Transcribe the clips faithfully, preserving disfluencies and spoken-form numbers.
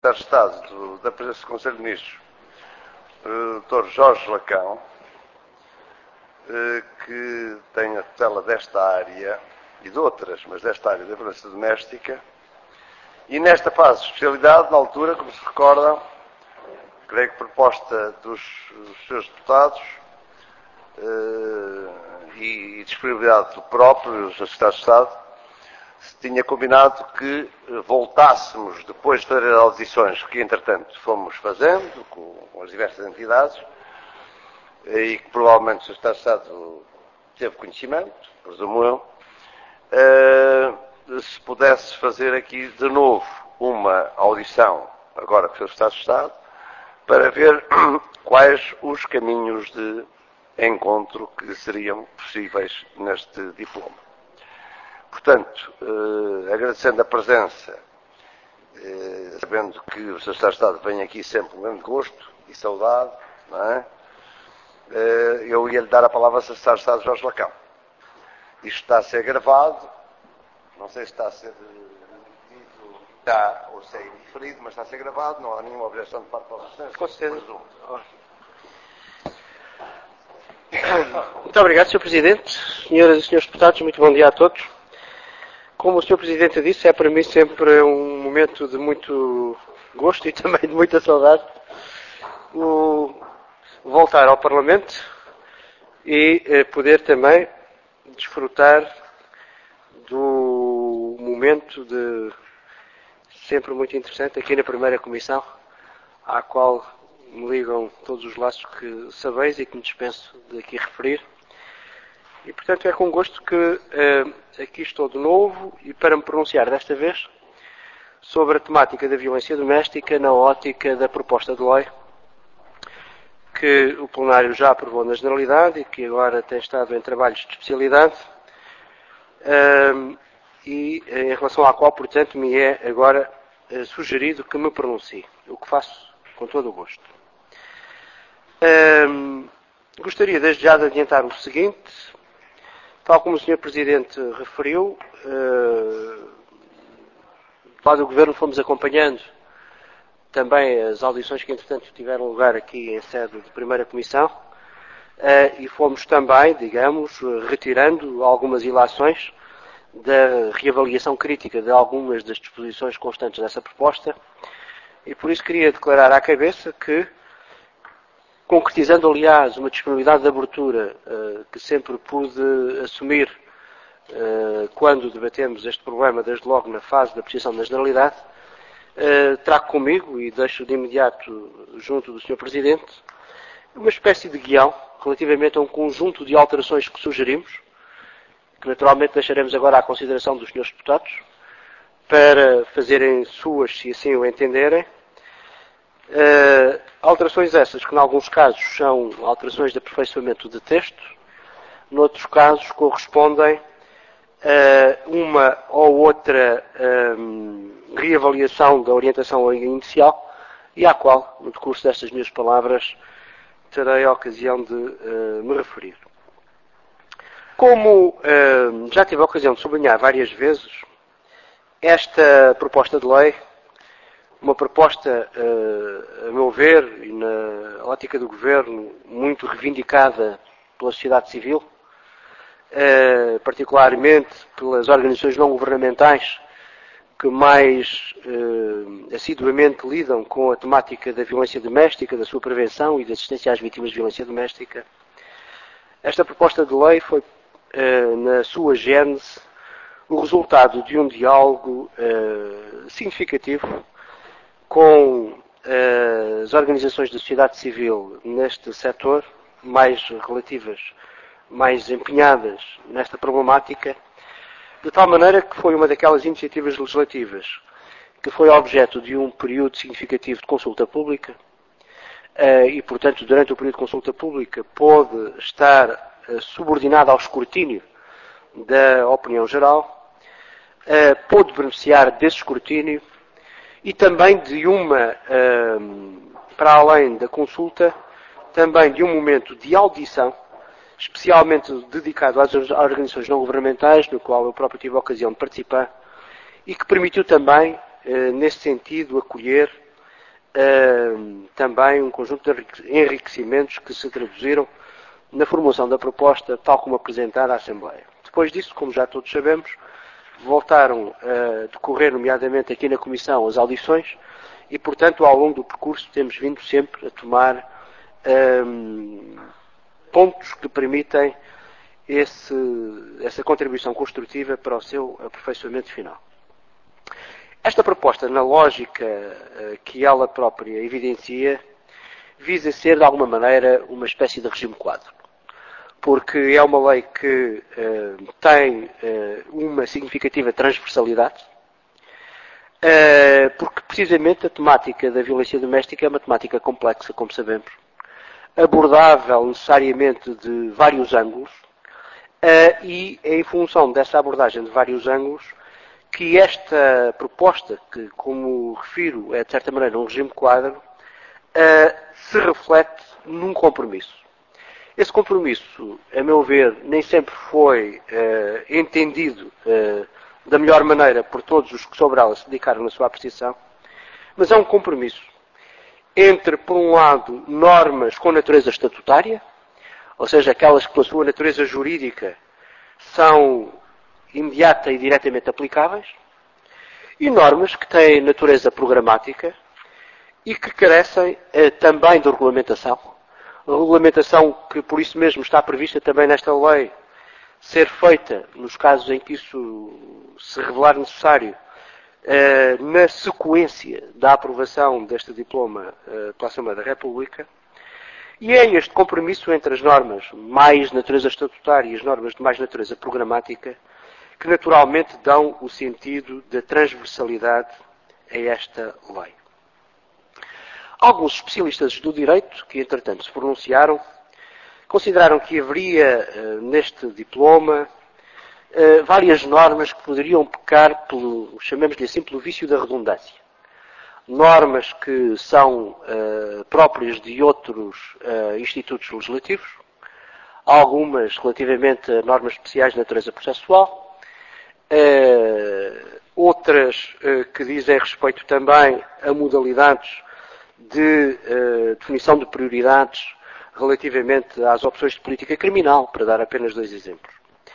Secretário de Estado do, da Presidência do Conselho de Ministros, o doutor Jorge Lacão, que tem a tutela desta área e de outras, mas desta área da violência doméstica, e nesta fase de especialidade, na altura, como se recordam, creio que proposta dos, dos seus deputados eh, e, e disponibilidade do próprio Secretário de Estado, se tinha combinado que voltássemos, depois de fazer as audições que, entretanto, fomos fazendo com, com as diversas entidades, e que provavelmente o Secretário de Estado teve conhecimento, presumo eu, uh, se pudesse fazer aqui de novo uma audição, agora que o Secretário de Estado, para ver quais os caminhos de encontro que seriam possíveis neste diploma. Portanto, uh, agradecendo a presença, uh, sabendo que o Secretário de Estado vem aqui sempre com grande gosto e saudade, não é? Eu ia-lhe dar a palavra ao Secretário de Estado Jorge Lacão. Isto está a ser gravado, não sei se está a ser dito, está, ou se é indiferido, mas está a ser gravado, não há nenhuma objeção de parte da Presidência. Com certeza. Muito obrigado, senhor Presidente. Senhoras e senhores deputados, muito bom dia a todos. Como o senhor Presidente disse, é para mim sempre um momento de muito gosto e também de muita saudade o voltar ao Parlamento e eh, poder também desfrutar do momento de sempre muito interessante aqui na primeira comissão, à qual me ligam todos os laços que sabeis e que me dispenso de aqui referir. E, portanto, é com gosto que eh, aqui estou de novo e para me pronunciar desta vez sobre a temática da violência doméstica na ótica da proposta de lei que o plenário já aprovou na generalidade e que agora tem estado em trabalhos de especialidade um, e em relação à qual, portanto, me é agora uh, sugerido que me pronuncie, o que faço com todo o gosto. Um, gostaria desde já de adiantar o seguinte, tal como o senhor Presidente referiu, uh, do lado do Governo fomos acompanhando também as audições que, entretanto, tiveram lugar aqui em sede de primeira comissão uh, e fomos também, digamos, retirando algumas ilações da reavaliação crítica de algumas das disposições constantes dessa proposta e por isso queria declarar à cabeça que, concretizando, aliás, uma disponibilidade de abertura uh, que sempre pude assumir uh, quando debatemos este problema, desde logo na fase da apreciação da generalidade, Uh, trago comigo, e deixo de imediato junto do senhor Presidente, uma espécie de guião relativamente a um conjunto de alterações que sugerimos, que naturalmente deixaremos agora à consideração dos senhores deputados, para fazerem suas, se assim o entenderem. Uh, alterações essas que, em alguns casos, são alterações de aperfeiçoamento de texto, noutros casos correspondem a uma ou outra um, reavaliação da orientação inicial e à qual, no decurso destas minhas palavras, terei a ocasião de uh, me referir. Como uh, já tive a ocasião de sublinhar várias vezes, esta proposta de lei, uma proposta, uh, a meu ver, e na ótica do Governo, muito reivindicada pela sociedade civil, uh, particularmente pelas organizações não governamentais que mais uh, assiduamente lidam com a temática da violência doméstica, da sua prevenção e da assistência às vítimas de violência doméstica. Esta proposta de lei foi, uh, na sua gênese, o resultado de um diálogo uh, significativo com uh, as organizações da sociedade civil neste setor, mais relativas, mais empenhadas nesta problemática, de tal maneira que foi uma daquelas iniciativas legislativas que foi objeto de um período significativo de consulta pública e, portanto, durante o período de consulta pública pôde estar subordinada ao escrutínio da opinião geral, pôde beneficiar desse escrutínio e também de uma, para além da consulta, também de um momento de audição especialmente dedicado às organizações não governamentais, no qual eu próprio tive a ocasião de participar, e que permitiu também, nesse sentido, acolher uh, também um conjunto de enriquecimentos que se traduziram na formulação da proposta, tal como apresentada à Assembleia. Depois disso, como já todos sabemos, voltaram a decorrer, nomeadamente aqui na Comissão, as audições e, portanto, ao longo do percurso temos vindo sempre a tomar um, pontos que permitem esse, essa contribuição construtiva para o seu aperfeiçoamento final. Esta proposta, na lógica uh, que ela própria evidencia, visa ser, de alguma maneira, uma espécie de regime quadro. Porque é uma lei que uh, tem uh, uma significativa transversalidade, uh, porque precisamente a temática da violência doméstica é uma temática complexa, como sabemos, abordável necessariamente de vários ângulos, uh, e é em função dessa abordagem de vários ângulos que esta proposta, que, como refiro, é de certa maneira um regime quadro, uh, se reflete num compromisso. Esse compromisso, a meu ver, nem sempre foi uh, entendido uh, da melhor maneira por todos os que sobre ela se dedicaram na sua apreciação, mas é um compromisso entre, por um lado, normas com natureza estatutária, ou seja, aquelas que, pela sua natureza jurídica, são imediata e diretamente aplicáveis, e normas que têm natureza programática e que carecem uh, também de regulamentação. A regulamentação que, por isso mesmo, está prevista também nesta lei ser feita, nos casos em que isso se revelar necessário, eh, na sequência da aprovação deste diploma eh, pela Assembleia da República. E é este compromisso entre as normas mais de natureza estatutária e as normas de mais natureza programática que, naturalmente, dão o sentido da transversalidade a esta lei. Alguns especialistas do direito, que entretanto se pronunciaram, consideraram que haveria uh, neste diploma uh, várias normas que poderiam pecar pelo, chamemos-lhe assim, pelo vício da redundância. Normas que são uh, próprias de outros uh, institutos legislativos, algumas relativamente a normas especiais de natureza processual, uh, outras uh, que dizem respeito também a modalidades de uh, definição de prioridades relativamente às opções de política criminal, para dar apenas dois exemplos.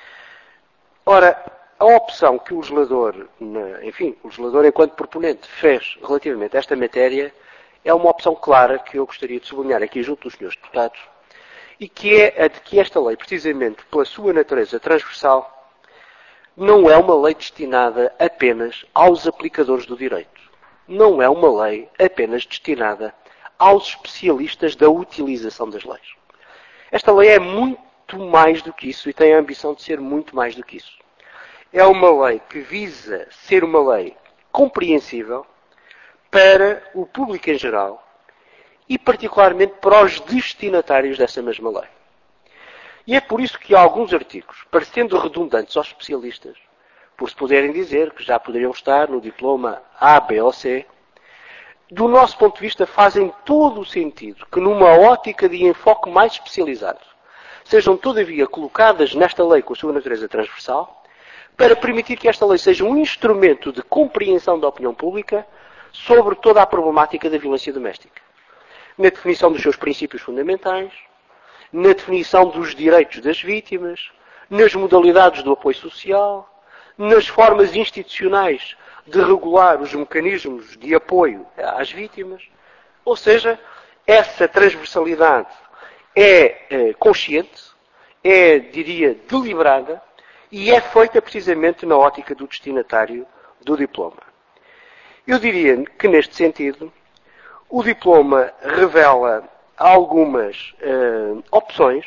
Ora, a opção que o legislador, enfim, o legislador enquanto proponente fez relativamente a esta matéria é uma opção clara que eu gostaria de sublinhar aqui junto dos senhores deputados e que é a de que esta lei, precisamente pela sua natureza transversal, não é uma lei destinada apenas aos aplicadores do direito. Não é uma lei apenas destinada aos especialistas da utilização das leis. Esta lei é muito mais do que isso e tem a ambição de ser muito mais do que isso. É uma lei que visa ser uma lei compreensível para o público em geral e particularmente para os destinatários dessa mesma lei. E é por isso que alguns artigos, parecendo redundantes aos especialistas, por se poderem dizer que já poderiam estar no diploma A, B ou C, do nosso ponto de vista fazem todo o sentido que numa ótica de enfoque mais especializado sejam todavia colocadas nesta lei com a sua natureza transversal para permitir que esta lei seja um instrumento de compreensão da opinião pública sobre toda a problemática da violência doméstica. Na definição dos seus princípios fundamentais, na definição dos direitos das vítimas, nas modalidades do apoio social, nas formas institucionais de regular os mecanismos de apoio às vítimas. Ou seja, essa transversalidade é, é consciente, é, diria, deliberada e é feita precisamente na ótica do destinatário do diploma. Eu diria que, neste sentido, o diploma revela algumas uh, opções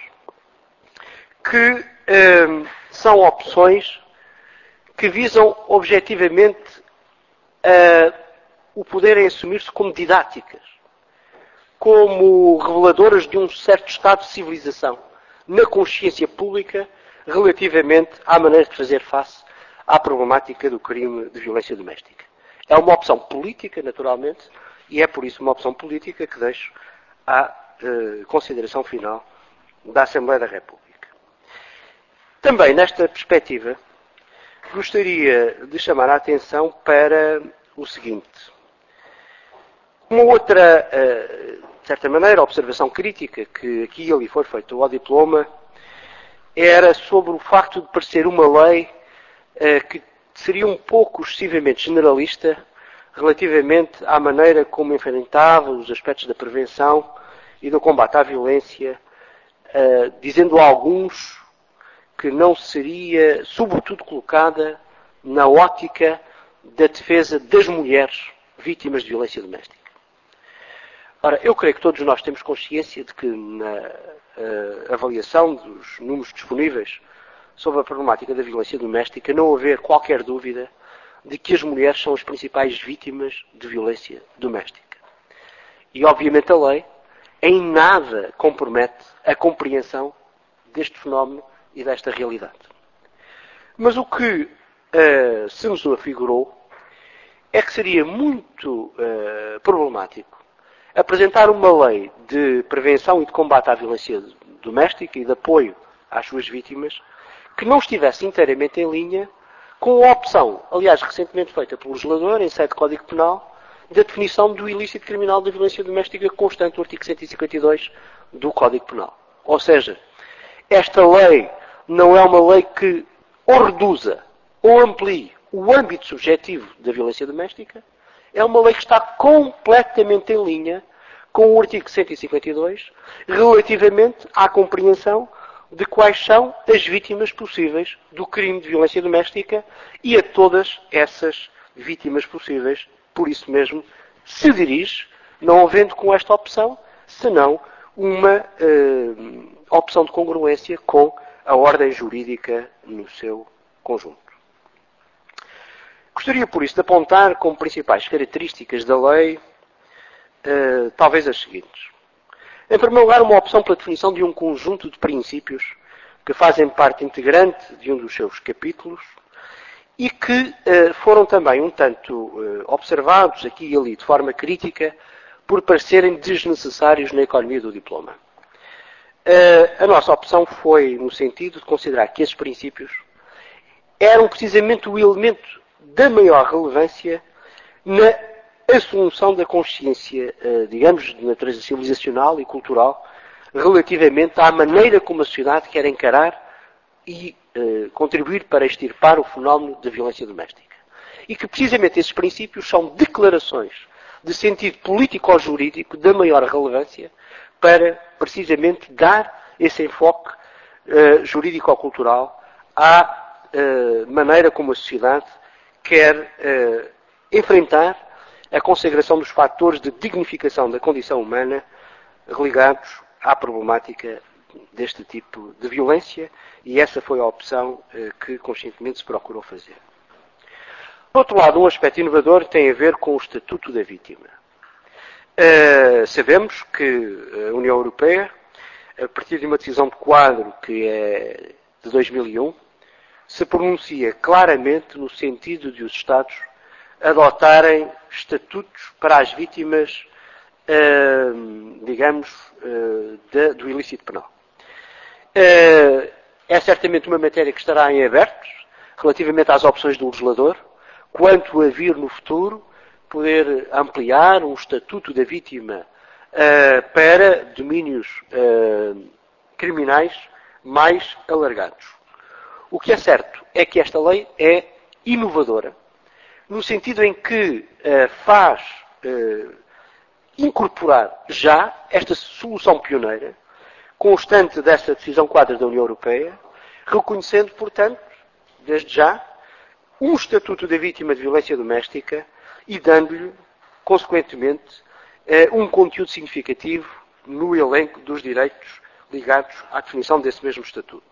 que uh, são opções que visam objetivamente uh, o poderem assumir-se como didáticas, como reveladoras de um certo estado de civilização na consciência pública relativamente à maneira de fazer face à problemática do crime de violência doméstica. É uma opção política, naturalmente, e é por isso uma opção política que deixo à uh, consideração final da Assembleia da República. Também, nesta perspectiva, gostaria de chamar a atenção para o seguinte. Uma outra, de certa maneira, observação crítica que aqui e ali foi feita ao diploma era sobre o facto de parecer uma lei que seria um pouco excessivamente generalista relativamente à maneira como enfrentava os aspectos da prevenção e do combate à violência, dizendo a alguns que não seria, sobretudo, colocada na ótica da defesa das mulheres vítimas de violência doméstica. Ora, eu creio que todos nós temos consciência de que na uh, avaliação dos números disponíveis sobre a problemática da violência doméstica não haver qualquer dúvida de que as mulheres são as principais vítimas de violência doméstica. E, obviamente, a lei em nada compromete a compreensão deste fenómeno e desta realidade. Mas o que uh, se nos afigurou é que seria muito uh, problemático apresentar uma lei de prevenção e de combate à violência doméstica e de apoio às suas vítimas que não estivesse inteiramente em linha com a opção, aliás, recentemente feita pelo legislador, em sede de Código Penal, da definição do ilícito criminal da violência doméstica constante no artigo cento e cinquenta e dois do Código Penal. Ou seja, esta lei não é uma lei que ou reduza ou amplie o âmbito subjetivo da violência doméstica, é uma lei que está completamente em linha com o artigo cento e cinquenta e dois relativamente à compreensão de quais são as vítimas possíveis do crime de violência doméstica e a todas essas vítimas possíveis, por isso mesmo, se dirige, não havendo com esta opção, senão uma uh, opção de congruência com a ordem jurídica no seu conjunto. Gostaria, por isso, de apontar como principais características da lei, uh, talvez as seguintes. Em primeiro lugar, uma opção pela definição de um conjunto de princípios que fazem parte integrante de um dos seus capítulos e que uh, foram também um tanto uh, observados aqui e ali de forma crítica por parecerem desnecessários na economia do diploma. Uh, a nossa opção foi no sentido de considerar que esses princípios eram precisamente o elemento da maior relevância na assunção da consciência, digamos, de natureza civilizacional e cultural, relativamente à maneira como a sociedade quer encarar e eh, contribuir para extirpar o fenómeno da violência doméstica. E que, precisamente, esses princípios são declarações de sentido político-jurídico da maior relevância para, precisamente, dar esse enfoque eh, jurídico-cultural à eh, maneira como a sociedade quer eh, enfrentar a consagração dos fatores de dignificação da condição humana ligados à problemática deste tipo de violência, e essa foi a opção eh, que conscientemente se procurou fazer. Por outro lado, um aspecto inovador tem a ver com o Estatuto da Vítima. Uh, sabemos que a União Europeia, a partir de uma decisão de quadro que é de dois mil e um, se pronuncia claramente no sentido de os Estados adotarem estatutos para as vítimas, uh, digamos, uh, de, do ilícito penal. Uh, é certamente uma matéria que estará em aberto relativamente às opções do legislador, quanto a vir no futuro poder ampliar um estatuto da vítima uh, para domínios uh, criminais mais alargados. O que é certo é que esta lei é inovadora, no sentido em que uh, faz uh, incorporar já esta solução pioneira, constante desta decisão quadro da União Europeia, reconhecendo, portanto, desde já, um estatuto da vítima de violência doméstica e dando-lhe, consequentemente, uh, um conteúdo significativo no elenco dos direitos ligados à definição desse mesmo estatuto.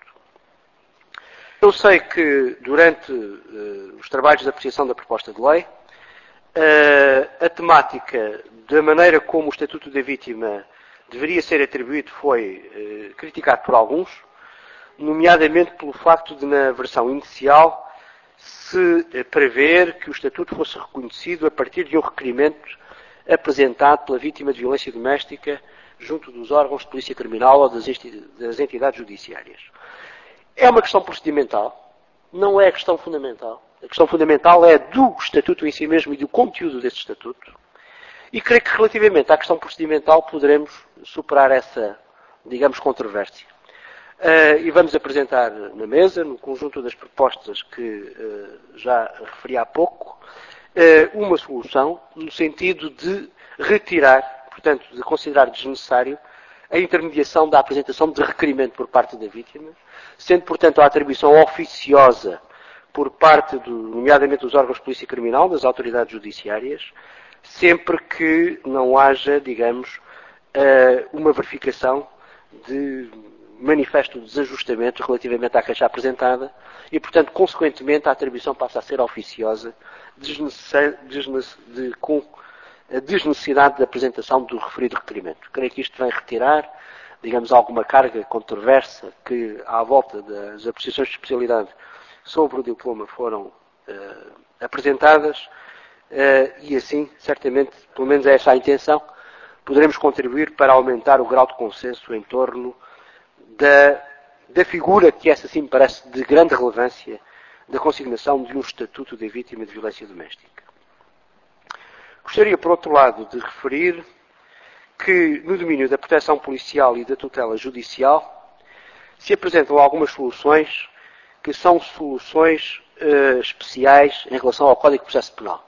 Eu sei que, durante uh, os trabalhos de apreciação da proposta de lei, uh, a temática da maneira como o Estatuto da Vítima deveria ser atribuído foi uh, criticado por alguns, nomeadamente pelo facto de, na versão inicial, se prever que o Estatuto fosse reconhecido a partir de um requerimento apresentado pela vítima de violência doméstica junto dos órgãos de polícia criminal ou das entidades judiciárias. É uma questão procedimental, não é a questão fundamental. A questão fundamental é do Estatuto em si mesmo e do conteúdo desse Estatuto. E creio que relativamente à questão procedimental poderemos superar essa, digamos, controvérsia. Uh, e vamos apresentar na mesa, no conjunto das propostas que uh, já referi há pouco, uh, uma solução no sentido de retirar, portanto, de considerar desnecessário a intermediação da apresentação de requerimento por parte da vítima, sendo, portanto, a atribuição oficiosa por parte, do, nomeadamente dos órgãos de polícia criminal, das autoridades judiciárias, sempre que não haja, digamos, uh, uma verificação de manifesto desajustamento relativamente à queixa apresentada e, portanto, consequentemente, a atribuição passa a ser oficiosa de, com a desnecessidade da apresentação do referido requerimento. Creio que isto vem retirar, digamos, alguma carga controversa que, à volta das apreciações de especialidade sobre o diploma foram uh, apresentadas uh, e, assim, certamente, pelo menos é essa a intenção, poderemos contribuir para aumentar o grau de consenso em torno Da, da figura que essa sim me parece de grande relevância da consignação de um estatuto de vítima de violência doméstica. Gostaria, por outro lado, de referir que no domínio da proteção policial e da tutela judicial se apresentam algumas soluções que são soluções uh, especiais em relação ao Código de Processo Penal.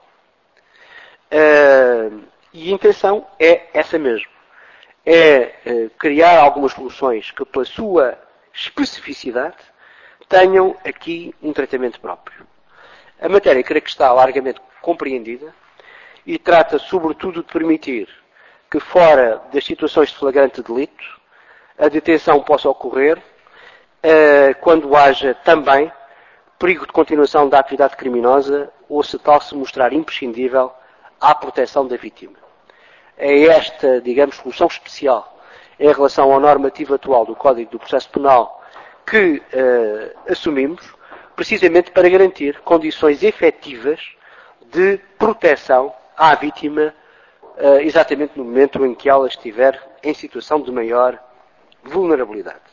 Uh, e a intenção é essa mesmo. É eh, criar algumas soluções que, pela sua especificidade, tenham aqui um tratamento próprio. A matéria, creio que está largamente compreendida e trata, sobretudo, de permitir que, fora das situações de flagrante delito, a detenção possa ocorrer eh, quando haja também perigo de continuação da atividade criminosa ou se tal se mostrar imprescindível à proteção da vítima. É esta, digamos, solução especial em relação à normativa atual do Código do Processo Penal que uh, assumimos, precisamente para garantir condições efetivas de proteção à vítima, uh, exatamente no momento em que ela estiver em situação de maior vulnerabilidade.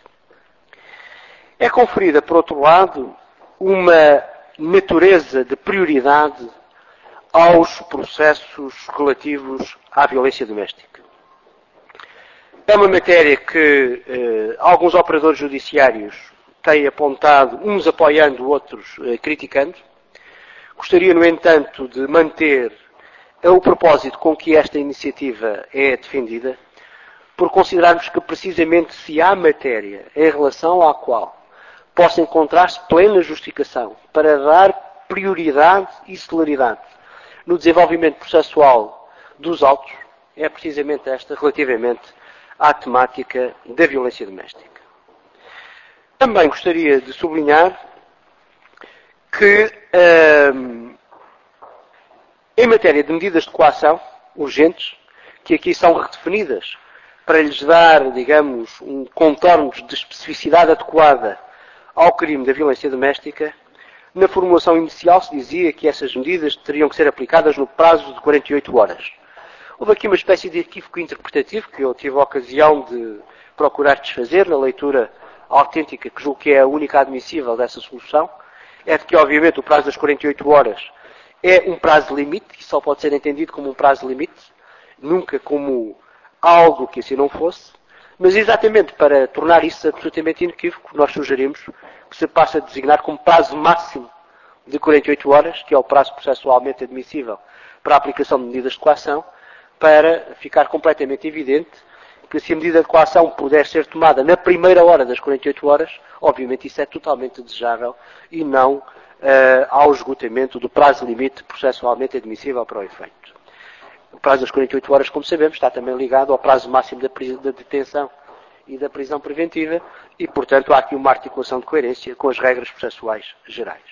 É conferida, por outro lado, uma natureza de prioridade aos processos relativos à violência doméstica. É uma matéria que eh, alguns operadores judiciários têm apontado, uns apoiando, outros eh, criticando. Gostaria, no entanto, de manter o propósito com que esta iniciativa é defendida, por considerarmos que precisamente se há matéria em relação à qual possa encontrar-se plena justificação para dar prioridade e celeridade no desenvolvimento processual dos autos, é precisamente esta relativamente à temática da violência doméstica. Também gostaria de sublinhar que, hum, em matéria de medidas de coação urgentes, que aqui são redefinidas para lhes dar, digamos, um contornos de especificidade adequada ao crime da violência doméstica, na formulação inicial se dizia que essas medidas teriam que ser aplicadas no prazo de quarenta e oito horas. Houve aqui uma espécie de equívoco interpretativo que eu tive a ocasião de procurar desfazer na leitura autêntica, que julgo que é a única admissível dessa solução, é de que, obviamente, o prazo das quarenta e oito horas é um prazo limite, e só pode ser entendido como um prazo limite, nunca como algo que assim não fosse, mas exatamente para tornar isso absolutamente inequívoco, nós sugerimos que se passe a designar como prazo máximo de quarenta e oito horas, que é o prazo processualmente admissível para a aplicação de medidas de coação, para ficar completamente evidente que se a medida de coação puder ser tomada na primeira hora das quarenta e oito horas, obviamente isso é totalmente desejável e não uh, ao esgotamento do prazo limite processualmente admissível para o efeito. O prazo das quarenta e oito horas, como sabemos, está também ligado ao prazo máximo da, da detenção e da prisão preventiva e, portanto, há aqui uma articulação de coerência com as regras processuais gerais.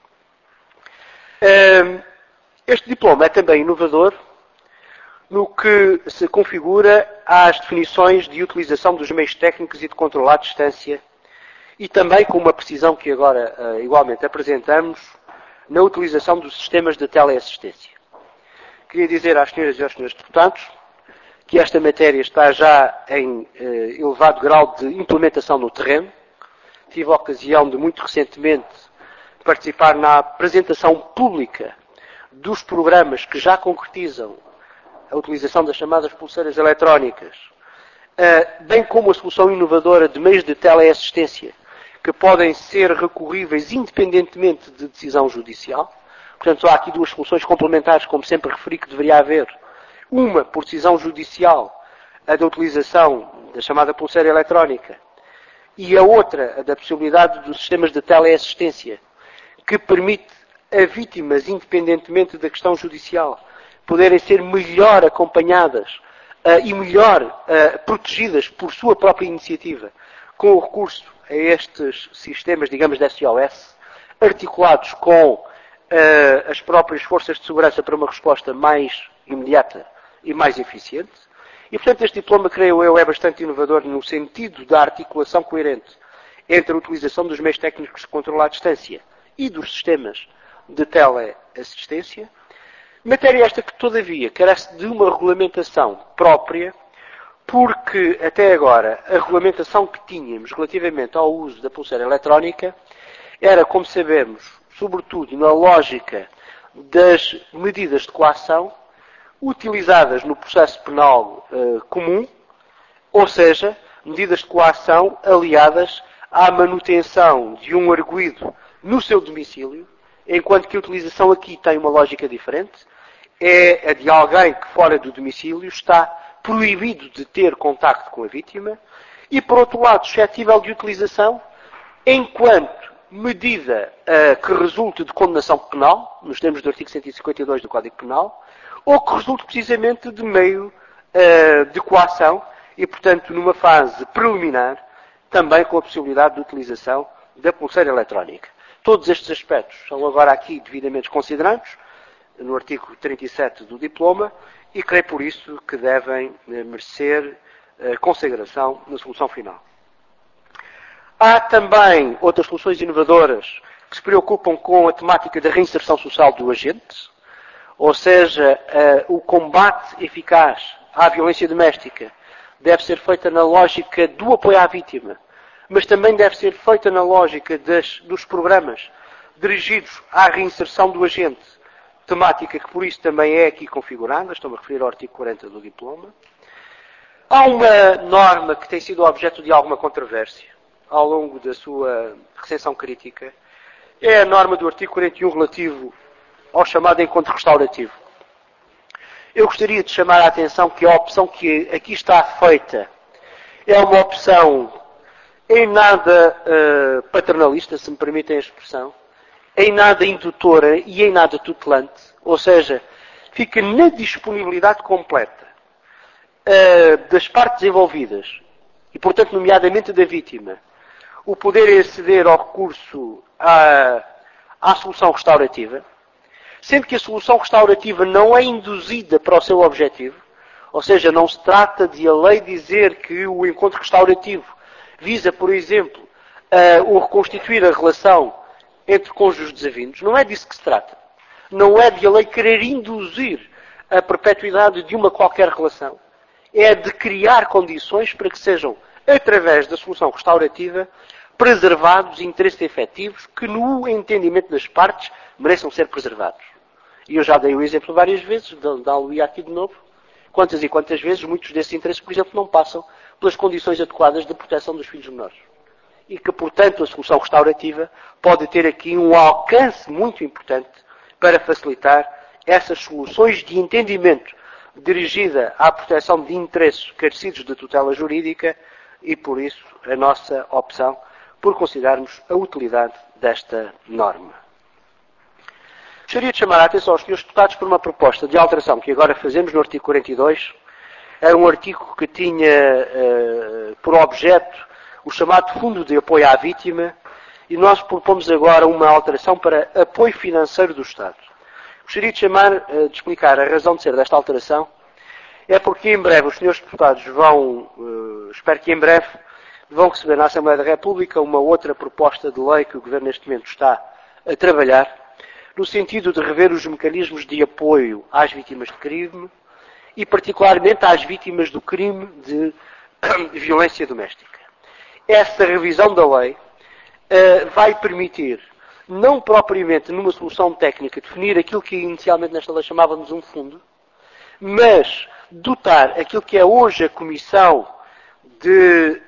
Este diploma é também inovador no que se configura às definições de utilização dos meios técnicos e de controle à distância e também com uma precisão que agora igualmente apresentamos na utilização dos sistemas de teleassistência. Queria dizer às senhoras e aos senhores deputados que esta matéria está já em eh, elevado grau de implementação no terreno. Tive a ocasião de, muito recentemente, participar na apresentação pública dos programas que já concretizam a utilização das chamadas pulseiras eletrónicas, bem como a solução inovadora de meios de teleassistência, que podem ser recorríveis independentemente de decisão judicial. Portanto, há aqui duas soluções complementares, como sempre referi que deveria haver. Uma, por decisão judicial, a da utilização da chamada pulseira eletrónica, e a outra, a da possibilidade dos sistemas de teleassistência, que permite a vítimas, independentemente da questão judicial, poderem ser melhor acompanhadas uh, e melhor uh, protegidas por sua própria iniciativa, com o recurso a estes sistemas, digamos, de S O S, articulados com uh, as próprias forças de segurança para uma resposta mais imediata e mais eficiente. E, portanto, este diploma, creio eu, é bastante inovador no sentido da articulação coerente entre a utilização dos meios técnicos de controle à distância e dos sistemas de teleassistência. Matéria esta que, todavia, carece de uma regulamentação própria, porque, até agora, a regulamentação que tínhamos relativamente ao uso da pulseira eletrónica era, como sabemos, sobretudo na lógica das medidas de coação utilizadas no processo penal uh, comum, ou seja, medidas de coação aliadas à manutenção de um arguido no seu domicílio, enquanto que a utilização aqui tem uma lógica diferente, é a de alguém que fora do domicílio está proibido de ter contacto com a vítima e, por outro lado, suscetível de utilização enquanto medida uh, que resulte de condenação penal, nos termos do artigo cento e cinquenta e dois do Código Penal, ou que resulte precisamente de meio uh, de coação e, portanto, numa fase preliminar, também com a possibilidade de utilização da pulseira eletrónica. Todos estes aspectos são agora aqui devidamente considerados no artigo trinta e sete do diploma e creio por isso que devem merecer uh, consagração na solução final. Há também outras soluções inovadoras que se preocupam com a temática da reinserção social do agente, ou seja, uh, o combate eficaz à violência doméstica deve ser feita na lógica do apoio à vítima, mas também deve ser feita na lógica das, dos programas dirigidos à reinserção do agente, temática que por isso também é aqui configurada, estou-me a referir ao artigo quarenta do diploma. Há uma norma que tem sido objeto de alguma controvérsia ao longo da sua recensão crítica, é a norma do artigo quarenta e um relativo ao chamado encontro restaurativo. Eu gostaria de chamar a atenção que a opção que aqui está feita é uma opção em nada uh, paternalista, se me permitem a expressão, em nada indutora e em nada tutelante, ou seja, fica na disponibilidade completa uh, das partes envolvidas e, portanto, nomeadamente da vítima, o poder aceder ao recurso à, à solução restaurativa, sendo que a solução restaurativa não é induzida para o seu objetivo, ou seja, não se trata de a lei dizer que o encontro restaurativo visa, por exemplo, uh, o reconstituir a relação entre cônjuges desavindos. Não é disso que se trata. Não é de a lei querer induzir a perpetuidade de uma qualquer relação. É de criar condições para que sejam, através da solução restaurativa, preservados interesses efetivos que, no entendimento das partes, mereçam ser preservados. E eu já dei o exemplo várias vezes, dá-lo aqui de novo, quantas e quantas vezes muitos desses interesses, por exemplo, não passam pelas condições adequadas de proteção dos filhos menores. E que, portanto, a solução restaurativa pode ter aqui um alcance muito importante para facilitar essas soluções de entendimento dirigida à proteção de interesses carecidos de tutela jurídica e, por isso, a nossa opção por considerarmos a utilidade desta norma. Gostaria de chamar a atenção aos senhores deputados por uma proposta de alteração que agora fazemos no artigo quarenta e dois. Era um artigo que tinha uh, por objeto o chamado Fundo de Apoio à Vítima e nós propomos agora uma alteração para apoio financeiro do Estado. Gostaria de chamar, uh, de explicar a razão de ser desta alteração. É porque em breve os senhores deputados vão, uh, espero que em breve, vão receber na Assembleia da República uma outra proposta de lei que o Governo neste momento está a trabalhar, no sentido de rever os mecanismos de apoio às vítimas de crime e particularmente às vítimas do crime de violência doméstica. Essa revisão da lei uh, vai permitir, não propriamente numa solução técnica, definir aquilo que inicialmente nesta lei chamávamos um fundo, mas dotar aquilo que é hoje a Comissão de,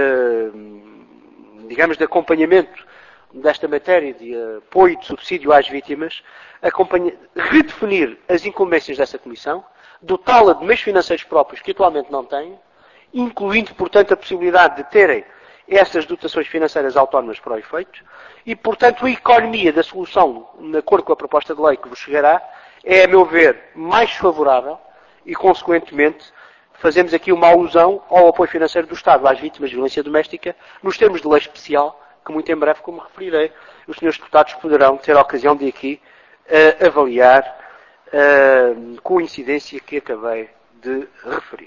uh, digamos, de acompanhamento desta matéria de apoio e de subsídio às vítimas, redefinir as incumbências dessa Comissão, dotá-la de meios financeiros próprios que atualmente não tem, incluindo, portanto, a possibilidade de terem essas dotações financeiras autónomas para o efeito, e, portanto, a economia da solução, de acordo com a proposta de lei que vos chegará, é, a meu ver, mais favorável e, consequentemente, fazemos aqui uma alusão ao apoio financeiro do Estado às vítimas de violência doméstica, nos termos de lei especial, que muito em breve, como referirei, os senhores deputados poderão ter a ocasião de aqui uh, avaliar uh, com a incidência que acabei de referir.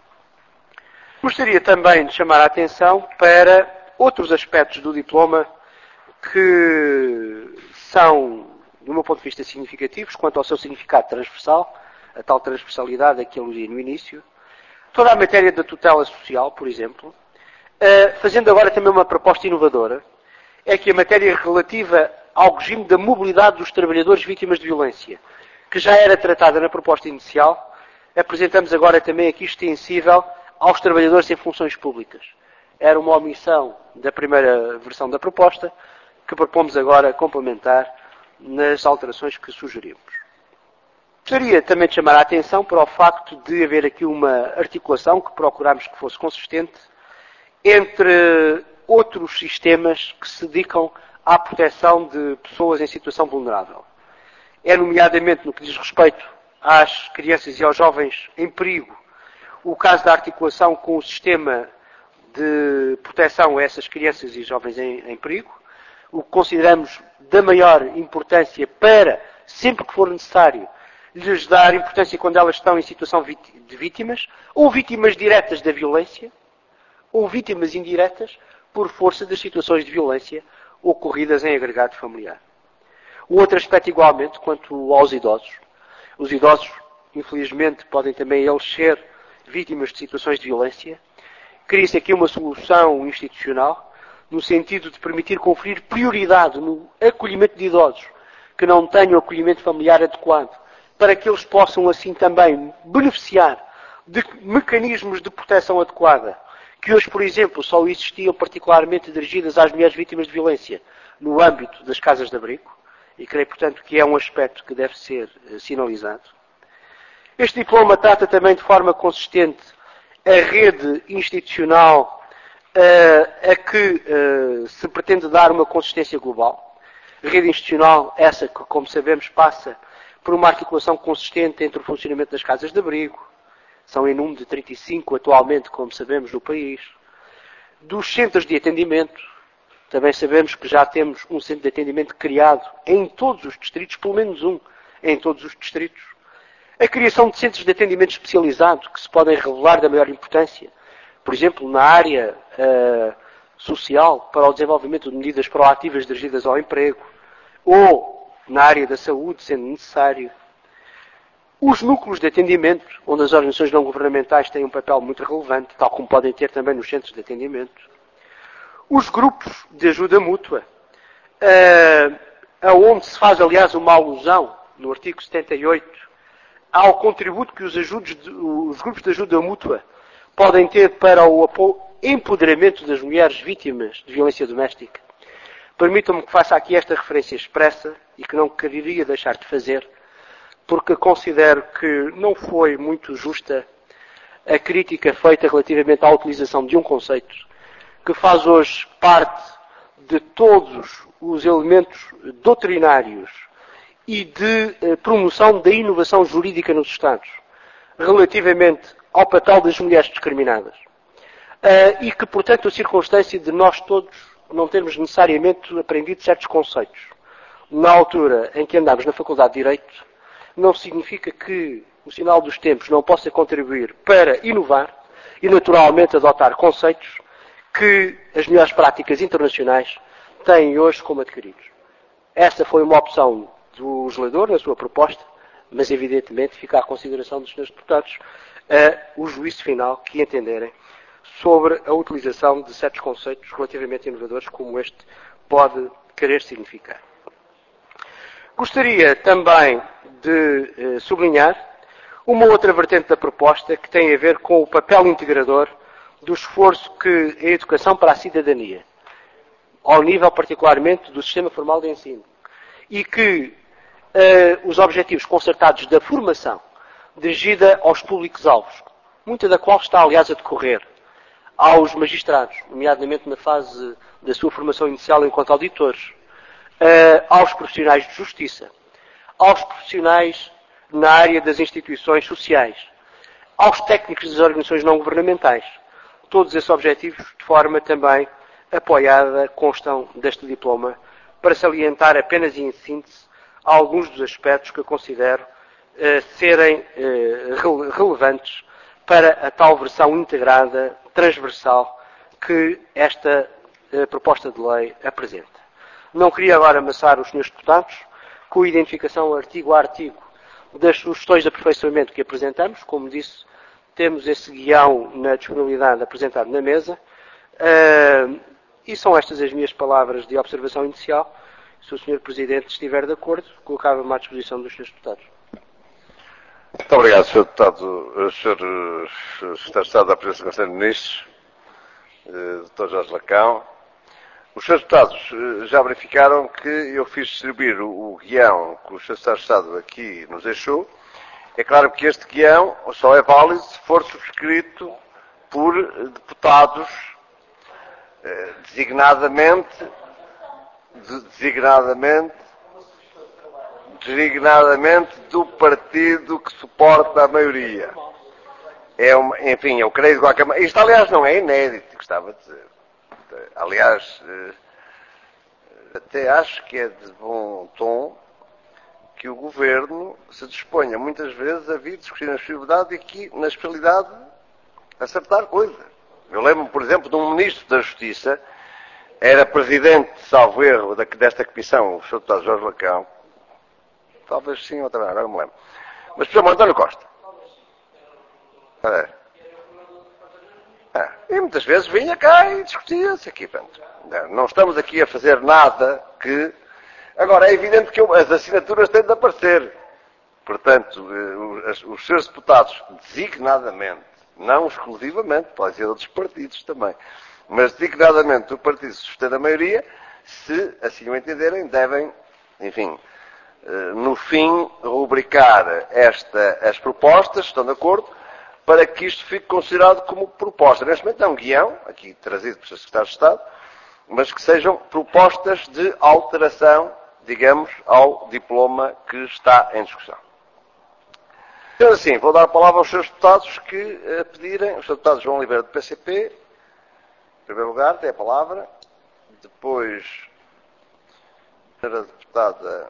Gostaria também de chamar a atenção para outros aspectos do diploma que são, do meu ponto de vista, significativos quanto ao seu significado transversal, a tal transversalidade a que aludi no início. Toda a matéria da tutela social, por exemplo, Uh, fazendo agora também uma proposta inovadora, é que a matéria relativa ao regime da mobilidade dos trabalhadores vítimas de violência, que já era tratada na proposta inicial, apresentamos agora também aqui extensível aos trabalhadores em funções públicas. Era uma omissão da primeira versão da proposta, que propomos agora complementar nas alterações que sugerimos. Gostaria também de chamar a atenção para o facto de haver aqui uma articulação que procurámos que fosse consistente entre outros sistemas que se dedicam à proteção de pessoas em situação vulnerável. É nomeadamente no que diz respeito às crianças e aos jovens em perigo, o caso da articulação com o sistema de proteção a essas crianças e jovens em, em perigo, o que consideramos da maior importância para, sempre que for necessário, lhes dar importância quando elas estão em situação de vítimas, ou vítimas diretas da violência, ou vítimas indiretas por força das situações de violência ocorridas em agregado familiar. O outro aspecto igualmente quanto aos idosos. Os idosos, infelizmente, podem também eles ser vítimas de situações de violência. Cria-se aqui uma solução institucional no sentido de permitir conferir prioridade no acolhimento de idosos que não tenham acolhimento familiar adequado, para que eles possam assim também beneficiar de mecanismos de proteção adequada, que hoje, por exemplo, só existiam particularmente dirigidas às mulheres vítimas de violência no âmbito das casas de abrigo, e creio, portanto, que é um aspecto que deve ser uh, sinalizado. Este diploma trata também de forma consistente a rede institucional uh, a que uh, se pretende dar uma consistência global. A rede institucional, essa que, como sabemos, passa por uma articulação consistente entre o funcionamento das casas de abrigo, são em número de trinta e cinco atualmente, como sabemos, no país. Dos centros de atendimento, também sabemos que já temos um centro de atendimento criado em todos os distritos, pelo menos um em todos os distritos. A criação de centros de atendimento especializado, que se podem revelar da maior importância, por exemplo, na área uh, social, para o desenvolvimento de medidas proativas dirigidas ao emprego, ou na área da saúde, sendo necessário. Os núcleos de atendimento, onde as organizações não governamentais têm um papel muito relevante, tal como podem ter também nos centros de atendimento. Os grupos de ajuda mútua, uh, aonde se faz, aliás, uma alusão, no artigo setenta e oito, ao contributo que os, ajudos de, os grupos de ajuda mútua podem ter para o empoderamento das mulheres vítimas de violência doméstica. Permitam-me que faça aqui esta referência expressa e que não quereria deixar de fazer, porque considero que não foi muito justa a crítica feita relativamente à utilização de um conceito que faz hoje parte de todos os elementos doutrinários e de eh, promoção da inovação jurídica nos Estados, relativamente ao papel das mulheres discriminadas. Uh, e que, portanto, a circunstância de nós todos não termos necessariamente aprendido certos conceitos na altura em que andámos na Faculdade de Direito, não significa que o sinal dos tempos não possa contribuir para inovar e, naturalmente, adotar conceitos que as melhores práticas internacionais têm hoje como adquiridos. Essa foi uma opção do legislador na sua proposta, mas, evidentemente, fica à consideração dos senhores deputados uh, o juízo final que entenderem sobre a utilização de certos conceitos relativamente inovadores como este pode querer significar. Gostaria também de eh, sublinhar uma outra vertente da proposta que tem a ver com o papel integrador do esforço que a educação para a cidadania, ao nível particularmente do sistema formal de ensino, e que uh, os objetivos concertados da formação dirigida aos públicos-alvos, muita da qual está, aliás, a decorrer aos magistrados, nomeadamente na fase da sua formação inicial enquanto auditores, uh, aos profissionais de justiça, aos profissionais na área das instituições sociais, aos técnicos das organizações não governamentais. Todos esses objetivos, de forma também apoiada, constam deste diploma, para salientar apenas e em síntese alguns dos aspectos que eu considero uh, serem uh, relevantes para a tal versão integrada, transversal, que esta uh, proposta de lei apresenta. Não queria agora amassar os senhores deputados com a identificação artigo a artigo das sugestões de aperfeiçoamento que apresentamos. Como disse, temos esse guião na disponibilidade apresentado na mesa. Uh, e são estas as minhas palavras de observação inicial. Se o senhor Presidente estiver de acordo, colocava-me à disposição dos senhores deputados. Muito obrigado, senhor Deputado. senhor Secretário de Estado da Presidência do Conselho de Ministros, doutor Jorge Lacão. Os senhores deputados já verificaram que eu fiz distribuir o, o guião que o senhor Secretário de Estado aqui nos deixou. É claro que este guião só é válido se for subscrito por deputados eh, designadamente, designadamente, designadamente do partido que suporta a maioria. É uma, enfim, eu creio de qualquer maneira. Isto, aliás, não é inédito, gostava de dizer. Aliás, até acho que é de bom tom que o Governo se disponha muitas vezes a vir discutir na especialidade e aqui, na especialidade, acertar coisas. Eu lembro-me, por exemplo, de um Ministro da Justiça, era Presidente, salvo erro, desta Comissão, o senhor Deputado Jorge Lacão, talvez sim, outra vez, agora não me lembro. Mas, por exemplo, António Costa. É. Ah, e muitas vezes vinha cá e discutia-se aqui. Pronto. Não estamos aqui a fazer nada que... Agora, é evidente que as assinaturas têm de aparecer. Portanto, os seus deputados, designadamente, não exclusivamente, pode ser outros partidos também, mas designadamente do partido que sustenta a maioria, se assim o entenderem, devem, enfim, no fim, rubricar esta, as propostas, estão de acordo, para que isto fique considerado como proposta. Neste momento é um guião, aqui trazido pelo senhor Secretário de Estado, mas que sejam propostas de alteração, digamos, ao diploma que está em discussão. Então, assim, vou dar a palavra aos senhores deputados que a pedirem, os senhores deputados João Oliveira do P C P, em primeiro lugar, tem a palavra, depois a senhora deputada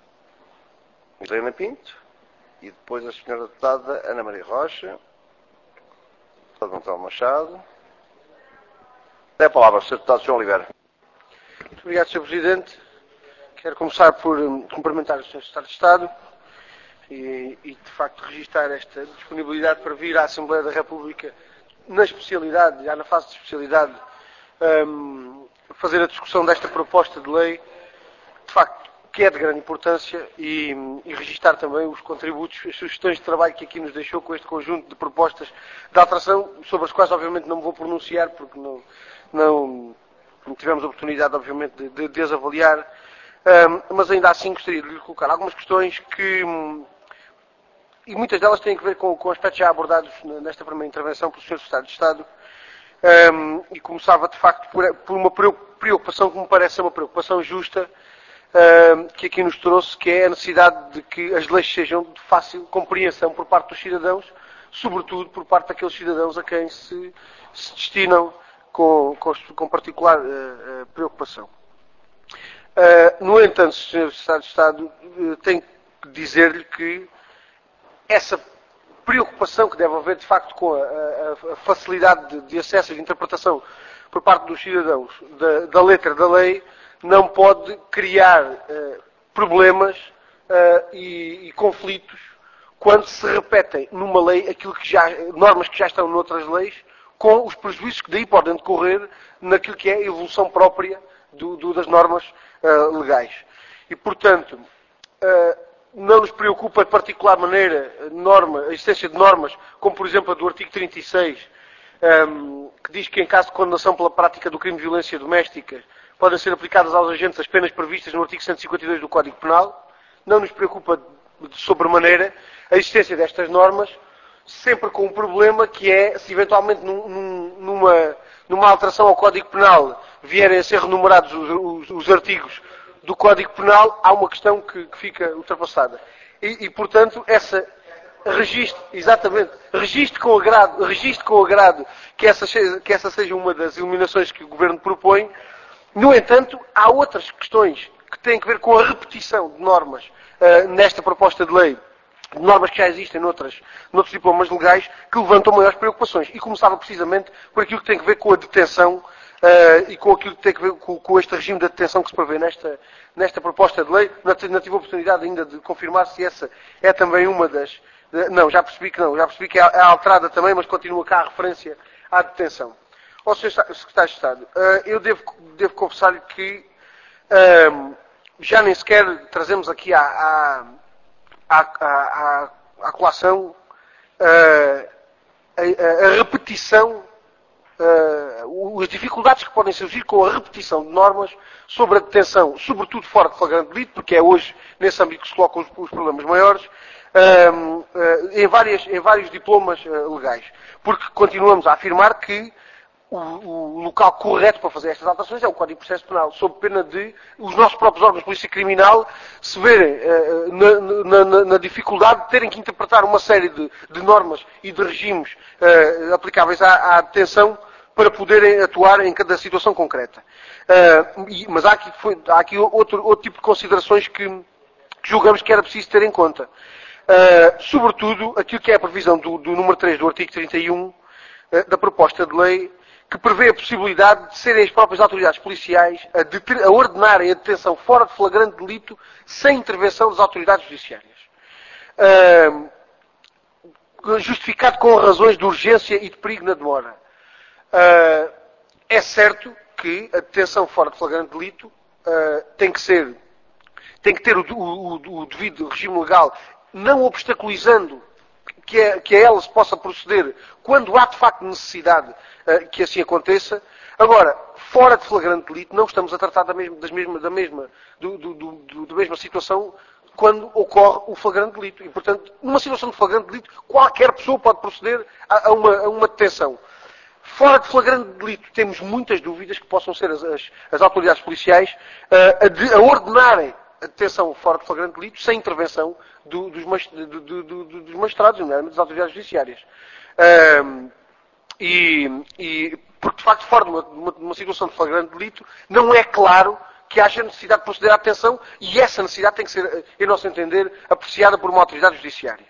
Helena Pinto, e depois a senhora deputada Ana Maria Rocha, deputado Gonçalo Machado. Tem a palavra, senhor deputado João Oliveira. Muito obrigado, senhor Presidente. Quero começar por cumprimentar o senhor Secretário de Estado e, e, de facto, registrar esta disponibilidade para vir à Assembleia da República na especialidade, já na fase de especialidade, um, fazer a discussão desta proposta de lei, de facto, que é de grande importância, e, e registrar também os contributos, as sugestões de trabalho que aqui nos deixou com este conjunto de propostas de alteração, sobre as quais, obviamente, não me vou pronunciar, porque não, não, não tivemos a oportunidade, obviamente, de, de desavaliar, um, mas ainda assim gostaria de lhe colocar algumas questões que, e muitas delas têm a ver com, com aspectos já abordados nesta primeira intervenção pelo senhor Secretário de Estado, um, e começava, de facto, por, por uma preocupação que me parece ser uma preocupação justa, Uh, que aqui nos trouxe, que é a necessidade de que as leis sejam de fácil compreensão por parte dos cidadãos, sobretudo por parte daqueles cidadãos a quem se, se destinam com, com, com particular uh, uh, preocupação. Uh, no entanto, senhor Secretário de Estado, uh, tenho que dizer-lhe que essa preocupação que deve haver, de facto, com a, a, a facilidade de, de acesso e de interpretação por parte dos cidadãos da, da letra da lei, não pode criar uh, problemas uh, e, e conflitos quando se repetem numa lei aquilo que já, normas que já estão noutras leis, com os prejuízos que daí podem decorrer naquilo que é a evolução própria do, do, das normas uh, legais. E, portanto, uh, não nos preocupa de particular maneira norma, a existência de normas, como por exemplo a do artigo trinta e seis, um, que diz que em caso de condenação pela prática do crime de violência doméstica podem ser aplicadas aos agentes as penas previstas no artigo cento e cinquenta e dois do Código Penal. Não nos preocupa de sobremaneira a existência destas normas, sempre com um problema que é, se eventualmente num, num, numa, numa alteração ao Código Penal vierem a ser renumerados os, os, os artigos do Código Penal, há uma questão que, que fica ultrapassada. E, e, portanto, essa registro, exatamente, registro com agrado, registro com agrado que essa, que essa seja uma das eliminações que o Governo propõe. No entanto, há outras questões que têm a ver com a repetição de normas uh, nesta proposta de lei, de normas que já existem noutras, noutros diplomas legais, que levantam maiores preocupações. E começava precisamente por aquilo que tem a ver com a detenção uh, e com aquilo que tem a ver com, com este regime de detenção que se prevê nesta, nesta proposta de lei. Não, não tive a oportunidade ainda de confirmar se essa é também uma das... De, não, já percebi que não. Já percebi que é, é alterada também, mas continua cá a referência à detenção. Ó senhor Secretário de Estado, uh, eu devo, devo confessar-lhe que uh, já nem sequer trazemos aqui à, à, à, à, à colação uh, a, a, a repetição, uh, as dificuldades que podem surgir com a repetição de normas sobre a detenção, sobretudo fora de flagrante delito, porque é hoje nesse âmbito que se colocam os, os problemas maiores, uh, uh, em, várias, em vários diplomas uh, legais. Porque continuamos a afirmar que O, o local correto para fazer estas alterações é o Código de Processo Penal, sob pena de os nossos próprios órgãos de polícia criminal se verem uh, na, na, na dificuldade de terem que interpretar uma série de, de normas e de regimes uh, aplicáveis à, à detenção para poderem atuar em cada situação concreta. Uh, e, mas há aqui, foi, há aqui outro, outro tipo de considerações que, que julgamos que era preciso ter em conta. Uh, sobretudo, aquilo que é a previsão do, do número três do artigo trinta e um uh, da proposta de lei, que prevê a possibilidade de serem as próprias autoridades policiais a, deter, a ordenarem a detenção fora de flagrante delito sem intervenção das autoridades judiciárias. Uh, justificado com razões de urgência e de perigo na demora. Uh, é certo que a detenção fora de flagrante delito uh, tem que ser, tem que ter o, o, o devido regime legal, não obstaculizando que a, que a ela se possa proceder quando há de facto necessidade uh, que assim aconteça. Agora, fora de flagrante delito, não estamos a tratar da mesma, das mesma, da, mesma, do, do, do, da mesma situação quando ocorre o flagrante delito. E, portanto, numa situação de flagrante delito, qualquer pessoa pode proceder a, a, uma, a uma detenção. Fora de flagrante delito, temos muitas dúvidas que possam ser as, as, as autoridades policiais uh, a, de, a ordenarem a detenção fora de flagrante delito sem intervenção do, dos, do, do, do, dos magistrados, nomeadamente das autoridades judiciárias. Um, e, e, porque, de facto, fora de uma, de uma, de uma situação de flagrante delito, não é claro que haja necessidade de proceder à detenção e essa necessidade tem que ser, em nosso entender, apreciada por uma autoridade judiciária.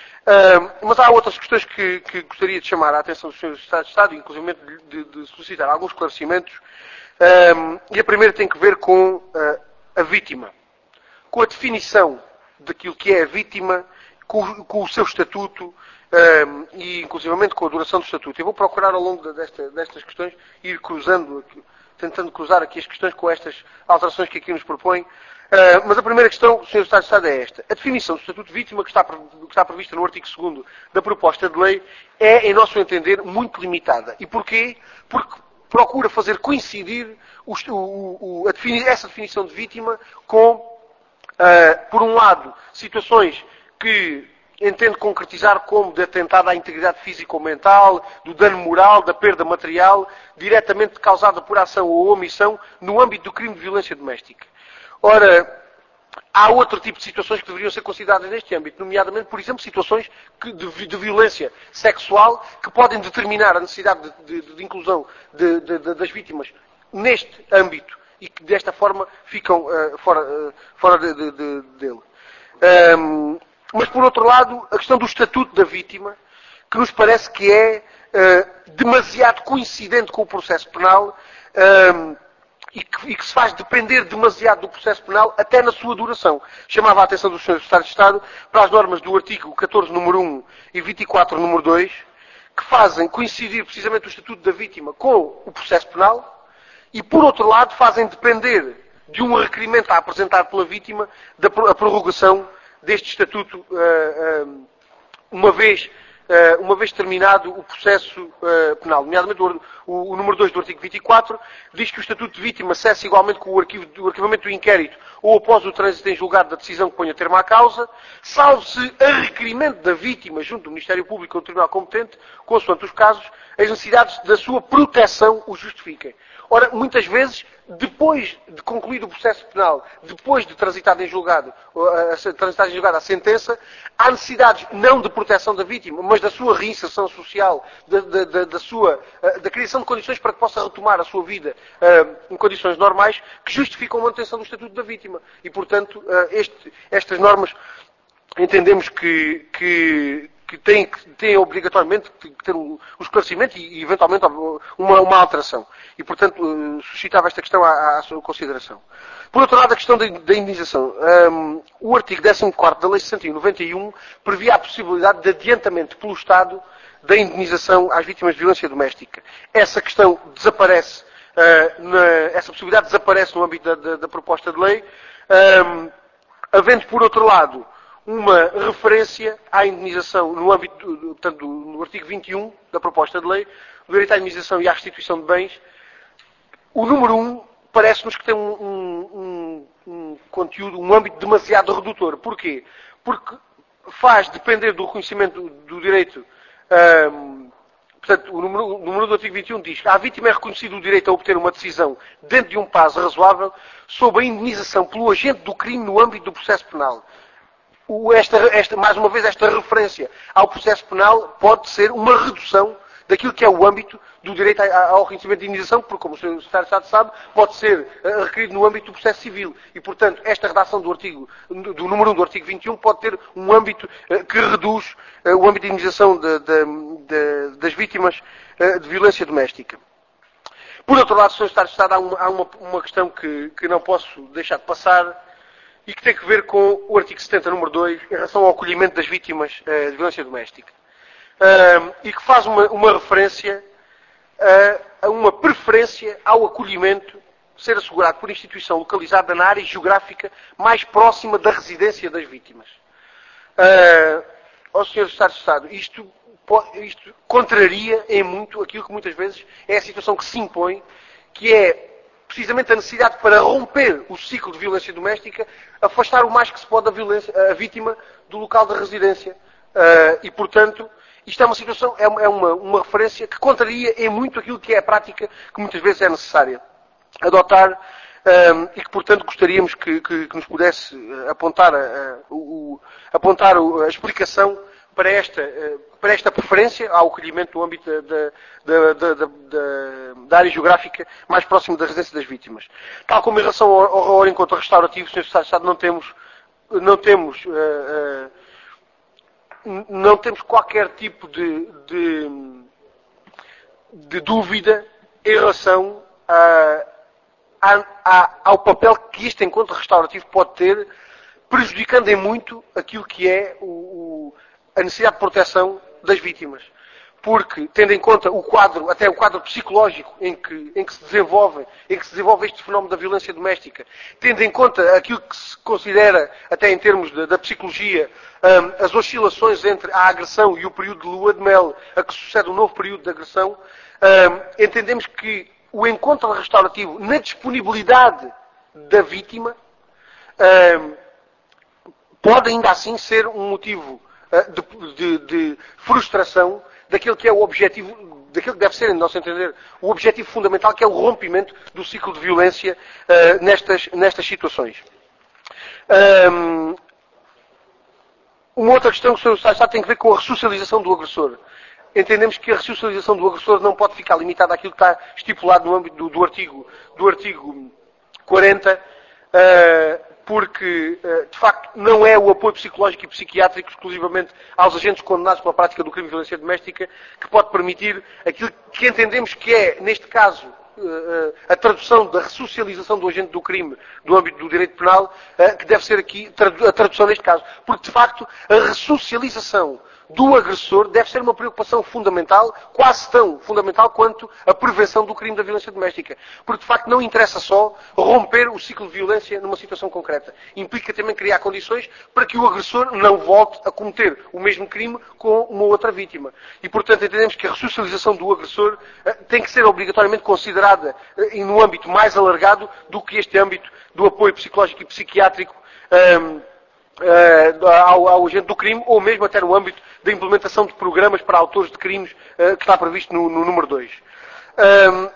Um, mas há outras questões que, que gostaria de chamar a atenção dos senhores Secretários de Estado, inclusive de, de solicitar alguns esclarecimentos. Um, e a primeira tem que ver com uh, a vítima, com a definição daquilo que é a vítima, com, com o seu estatuto um, e, inclusivamente, com a duração do estatuto. Eu vou procurar, ao longo desta, destas questões, ir cruzando, tentando cruzar aqui as questões com estas alterações que aqui nos propõem. Uh, mas a primeira questão, senhor Secretário de Estado, é esta. A definição do estatuto de vítima, que está, que está prevista no artigo segundo da proposta de lei, é, em nosso entender, muito limitada. E porquê? Porque procura fazer coincidir o, o, o, a defini- essa definição de vítima com, Uh, por um lado, situações que entendo concretizar como de atentado à integridade física ou mental, do dano moral, da perda material, diretamente causada por ação ou omissão no âmbito do crime de violência doméstica. Ora, há outro tipo de situações que deveriam ser consideradas neste âmbito, nomeadamente, por exemplo, situações que, de, de violência sexual que podem determinar a necessidade de, de, de inclusão de, de, de, das vítimas neste âmbito e que desta forma ficam uh, fora, uh, fora de, de, de, dele. Um, mas, por outro lado, a questão do estatuto da vítima, que nos parece que é uh, demasiado coincidente com o processo penal um, e, que, e que se faz depender demasiado do processo penal até na sua duração. Chamava a atenção dos senhores Secretários de Estado para as normas do artigo catorze, número um e vinte e quatro, número dois, que fazem coincidir precisamente o estatuto da vítima com o processo penal, e, por outro lado, fazem depender de um requerimento a apresentar pela vítima da a prorrogação deste Estatuto, uma vez, uma vez terminado o processo penal. Nomeadamente, o, o número dois do artigo vinte e quatro diz que o Estatuto de Vítima cessa igualmente com o, arquivo, o arquivamento do inquérito ou após o trânsito em julgado da decisão que ponha termo à causa, salvo se a requerimento da vítima junto do Ministério Público ou do Tribunal competente, consoante os casos, as necessidades da sua proteção o justifiquem. Ora, muitas vezes, depois de concluído o processo penal, depois de transitado em julgado, transitado em julgado a sentença, há necessidades não de proteção da vítima, mas da sua reinserção social, da, da, da, da sua, da criação de condições para que possa retomar a sua vida uh, em condições normais, que justificam a manutenção do Estatuto da Vítima. E, portanto, uh, este, estas normas entendemos que, que que têm, que têm obrigatoriamente que ter um, um esclarecimento e, eventualmente, uma, uma alteração. E, portanto, suscitava esta questão à, à sua consideração. Por outro lado, a questão da, da indenização. Um, o artigo décimo quarto da Lei sessenta e um noventa e um previa a possibilidade de adiantamento pelo Estado da indenização às vítimas de violência doméstica. Essa questão desaparece, uh, na, essa possibilidade desaparece no âmbito da, da, da proposta de lei, um, havendo, por outro lado, uma referência à indenização no âmbito, do, portanto, no artigo vinte e um da proposta de lei, do direito à indenização e à restituição de bens. O número um parece-nos que tem um, um, um, um conteúdo, um âmbito demasiado redutor. Porquê? Porque faz depender do reconhecimento do, do direito. Um, portanto, o número, o número do artigo vinte e um diz que à vítima é reconhecido o direito a obter uma decisão dentro de um prazo razoável sobre a indenização pelo agente do crime no âmbito do processo penal. Esta, esta, mais uma vez, esta referência ao processo penal pode ser uma redução daquilo que é o âmbito do direito ao reconhecimento de indenização, porque, como o senhor Secretário de Estado sabe, pode ser requerido no âmbito do processo civil. E, portanto, esta redação do, artigo, do número um do artigo vinte e um pode ter um âmbito que reduz o âmbito de indenização de, de, de, das vítimas de violência doméstica. Por outro lado, senhor Secretário de Estado, há uma, há uma, uma questão que, que não posso deixar de passar, e que tem que ver com o artigo setenta, número dois, em relação ao acolhimento das vítimas uh, de violência doméstica. Uh, e que faz uma, uma referência uh, a uma preferência ao acolhimento ser assegurado por instituição localizada na área geográfica mais próxima da residência das vítimas. Uh, ao senhor Secretário de Estado, isto, isto contraria em muito aquilo que muitas vezes é a situação que se impõe, que é precisamente a necessidade para romper o ciclo de violência doméstica, afastar o mais que se pode a, violência, a vítima do local da residência. Uh, e, portanto, isto é uma situação, é uma, é uma, uma referência que contraria em muito aquilo que é a prática que muitas vezes é necessária adotar um, e que, portanto, gostaríamos que, que, que nos pudesse apontar, a, o, apontar a explicação para esta, para esta preferência ao acolhimento no âmbito da, da, da, da, da área geográfica mais próxima da residência das vítimas. Tal como em relação ao, ao encontro restaurativo, senhor Secretário de Estado, não temos, não temos, uh, uh, não temos qualquer tipo de, de, de dúvida em relação a, a, a, ao papel que este encontro restaurativo pode ter, prejudicando em muito aquilo que é o, o a necessidade de proteção das vítimas. Porque, tendo em conta o quadro, até o quadro psicológico em que, em que se desenvolve, em que se desenvolve este fenómeno da violência doméstica, tendo em conta aquilo que se considera, até em termos de, da psicologia, um, as oscilações entre a agressão e o período de lua de mel, a que sucede um novo período de agressão, um, entendemos que o encontro restaurativo, na disponibilidade da vítima, um, pode ainda assim ser um motivo De, de, de frustração daquilo que é o objetivo, daquilo que deve ser, em nosso entender, o objetivo fundamental, que é o rompimento do ciclo de violência uh, nestas, nestas situações. Um, uma outra questão que o senhor Secretário tem que ver com a ressocialização do agressor. Entendemos que a ressocialização do agressor não pode ficar limitada àquilo que está estipulado no âmbito do, do, artigo, do artigo quarenta, uh, porque, de facto, não é o apoio psicológico e psiquiátrico exclusivamente aos agentes condenados pela prática do crime de violência doméstica que pode permitir aquilo que entendemos que é, neste caso, a tradução da ressocialização do agente do crime do âmbito do direito penal, que deve ser aqui a tradução neste caso. Porque, de facto, a ressocialização do agressor deve ser uma preocupação fundamental, quase tão fundamental quanto a prevenção do crime da violência doméstica. Porque, de facto, não interessa só romper o ciclo de violência numa situação concreta. Implica também criar condições para que o agressor não volte a cometer o mesmo crime com uma outra vítima. E, portanto, entendemos que a ressocialização do agressor tem que ser obrigatoriamente considerada no âmbito mais alargado do que este âmbito do apoio psicológico e psiquiátrico um, uh, ao, ao agente do crime, ou mesmo até no âmbito da implementação de programas para autores de crimes, uh, que está previsto no, no número dois. Um,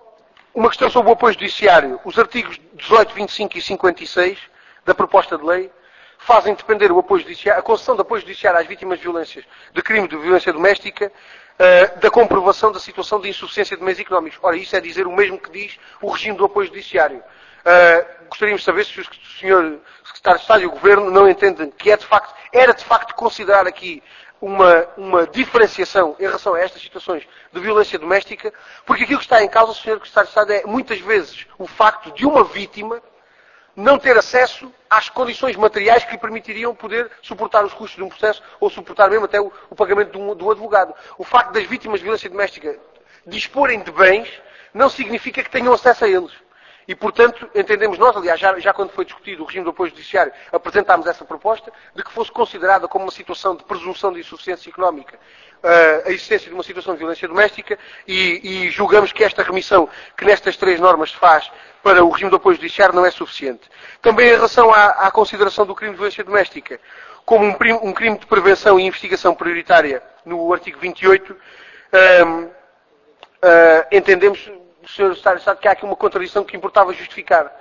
uma questão sobre o apoio judiciário. Os artigos dezoito, vinte e cinco e cinquenta e seis da proposta de lei fazem depender o apoio judiciário, a concessão de apoio judiciário às vítimas de violências, de crime de violência doméstica, uh, da comprovação da situação de insuficiência de meios económicos. Ora, isso é dizer o mesmo que diz o regime do apoio judiciário. Uh, gostaríamos de saber se o senhor Secretário de Estado e o Governo não entendem que é de facto, era de facto considerar aqui uma, uma diferenciação em relação a estas situações de violência doméstica, porque aquilo que está em causa, senhor Secretário de Estado, é muitas vezes o facto de uma vítima não ter acesso às condições materiais que lhe permitiriam poder suportar os custos de um processo ou suportar mesmo até o, o pagamento do, do advogado. O facto das vítimas de violência doméstica disporem de bens não significa que tenham acesso a eles. E, portanto, entendemos nós, aliás, já, já quando foi discutido o regime do apoio judiciário, apresentámos essa proposta de que fosse considerada como uma situação de presunção de insuficiência económica uh, a existência de uma situação de violência doméstica e, e julgamos que esta remissão que nestas três normas se faz para o regime do apoio judiciário não é suficiente. Também em relação à, à consideração do crime de violência doméstica como um, prim, um crime de prevenção e investigação prioritária no artigo vinte e oito, um, uh, entendemos, senhor Secretário de Estado, que há aqui uma contradição que importava justificar.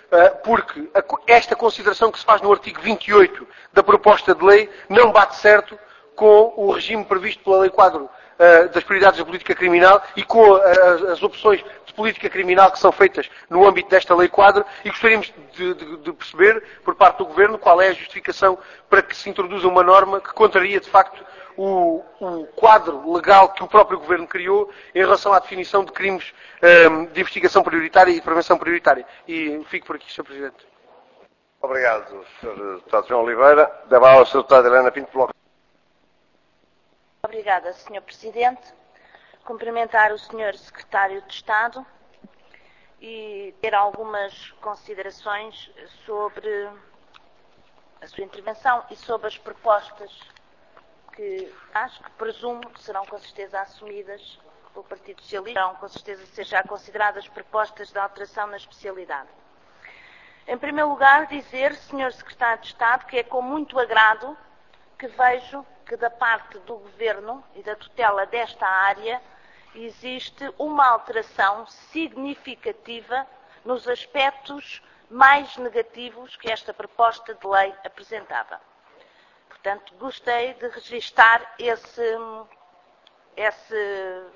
Porque esta consideração que se faz no artigo vinte e oito da proposta de lei não bate certo com o regime previsto pela Lei Quadro das Prioridades da Política Criminal e com as opções de política criminal que são feitas no âmbito desta Lei Quadro, e gostaríamos de, de, de perceber, por parte do Governo, qual é a justificação para que se introduza uma norma que contraria, de facto, O, o quadro legal que o próprio Governo criou em relação à definição de crimes um, de investigação prioritária e de prevenção prioritária. E fico por aqui, senhor Presidente. Obrigado, senhor Deputado João Oliveira. Da palavra ao senhor Deputado Helena Pinto Bloco. Obrigada, senhor Presidente. Cumprimentar o senhor Secretário de Estado e ter algumas considerações sobre a sua intervenção e sobre as propostas que acho que presumo que serão com certeza assumidas pelo Partido Socialista, serão com certeza ser já consideradas propostas de alteração na especialidade. Em primeiro lugar, dizer, senhor Secretário de Estado, que é com muito agrado que vejo que da parte do Governo e da tutela desta área existe uma alteração significativa nos aspectos mais negativos que esta proposta de lei apresentava. Portanto, gostei de registar esse, esse,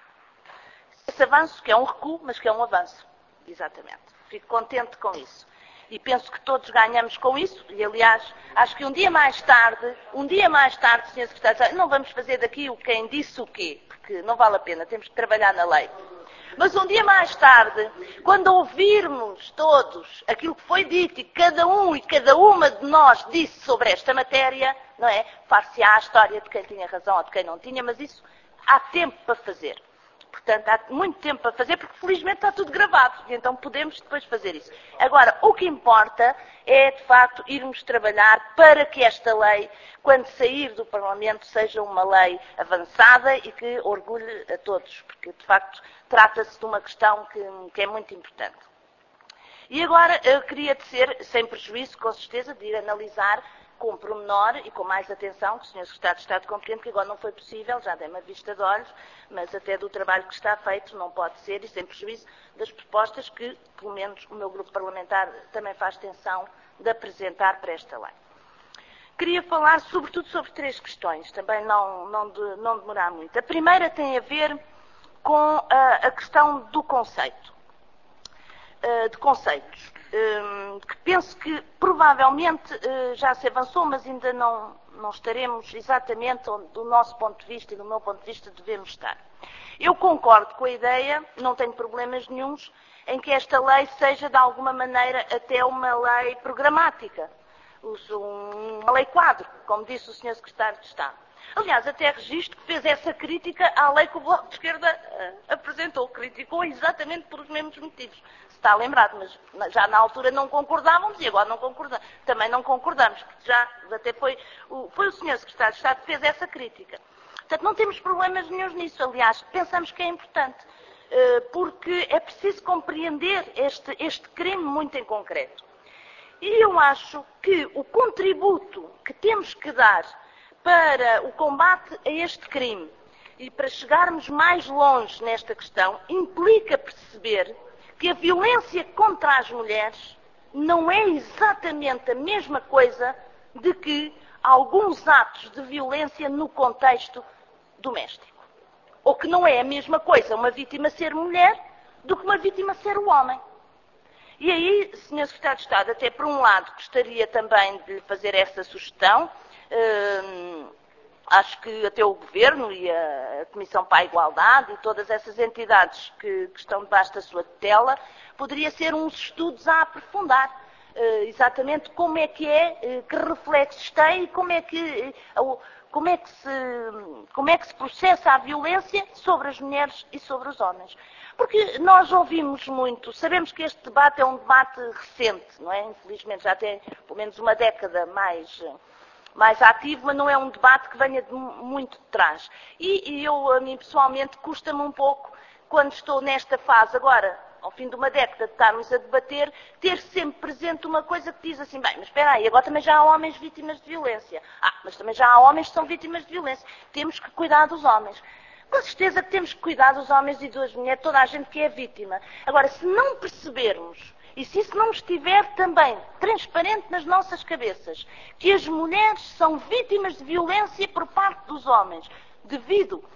esse avanço, que é um recuo, mas que é um avanço. Exatamente. Fico contente com isso. E penso que todos ganhamos com isso. E, aliás, acho que um dia mais tarde, um dia mais tarde, senhor Secretário, não vamos fazer daqui o quem disse o quê, porque não vale a pena, temos que trabalhar na lei. Mas um dia mais tarde, quando ouvirmos todos aquilo que foi dito e cada um e cada uma de nós disse sobre esta matéria, não é? Far-se-á a história de quem tinha razão ou de quem não tinha, mas isso há tempo para fazer. Portanto, há muito tempo para fazer, porque felizmente está tudo gravado, e então podemos depois fazer isso. Agora, o que importa é, de facto, irmos trabalhar para que esta lei, quando sair do Parlamento, seja uma lei avançada e que orgulhe a todos, porque, de facto, trata-se de uma questão que, que é muito importante. E agora, eu queria dizer, sem prejuízo, com certeza, de ir analisar com pormenor e com mais atenção, que o senhor Secretário de Estado compreende que agora não foi possível, já dei uma vista de olhos, mas até do trabalho que está feito não pode ser, e sem prejuízo das propostas que, pelo menos, o meu grupo parlamentar também faz tensão de apresentar para esta lei. Queria falar, sobretudo, sobre três questões, também não, não, de, não demorar muito. A primeira tem a ver com a, a questão do conceito, uh, de conceitos. Que penso que provavelmente já se avançou, mas ainda não, não estaremos exatamente onde, do nosso ponto de vista e do meu ponto de vista, devemos estar. Eu concordo com a ideia, não tenho problemas nenhuns, em que esta lei seja de alguma maneira até uma lei programática, uma lei quadro, como disse o senhor Secretário de Estado. Aliás, até registro que fez essa crítica à lei que o Bloco de Esquerda uh, apresentou. Criticou exatamente pelos mesmos motivos. Se está lembrado, mas já na altura não concordávamos e agora não concordamos. Também não concordamos, porque já até foi o, foi o senhor Secretário de Estado que fez essa crítica. Portanto, não temos problemas nenhum nisso. Aliás, pensamos que é importante, uh, porque é preciso compreender este, este crime muito em concreto. E eu acho que o contributo que temos que dar para o combate a este crime e para chegarmos mais longe nesta questão, implica perceber que a violência contra as mulheres não é exatamente a mesma coisa de que alguns atos de violência no contexto doméstico. Ou que não é a mesma coisa uma vítima ser mulher do que uma vítima ser o homem. E aí, senhor Secretário de Estado, até por um lado gostaria também de lhe fazer essa sugestão. Hum, acho que até o Governo e a Comissão para a Igualdade e todas essas entidades que, que estão debaixo da sua tutela, poderia ser uns estudos a aprofundar uh, exatamente como é que é, uh, que reflexos tem e como é que, uh, como é que se, como é que se processa a violência sobre as mulheres e sobre os homens. Porque nós ouvimos muito, sabemos que este debate é um debate recente, não é? Infelizmente já tem pelo menos uma década mais, mais ativo, mas não é um debate que venha de muito de trás. E, e eu, a mim pessoalmente, custa-me um pouco, quando estou nesta fase agora, ao fim de uma década de estarmos a debater, ter sempre presente uma coisa que diz assim, bem, mas espera aí, agora também já há homens vítimas de violência. Ah, mas também já há homens que são vítimas de violência. Temos que cuidar dos homens. Com certeza que temos que cuidar dos homens e das mulheres, toda a gente que é vítima. Agora, se não percebermos, e se isso não estiver também transparente nas nossas cabeças, que as mulheres são vítimas de violência por parte dos homens, devido uh,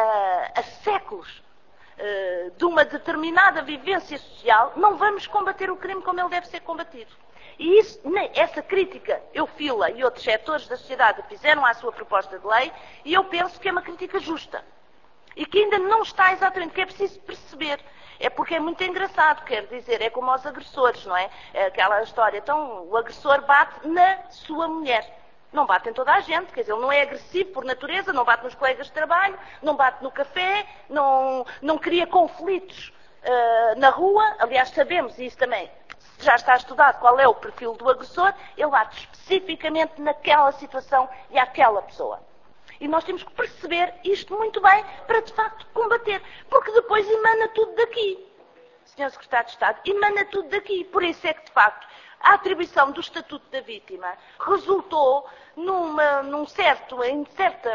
a séculos uh, de uma determinada vivência social, não vamos combater o crime como ele deve ser combatido. E isso, essa crítica, eu, Fila e outros setores da sociedade fizeram à sua proposta de lei, e eu penso que é uma crítica justa. E que ainda não está exatamente, que é preciso perceber. É porque é muito engraçado, quer dizer, é como aos agressores, não é? É aquela história. Então, o agressor bate na sua mulher. Não bate em toda a gente, quer dizer, ele não é agressivo por natureza, não bate nos colegas de trabalho, não bate no café, não, não cria conflitos uh, na rua. Aliás, sabemos, e isso também já está estudado, qual é o perfil do agressor. Ele bate especificamente naquela situação e àquela pessoa. E nós temos que perceber isto muito bem para, de facto, combater. Porque depois emana tudo daqui. senhor Secretário de Estado, emana tudo daqui. Por isso é que, de facto, a atribuição do Estatuto da Vítima resultou numa, num certo, em certo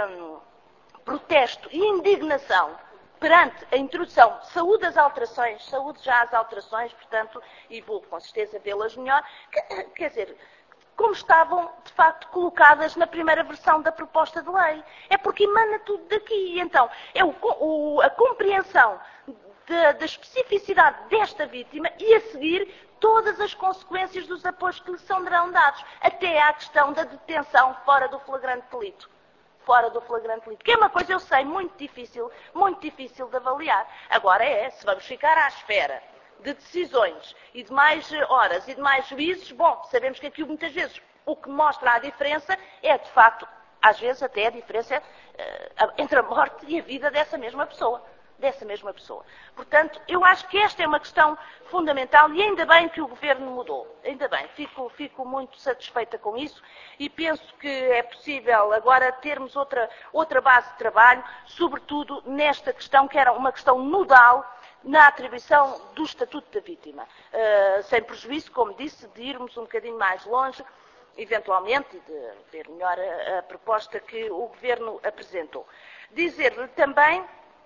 protesto e indignação perante a introdução. Saúde as alterações, saúde já as alterações, portanto, e vou com certeza vê-las melhor. Quer dizer, como estavam, de facto, colocadas na primeira versão da proposta de lei. É porque emana tudo daqui. Então, é o, o, a compreensão de, da especificidade desta vítima e, a seguir, todas as consequências dos apoios que lhe serão dados, até à questão da detenção fora do flagrante delito. Fora do flagrante delito. Que é uma coisa, eu sei, muito difícil, muito difícil de avaliar. Agora é, se vamos ficar à espera de decisões e de mais horas e de mais juízes, bom, sabemos que aqui muitas vezes o que mostra a diferença é, de facto, às vezes até a diferença uh, entre a morte e a vida dessa mesma pessoa. Dessa mesma pessoa. Portanto, eu acho que esta é uma questão fundamental e ainda bem que o Governo mudou. Ainda bem, fico, fico muito satisfeita com isso e penso que é possível agora termos outra, outra base de trabalho, sobretudo nesta questão que era uma questão nodal na atribuição do Estatuto da Vítima. Uh, sem prejuízo, como disse, de irmos um bocadinho mais longe, eventualmente, e de ver melhor a, a proposta que o Governo apresentou. Dizer-lhe também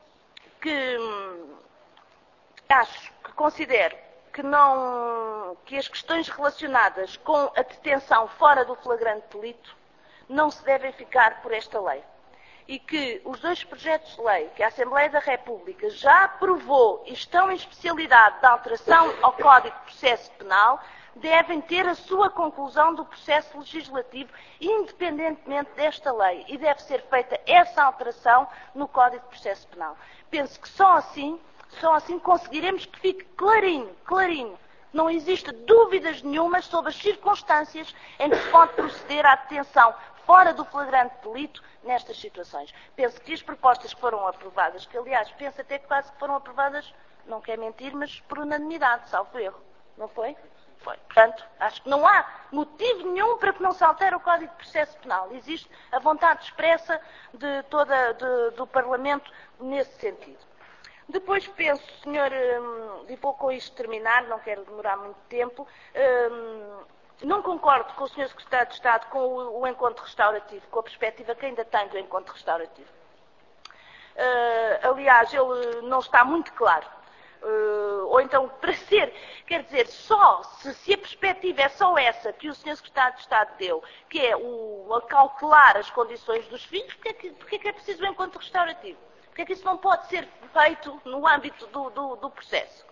que hum, acho, que considero que, não, que as questões relacionadas com a detenção fora do flagrante delito não se devem ficar por esta lei. E que os dois projetos de lei que a Assembleia da República já aprovou e estão em especialidade de alteração ao Código de Processo Penal devem ter a sua conclusão do processo legislativo independentemente desta lei e deve ser feita essa alteração no Código de Processo Penal. Penso que só assim, só assim conseguiremos que fique clarinho, clarinho Não existe dúvidas nenhumas sobre as circunstâncias em que se pode proceder à detenção fora do flagrante delito nestas situações. Penso que as propostas que foram aprovadas, que aliás penso até que quase que foram aprovadas, não quer mentir, mas por unanimidade, salvo erro. Não foi? Foi. Portanto, acho que não há motivo nenhum para que não se altere o Código de Processo Penal. Existe a vontade expressa de toda, de, do Parlamento nesse sentido. Depois penso, senhor, e vou com isto terminar, não quero demorar muito tempo, não concordo com o senhor Secretário de Estado com o, o encontro restaurativo, com a perspectiva que ainda tem do encontro restaurativo. Aliás, ele não está muito claro. Uh, ou então, para ser, quer dizer, só, se, se a perspectiva é só essa que o senhor Secretário de Estado deu, que é o a calcular as condições dos filhos, porque é que, porque é, que é preciso um encontro restaurativo? Porque é que isso não pode ser feito no âmbito do, do, do processo?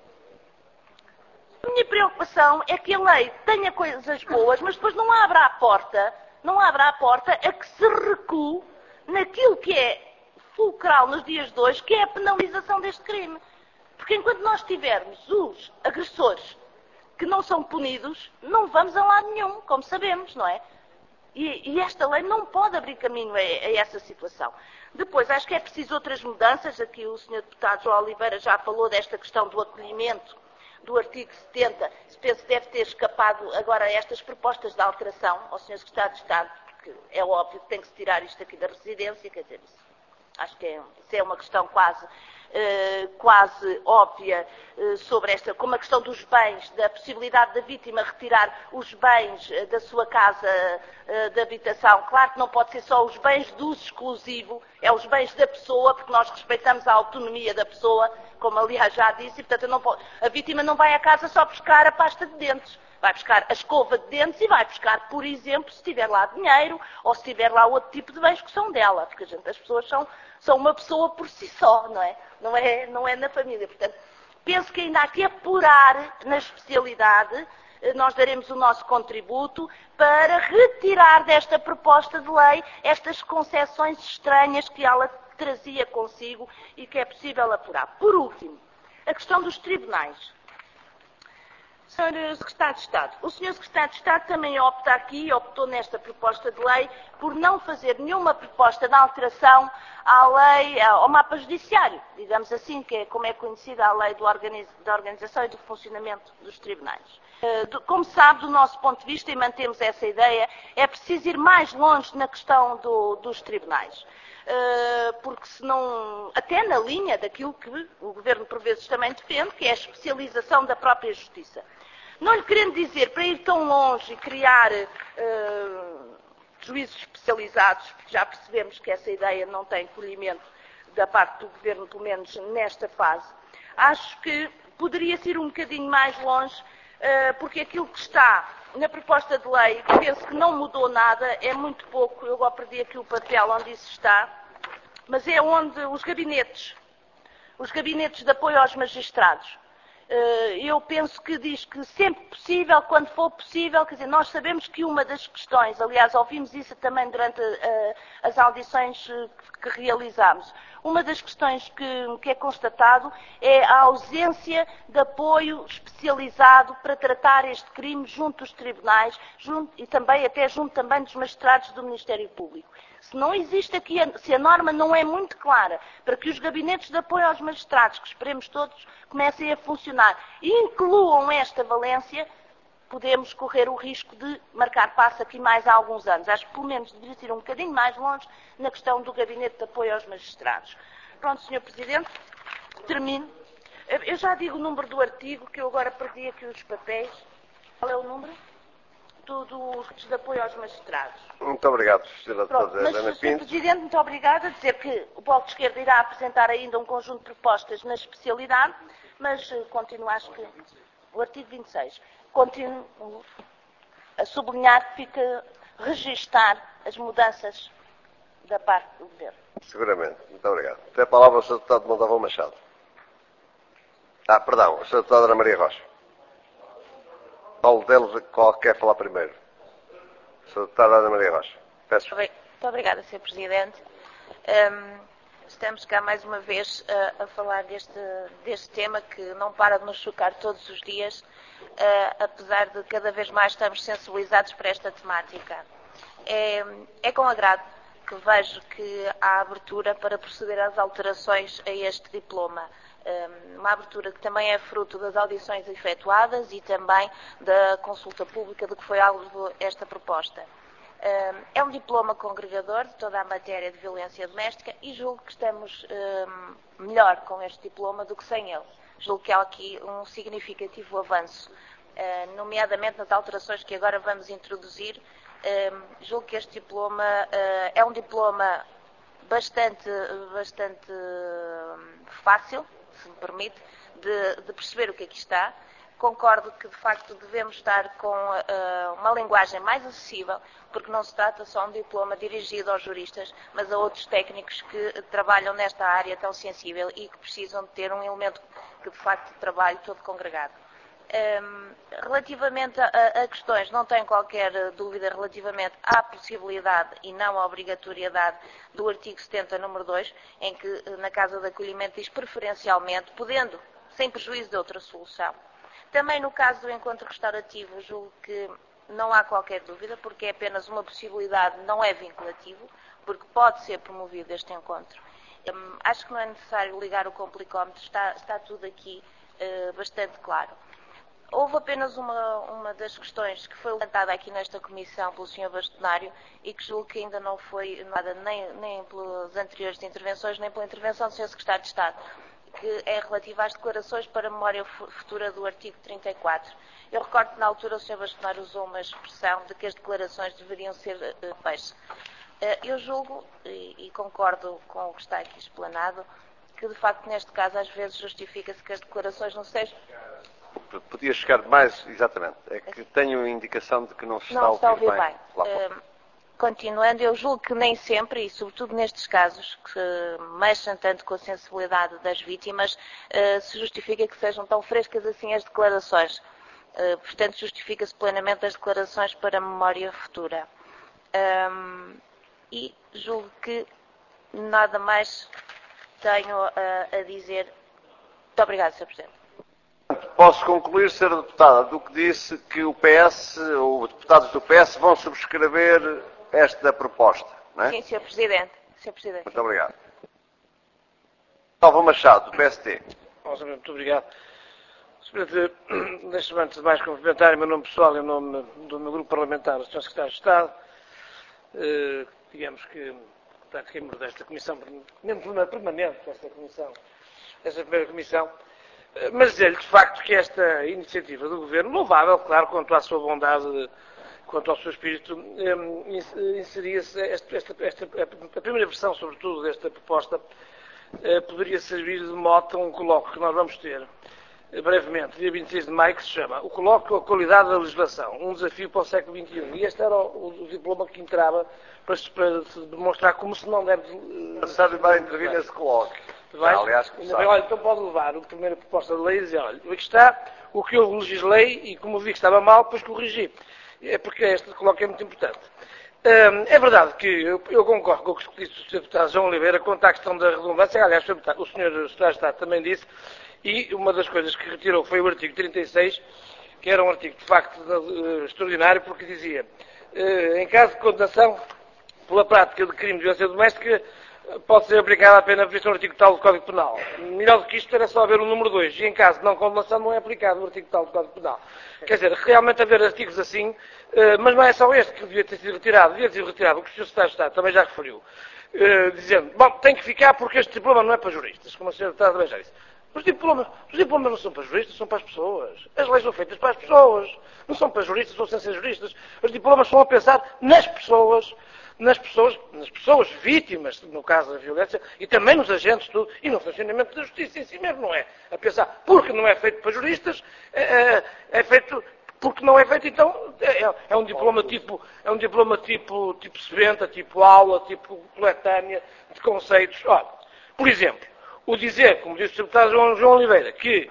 A minha preocupação é que a lei tenha coisas boas, mas depois não abra a porta, não abra a porta a que se recue naquilo que é fulcral nos dias de hoje, que é a penalização deste crime. Porque enquanto nós tivermos os agressores que não são punidos, não vamos a lado nenhum, como sabemos, não é? E, e esta lei não pode abrir caminho a, a essa situação. Depois, acho que é preciso outras mudanças. Aqui o senhor Deputado João Oliveira já falou desta questão do acolhimento do artigo setenta. Penso que deve ter escapado agora a estas propostas de alteração ao senhor Secretário de Estado, porque é óbvio que tem que se tirar isto aqui da residência, quer dizer, isso, acho que é, isso é uma questão quase... Uh, quase óbvia uh, sobre esta, como a questão dos bens, da possibilidade da vítima retirar os bens uh, da sua casa uh, de habitação. Claro que não pode ser só os bens de uso exclusivo, é os bens da pessoa, porque nós respeitamos a autonomia da pessoa, como aliás já disse, e portanto não pode, a vítima não vai à casa só buscar a pasta de dentes. Vai buscar a escova de dentes e vai buscar, por exemplo, se tiver lá dinheiro ou se tiver lá outro tipo de bens que são dela, porque a gente, as pessoas são, são uma pessoa por si só, não é? Não é, não é na família. Portanto, penso que ainda há que apurar na especialidade, nós daremos o nosso contributo para retirar desta proposta de lei estas concessões estranhas que ela trazia consigo e que é possível apurar. Por último, a questão dos tribunais. senhor Secretário de Estado, o senhor Secretário de Estado também opta aqui, optou nesta proposta de lei, por não fazer nenhuma proposta de alteração à lei, ao mapa judiciário, digamos assim, que é como é conhecida a lei do organiz, da organização e do funcionamento dos tribunais. Como sabe, do nosso ponto de vista, e mantemos essa ideia, é preciso ir mais longe na questão do, dos tribunais. Porque senão, até na linha daquilo que o Governo por vezes também defende, que é a especialização da própria Justiça. Não lhe querendo dizer para ir tão longe e criar uh, juízos especializados, porque já percebemos que essa ideia não tem acolhimento da parte do Governo, pelo menos nesta fase, acho que poderia-se ir um bocadinho mais longe, uh, porque aquilo que está na proposta de lei, que penso que não mudou nada, é muito pouco, eu agora perdi aqui o papel onde isso está, mas é onde os gabinetes, os gabinetes de apoio aos magistrados. Eu penso que diz que sempre possível, quando for possível, quer dizer, nós sabemos que uma das questões, aliás, ouvimos isso também durante uh, as audições que realizámos, uma das questões que, que é constatado é a ausência de apoio especializado para tratar este crime junto dos tribunais junto, e também até junto também dos magistrados do Ministério Público. Se não existe aqui, se a norma não é muito clara para que os gabinetes de apoio aos magistrados, que esperemos todos comecem a funcionar, e incluam esta valência, podemos correr o risco de marcar passo aqui mais há alguns anos. Acho que pelo menos deveria ir um bocadinho mais longe na questão do gabinete de apoio aos magistrados. Pronto, senhor Presidente, termino. Eu já digo o número do artigo, que eu agora perdi aqui os papéis. Qual é o número? Do, do, de apoio aos magistrados. Muito obrigado, senhora Deputada Helena Pinto. senhor Presidente, muito obrigada. A dizer que o Bloco de Esquerda irá apresentar ainda um conjunto de propostas na especialidade, mas continuo, acho que o artigo vinte e seis, continuo a sublinhar que fica registar as mudanças da parte do Governo. Seguramente. Muito obrigado. Tem a palavra o senhor Deputado Montalvão Machado. Ah, perdão, o senhor Deputado Ana Maria Rocha. Qual deles qual quer falar primeiro? senhora Deputada Ana Maria Rocha. Peço. Muito obrigada, senhor Presidente. Um, Estamos cá mais uma vez uh, a falar deste, deste tema que não para de nos chocar todos os dias, uh, apesar de cada vez mais estarmos sensibilizados para esta temática. É, é com agrado que vejo que há abertura para proceder às alterações a este diploma. Uma abertura que também é fruto das audições efetuadas e também da consulta pública de que foi alvo esta proposta. É um diploma congregador de toda a matéria de violência doméstica e julgo que estamos melhor com este diploma do que sem ele. Julgo que há aqui um significativo avanço, nomeadamente nas alterações que agora vamos introduzir. Julgo que este diploma é um diploma bastante, bastante fácil, se me permite, de, de perceber o que aqui está. Concordo que, de facto, devemos estar com uh, uma linguagem mais acessível, porque não se trata só de um diploma dirigido aos juristas, mas a outros técnicos que trabalham nesta área tão sensível e que precisam de ter um elemento que, de facto, trabalhe todo congregado. Um, relativamente a, a questões, não tenho qualquer dúvida relativamente à possibilidade e não à obrigatoriedade do artigo setenta, número dois, em que, na casa de acolhimento, diz preferencialmente, podendo, sem prejuízo de outra solução. Também no caso do encontro restaurativo, julgo que não há qualquer dúvida, porque é apenas uma possibilidade, não é vinculativo, porque pode ser promovido este encontro. Um, acho que não é necessário ligar o complicómetro, está, está tudo aqui uh, bastante claro. Houve apenas uma, uma das questões que foi levantada aqui nesta comissão pelo senhor Bastonário e que julgo que ainda não foi nada nem, nem pelas anteriores intervenções, nem pela intervenção do senhor Secretário de Estado, que é relativa às declarações para a memória futura do artigo trinta e quatro. Eu recordo que na altura o senhor Bastonário usou uma expressão de que as declarações deveriam ser uh, feitas. Uh, eu julgo, e, e concordo com o que está aqui explanado, que de facto neste caso às vezes justifica-se que as declarações não sejam... Podia chegar mais, exatamente. É que tenho indicação de que não se está, não está a ouvir bem. bem. Uh, continuando, eu julgo que nem sempre, e sobretudo nestes casos que mexem tanto com a sensibilidade das vítimas, uh, se justifica que sejam tão frescas assim as declarações. Uh, portanto, justifica-se plenamente as declarações para a memória futura. Um, e julgo que nada mais tenho uh, a dizer. Muito obrigada, senhor Presidente. Posso concluir, senhora Deputada, do que disse que o P S, ou os deputados do P S, vão subscrever esta proposta, não é? Sim, senhor Presidente. senhor Presidente. Muito obrigado. Salva Machado, do P S T. Muito obrigado. senhor Presidente, deixe-me antes de mais cumprimentar em meu nome pessoal e em nome do meu grupo parlamentar, o senhor Secretário de Estado, eh, digamos que, portanto, quem desta comissão, mesmo permanente desta comissão, desta primeira comissão, mas dizer-lhe de facto que esta iniciativa do Governo, louvável, claro, quanto à sua bondade, quanto ao seu espírito, inseria-se esta, esta, esta, a primeira versão, sobretudo, desta proposta, poderia servir de mote a um colóquio que nós vamos ter brevemente, dia vinte e seis de maio, que se chama o Colóquio A Qualidade da Legislação, um desafio para o século vinte e um. E este era o, o diploma que entrava para, para demonstrar como se não deve... Uh, sabe, vai intervir nesse colóquio. Vai? Ah, aliás, que bem, olha, então pode levar a primeira proposta de lei e dizer, olha, aqui está o que eu legislei e como vi que estava mal, depois corrigi. É porque este colóquio é muito importante. Hum, é verdade que eu, eu concordo com o que disse o senhor Deputado João Oliveira quanto à questão da redundância. Aliás, o senhor Secretário de Estado também disse, e uma das coisas que retirou foi o artigo trinta e seis, que era um artigo de facto uh, extraordinário, porque dizia, uh, em caso de condenação pela prática de crime de violência doméstica, pode ser aplicada a pena prevista no artigo tal do Código Penal. Melhor do que isto era só haver o número dois, e em caso de não condenação não é aplicado o artigo tal do Código Penal. Quer dizer, realmente haver artigos assim, mas não é só este que devia ter sido retirado, devia ter sido retirado, o que o senhor Secretário de Estado também já referiu, dizendo, bom, tem que ficar porque este diploma não é para juristas, como a senhora Deputada também já disse. Os diplomas, os diplomas não são para juristas, são para as pessoas. As leis são feitas para as pessoas, não são para juristas ou sem ser juristas. Os diplomas são a pensar nas pessoas, nas pessoas, nas pessoas vítimas, no caso da violência, e também nos agentes, tudo, e no funcionamento da justiça em si mesmo, não é? A pensar, porque não é feito para juristas, é, é feito, porque não é feito, então, é, é um diploma tipo, é um diploma tipo, tipo Seventa, tipo aula, tipo coletânea, de conceitos. Olha, por exemplo, o dizer, como disse o deputado João, João Oliveira, que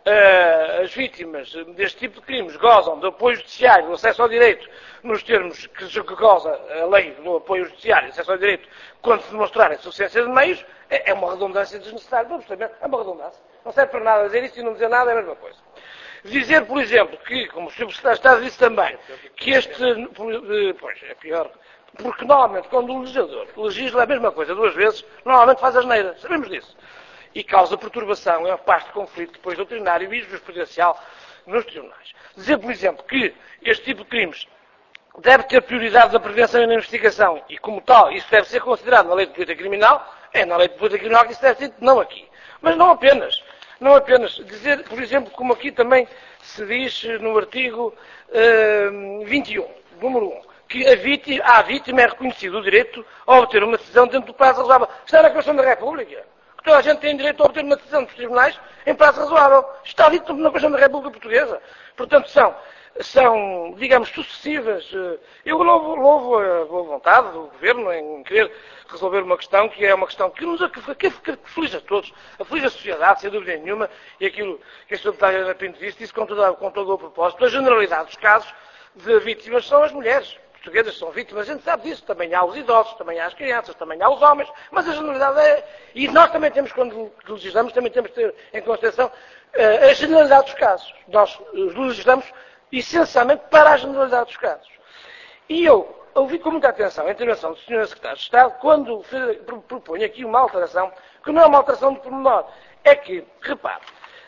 uh, as vítimas deste tipo de crimes gozam de apoio judiciário, do acesso ao direito, nos termos que, que goza a lei do apoio judiciário, acesso ao direito, quando se demonstrarem suficiência de meios, é, é uma redundância desnecessária. Vamos saber, é uma redundância. Não serve para nada dizer isso e não dizer nada é a mesma coisa. Dizer, por exemplo, que, como o senhor Secretário de Estado disse também, que este, pois, é pior, porque normalmente quando o legislador legisla a mesma coisa duas vezes, normalmente faz asneira, sabemos disso. E causa perturbação, é um pasto de conflito depois doutrinário e jurisprudencial nos tribunais. Dizer, por exemplo, que este tipo de crimes deve ter prioridade na prevenção e na investigação, e como tal, isso deve ser considerado na lei de política criminal, é na lei de política criminal que isso deve ser, não aqui. Mas não apenas. Não apenas dizer, por exemplo, como aqui também se diz no artigo uh, vinte e um, número um, que a vítima, à vítima é reconhecido o direito a obter uma decisão dentro do prazo razoável. Está na Constituição da República. Que toda a gente tem direito a obter uma decisão dos tribunais em prazo razoável. Está dito na Constituição da República Portuguesa. Portanto, são, são digamos, sucessivas. Eu louvo, louvo a boa vontade do Governo em querer resolver uma questão que é uma questão que nos que, que aflige a todos, aflige a sociedade, sem dúvida nenhuma, e aquilo que a senhora Deputada Ana Pinto disse, disse com todo, com todo o propósito. A generalidade dos casos de vítimas são as mulheres portuguesas, são vítimas, a gente sabe disso, também há os idosos, também há as crianças, também há os homens, mas a generalidade é, e nós também temos, quando legislamos, também temos que ter em consideração uh, a generalidade dos casos. Nós legislamos essencialmente para a generalidade dos casos. E eu ouvi com muita atenção a intervenção do senhor Secretário de Estado quando propõe aqui uma alteração, que não é uma alteração de pormenor, é que, repare,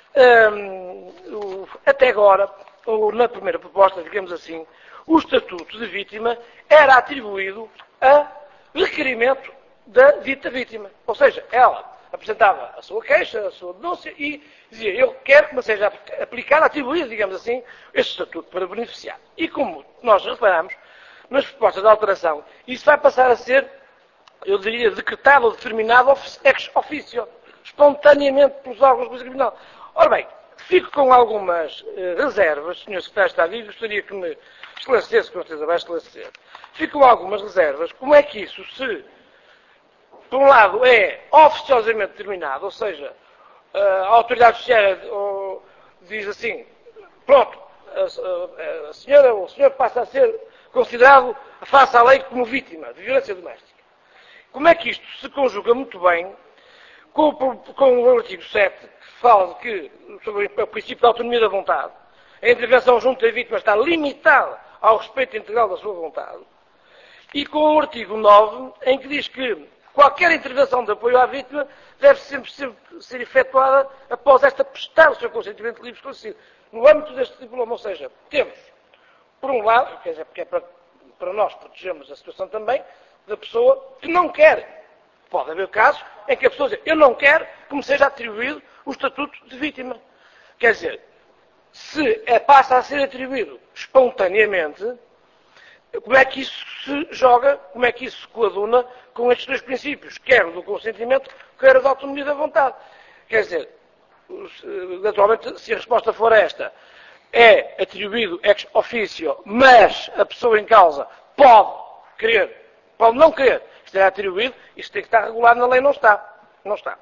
um, até agora, ou na primeira proposta, digamos assim, o estatuto de vítima era atribuído a requerimento da dita vítima. Ou seja, ela apresentava a sua queixa, a sua denúncia e dizia, eu quero que me seja aplicado, atribuído, digamos assim, este estatuto para beneficiar. E como nós reparamos, nas propostas de alteração, isso vai passar a ser, eu diria, decretado ou determinado ex officio, espontaneamente pelos órgãos de polícia criminal. Ora bem, fico com algumas eh, reservas, senhor Secretário de Estado, e gostaria que me esclarecesse, com certeza vai esclarecer. Fico com algumas reservas, como é que isso se, por um lado, é oficiosamente determinado, ou seja, a autoridade judiciária diz assim, pronto, a, a, a senhora ou o senhor passa a ser considerado, face à lei, como vítima de violência doméstica. Como é que isto se conjuga muito bem com, com o artigo sete, que fala de que, sobre o princípio da autonomia da vontade, a intervenção junto da vítima está limitada ao respeito integral da sua vontade, e com o artigo nove, em que diz que qualquer intervenção de apoio à vítima deve sempre ser, ser efetuada após esta prestar o seu consentimento livre esclarecido, no âmbito deste diploma. Ou seja, temos, por um lado, quer dizer, porque é para, para nós protegermos a situação também da pessoa que não quer. Pode haver casos em que a pessoa diz, eu não quero que me seja atribuído o estatuto de vítima. Quer dizer, se é, passa a ser atribuído espontaneamente, como é que isso se joga, como é que isso se coaduna com estes dois princípios, quer o do consentimento, quer o da autonomia da vontade. Quer dizer, naturalmente, se a resposta for esta, é atribuído ex officio, mas a pessoa em causa pode querer, pode não querer, isto é atribuído, isto tem que estar regulado na lei, não está. Não está.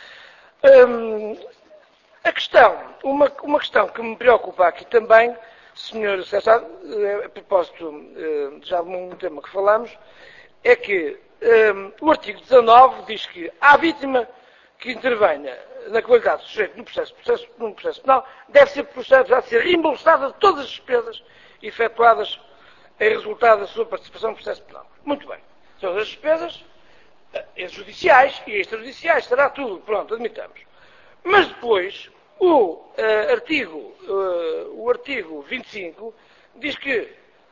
Hum, a questão, uma, uma questão que me preocupa aqui também, senhor Secretário, a propósito já de um tema que falamos, é que um, o artigo dezanove diz que a vítima que intervenha na qualidade do sujeito no processo, processo, no processo penal deve ser, deve ser reembolsada de todas as despesas efetuadas em resultado da sua participação no processo penal. Muito bem. Todas as despesas uh, judiciais e extrajudiciais, será tudo, pronto, admitamos. Mas depois, o, uh, artigo, uh, o artigo vinte e cinco diz que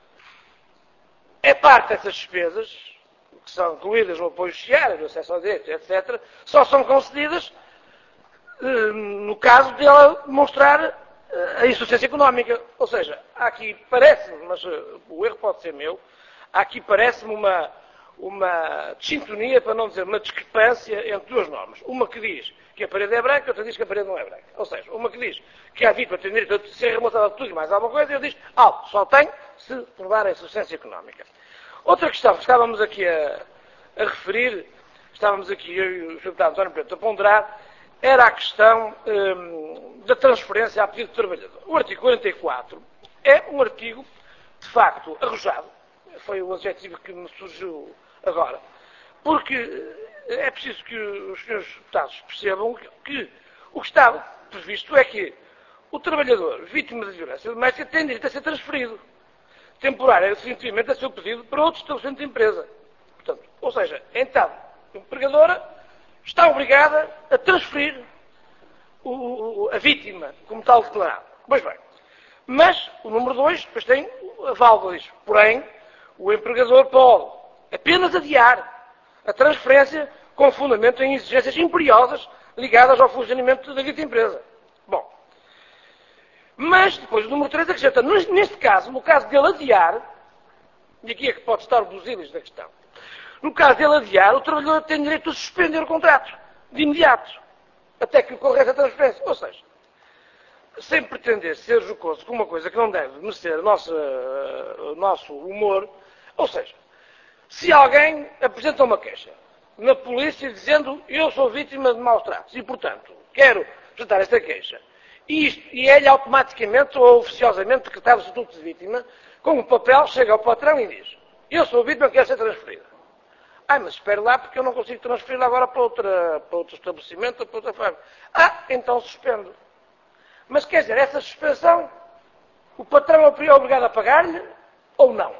é parte dessas despesas, que são incluídas no apoio judiciário, no acesso ao direito, etcétera, só são concedidas uh, no caso de ela demonstrar uh, a insuficiência económica. Ou seja, aqui parece-me, mas uh, o erro pode ser meu, aqui parece-me uma, uma desintonia, para não dizer uma discrepância entre duas normas. Uma que diz que a parede é branca, outra diz que a parede não é branca. Ou seja, uma que diz que a vítima tem direito a ser remontada de tudo e mais alguma coisa, e outra diz, ah, só tem se provar a insuficiência económica. Outra questão que estávamos aqui a, a referir, estávamos aqui, eu e o senhor Deputado António Preto, a ponderar, era a questão hum, da transferência a pedido do trabalhador. O artigo quarenta e quatro é um artigo, de facto, arrojado. Foi o adjetivo que me surgiu agora. Porque é preciso que os senhores deputados percebam que o que está previsto é que o trabalhador vítima de violência doméstica tem direito a ser transferido temporário, definitivamente, a seu pedido para outro estabelecimento de empresa. Portanto, ou seja, então, a empregadora está obrigada a transferir o, o, a vítima como tal declarado. Pois bem. Mas o número dois, depois tem a válvula disso. Porém, o empregador pode apenas adiar a transferência com fundamento em exigências imperiosas ligadas ao funcionamento da dita empresa. Bom. Mas, depois, o número três acrescenta, neste caso, no caso dele adiar, e aqui é que pode estar o busilis da questão, no caso dele adiar, o trabalhador tem direito a suspender o contrato, de imediato, até que ocorra essa transferência. Ou seja, sem pretender ser jocoso com uma coisa que não deve merecer a nossa, o nosso humor, ou seja, se alguém apresenta uma queixa na polícia dizendo eu sou vítima de maus tratos e, portanto, quero apresentar esta queixa, e, isto, e ele automaticamente ou oficiosamente decretado o estatuto de vítima, com um papel chega ao patrão e diz eu sou vítima, quero ser transferida. Ah, mas espere lá porque eu não consigo transferir agora para, outra, para outro estabelecimento ou para outra forma. Ah, então suspendo. Mas quer dizer, essa suspensão, o patrão é obrigado a pagar-lhe ou não?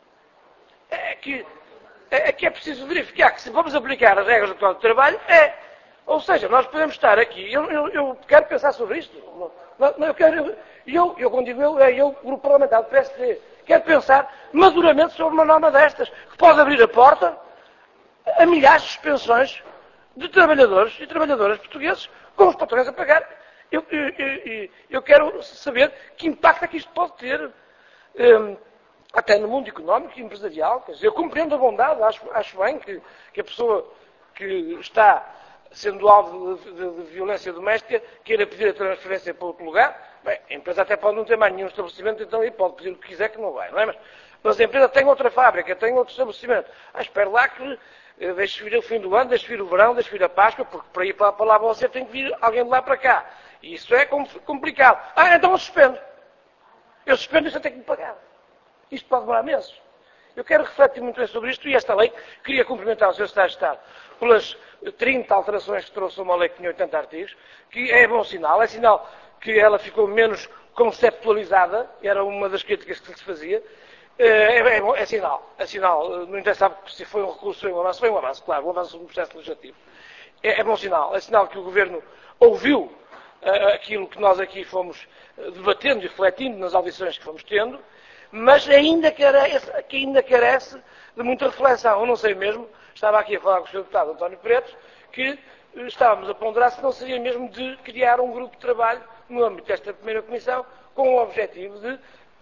É que, é que é preciso verificar que se vamos aplicar as regras do Código de Trabalho, é. Ou seja, nós podemos estar aqui, eu, eu, eu quero pensar sobre isto. Não, não, eu, quero, eu, eu, quando digo eu, é eu, grupo parlamentar do P S D, quero pensar maduramente sobre uma norma destas, que pode abrir a porta a milhares de suspensões de trabalhadores e trabalhadoras portugueses com os patrões a pagar. Eu, eu, eu, eu quero saber que impacto é que isto pode ter, um, até no mundo económico e empresarial. Quer dizer, eu compreendo a bondade, acho, acho bem que, que a pessoa que está sendo alvo de, de, de violência doméstica queira pedir a transferência para outro lugar. Bem, a empresa até pode não ter mais nenhum estabelecimento, então aí pode pedir o que quiser que não vai, não é? Mas, mas a empresa tem outra fábrica, tem outro estabelecimento. Ah, espero lá que eh, deixe vir o fim do ano, deixe vir o verão, deixe vir a Páscoa, porque para ir para, para lá você tem que vir alguém de lá para cá. E isso é complicado. Ah, então eu suspendo. Eu suspendo e você tem que me pagar. Isto pode demorar meses. Eu quero refletir muito bem sobre isto e esta lei, queria cumprimentar o senhor Secretário de Estado pelas trinta alterações que trouxe uma lei que tinha oitenta artigos, que é bom sinal, é sinal que ela ficou menos conceptualizada, era uma das críticas que se fazia, é, é, é, é sinal, é sinal, não interessa se foi um recurso ou um avanço, foi um avanço, claro, um avanço no processo legislativo. É, é bom sinal, é sinal que o Governo ouviu uh, aquilo que nós aqui fomos debatendo e refletindo nas audições que fomos tendo, mas ainda carece, que ainda carece de muita reflexão. Eu não sei mesmo, estava aqui a falar com o senhor deputado António Preto, que estávamos a ponderar se não seria mesmo de criar um grupo de trabalho no âmbito desta primeira comissão, com o objetivo de,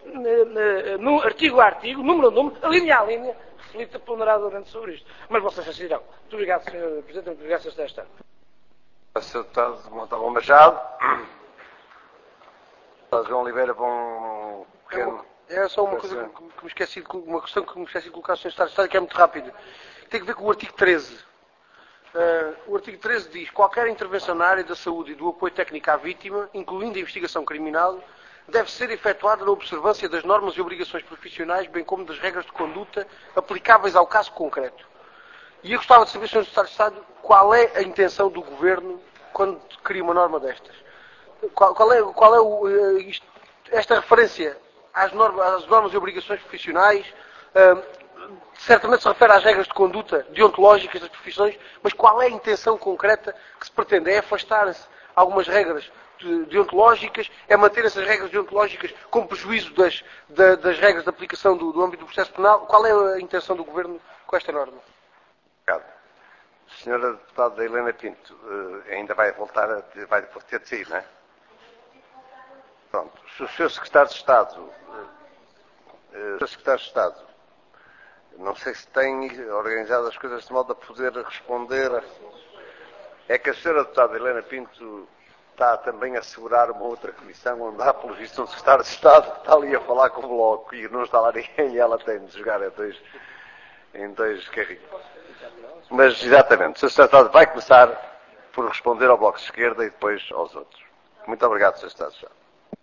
no artigo a artigo, número a número, a linha a linha, reflita ponderadamente sobre isto. Mas vocês decidirão. Muito obrigado, senhor Presidente, muito obrigado, senhor Secretário de Estado. senhor Deputado Montalvão Machado. João Oliveira, bom pequeno. É só uma coisa que, que me esqueci, de, uma questão que me esqueci de colocar ao senhor Secretário de Estado, que é muito rápida. Tem que ver com o artigo treze. Uh, o artigo treze diz: qualquer intervenção na área da saúde e do apoio técnico à vítima, incluindo a investigação criminal, deve ser efetuada na observância das normas e obrigações profissionais, bem como das regras de conduta aplicáveis ao caso concreto. E eu gostava de saber, senhor Secretário de Estado, qual é a intenção do Governo quando cria uma norma destas? Qual, qual é, qual é o, uh, isto, esta referência às normas, às normas e obrigações profissionais? Uh, certamente se refere às regras de conduta deontológicas das profissões, mas qual é a intenção concreta que se pretende? É afastar-se algumas regras deontológicas? É manter essas regras deontológicas com prejuízo das, das, das regras de aplicação do, do âmbito do processo penal? Qual é a intenção do Governo com esta norma? Obrigado. Senhora Deputada Helena Pinto, ainda vai voltar a ter, vai ter de sair, não é? Pronto. Se o senhor Secretário de Estado, o senhor Secretário de Estado, não sei se tem organizado as coisas de modo a poder responder. É que a senhora Deputada Helena Pinto está também a assegurar uma outra comissão onde há, pelo visto, um Secretário de Estado que está ali a falar com o Bloco e não está lá ninguém e ela tem de jogar em dois, em dois carrinhos. Mas, exatamente, o senhor Secretário de Estado vai começar por responder ao Bloco de Esquerda e depois aos outros. Muito obrigado, senhor Estado-Geral.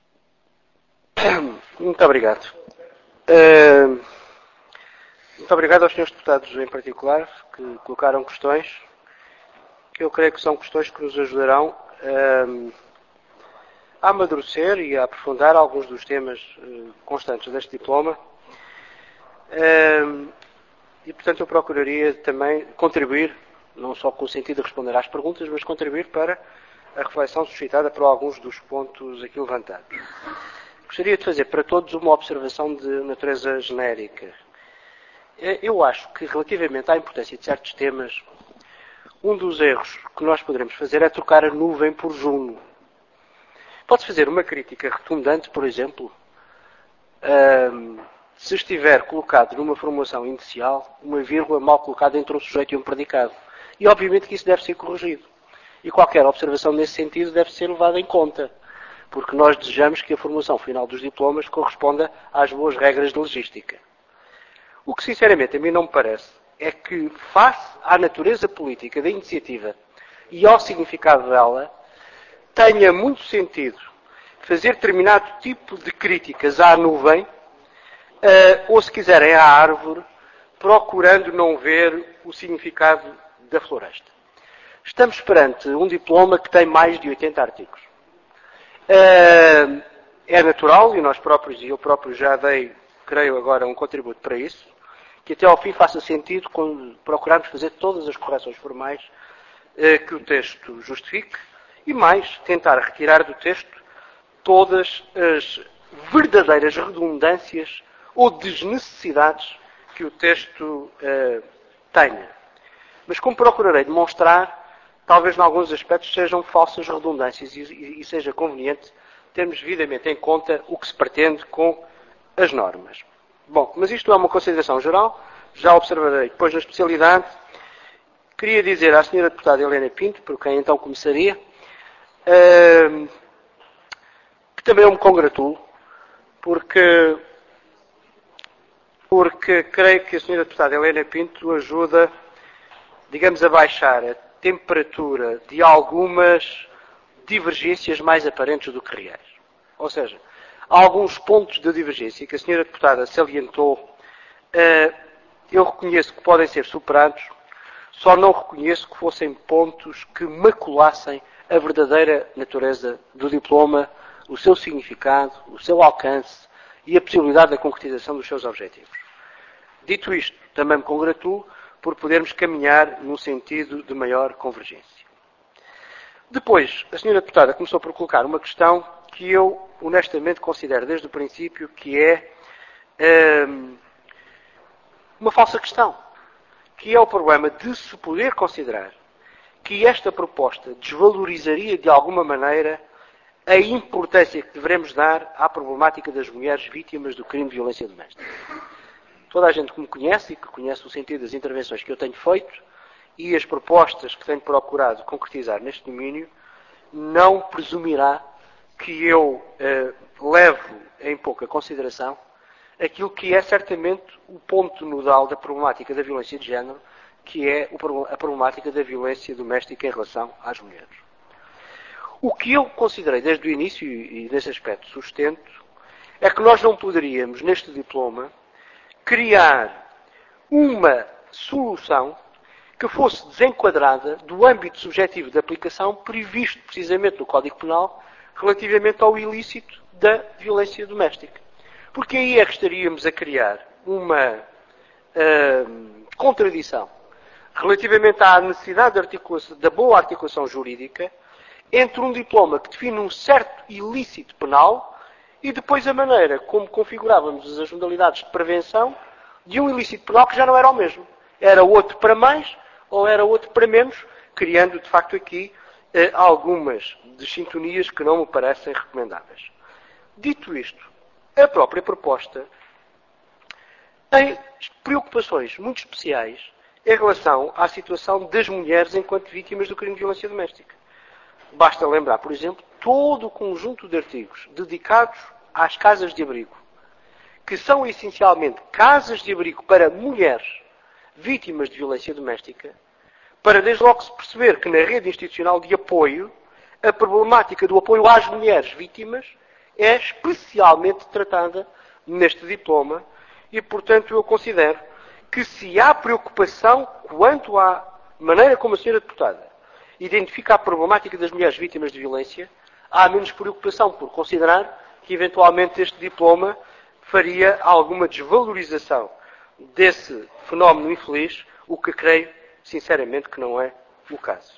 Muito obrigado. Uh, muito obrigado aos senhores deputados em particular, que colocaram questões, que eu creio que são questões que nos ajudarão uh, a amadurecer e a aprofundar alguns dos temas uh, constantes deste diploma. Uh, e, portanto, eu procuraria também contribuir, não só com o sentido de responder às perguntas, mas contribuir para a reflexão suscitada por alguns dos pontos aqui levantados. Gostaria de fazer para todos uma observação de natureza genérica. Eu acho que, relativamente à importância de certos temas, um dos erros que nós poderemos fazer é trocar a nuvem por Juno. Pode-se fazer uma crítica redundante, por exemplo, um, se estiver colocado numa formulação inicial uma vírgula mal colocada entre um sujeito e um predicado. E, obviamente, que isso deve ser corrigido. E qualquer observação nesse sentido deve ser levada em conta, porque nós desejamos que a formulação final dos diplomas corresponda às boas regras de logística. O que, sinceramente, a mim não me parece é que, face à natureza política da iniciativa e ao significado dela, tenha muito sentido fazer determinado tipo de críticas à nuvem, uh, ou, se quiserem, à árvore, procurando não ver o significado da floresta. Estamos perante um diploma que tem mais de oitenta artigos. Uh, é natural, e nós próprios, e eu próprio já dei, creio agora, um contributo para isso, que até ao fim faça sentido procurarmos fazer todas as correções formais uh, que o texto justifique, e mais, tentar retirar do texto todas as verdadeiras redundâncias ou desnecessidades que o texto uh, tenha. Mas como procurarei demonstrar, talvez em alguns aspectos sejam falsas redundâncias e, e, e seja conveniente termos devidamente em conta o que se pretende com as normas. Bom, mas isto é uma consideração geral, já observarei depois na especialidade. Queria dizer à senhora deputada Helena Pinto, por quem então começaria, uh, que também eu me congratulo, porque, porque creio que a senhora deputada Helena Pinto ajuda, digamos, a baixar a temperatura de algumas divergências mais aparentes do que reais. Ou seja, há alguns pontos de divergência que a senhora deputada salientou, eu reconheço que podem ser superados, só não reconheço que fossem pontos que maculassem a verdadeira natureza do diploma, o seu significado, o seu alcance e a possibilidade da concretização dos seus objetivos. Dito isto, também me congratulo por podermos caminhar num sentido de maior convergência. Depois, a senhora deputada começou por colocar uma questão que eu, honestamente, considero desde o princípio que é hum, uma falsa questão, que é o problema de se poder considerar que esta proposta desvalorizaria de alguma maneira a importância que devemos dar à problemática das mulheres vítimas do crime de violência doméstica. Toda a gente que me conhece e que conhece o sentido das intervenções que eu tenho feito e as propostas que tenho procurado concretizar neste domínio, não presumirá que eu eh, levo em pouca consideração aquilo que é certamente o ponto nodal da problemática da violência de género, que é a problemática da violência doméstica em relação às mulheres. O que eu considerei desde o início, e nesse aspecto sustento, é que nós não poderíamos, neste diploma, criar uma solução que fosse desenquadrada do âmbito subjetivo de aplicação previsto precisamente no Código Penal relativamente ao ilícito da violência doméstica. Porque aí é que estaríamos a criar uma uh, contradição relativamente à necessidade de articulação, da boa articulação jurídica entre um diploma que define um certo ilícito penal e depois a maneira como configurávamos as modalidades de prevenção de um ilícito penal que já não era o mesmo. Era outro para mais ou era outro para menos, criando, de facto, aqui eh, algumas desintonias que não me parecem recomendáveis. Dito isto, a própria proposta tem preocupações muito especiais em relação à situação das mulheres enquanto vítimas do crime de violência doméstica. Basta lembrar, por exemplo, todo o conjunto de artigos dedicados às casas de abrigo, que são essencialmente casas de abrigo para mulheres vítimas de violência doméstica, para desde logo se perceber que na rede institucional de apoio, a problemática do apoio às mulheres vítimas é especialmente tratada neste diploma e, portanto, eu considero que se há preocupação quanto à maneira como a senhora deputada identifica a problemática das mulheres vítimas de violência, há menos preocupação por considerar que, eventualmente, este diploma faria alguma desvalorização desse fenómeno infeliz, o que creio, sinceramente, que não é o caso.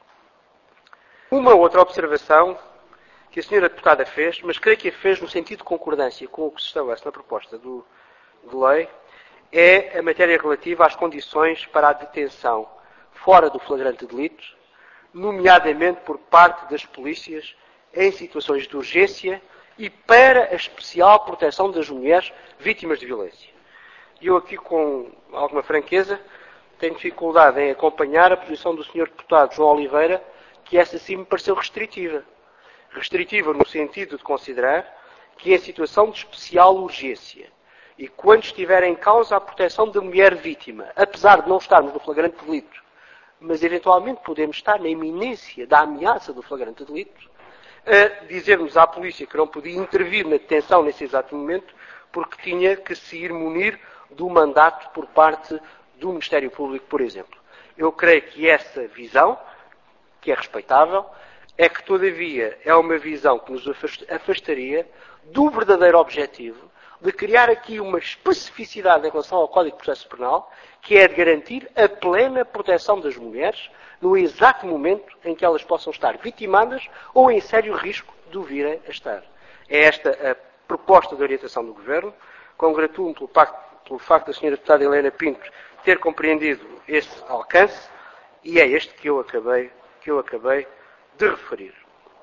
Uma outra observação que a senhora deputada fez, mas creio que a fez no sentido de concordância com o que se estabelece na proposta do, de lei, é a matéria relativa às condições para a detenção fora do flagrante delito, nomeadamente por parte das polícias em situações de urgência e para a especial proteção das mulheres vítimas de violência. E eu aqui, com alguma franqueza, tenho dificuldade em acompanhar a posição do senhor deputado João Oliveira, que essa sim me pareceu restritiva. Restritiva no sentido de considerar que em situação de especial urgência e quando estiver em causa a proteção da mulher vítima, apesar de não estarmos no flagrante delito, mas eventualmente podemos estar na iminência da ameaça do flagrante delito, a dizermos à polícia que não podia intervir na detenção nesse exato momento porque tinha que se ir munir do mandato por parte do Ministério Público, por exemplo. Eu creio que essa visão, que é respeitável, é que, todavia, é uma visão que nos afastaria do verdadeiro objetivo de criar aqui uma especificidade em relação ao Código de Processo Penal, que é de garantir a plena proteção das mulheres no exato momento em que elas possam estar vitimadas ou em sério risco de o virem a estar. É esta a proposta de orientação do Governo. Congratulo-me pelo, pelo facto da senhora deputada Helena Pinto ter compreendido esse alcance e é este que eu acabei, que eu acabei de referir.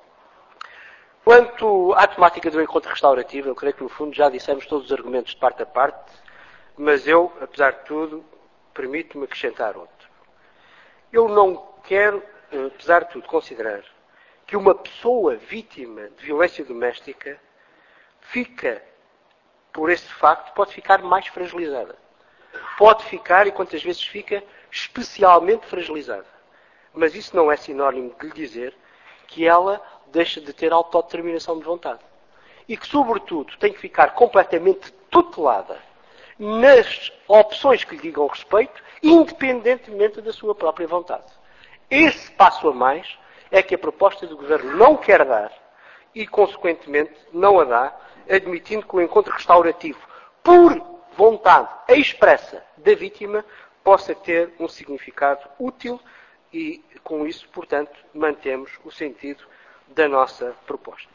Quanto à temática do encontro restaurativo, eu creio que no fundo já dissemos todos os argumentos de parte a parte, mas eu, apesar de tudo, permito-me acrescentar outro. Eu não quero, apesar de tudo, considerar que uma pessoa vítima de violência doméstica fica, por esse facto, pode ficar mais fragilizada. Pode ficar, e quantas vezes fica, especialmente fragilizada. Mas isso não é sinónimo de lhe dizer que ela deixa de ter autodeterminação de vontade. E que, sobretudo, tem que ficar completamente tutelada nas opções que lhe digam respeito, independentemente da sua própria vontade. Esse passo a mais é que a proposta do Governo não quer dar e, consequentemente, não a dá, admitindo que o encontro restaurativo, por vontade expressa da vítima, possa ter um significado útil e, com isso, portanto, mantemos o sentido da nossa proposta.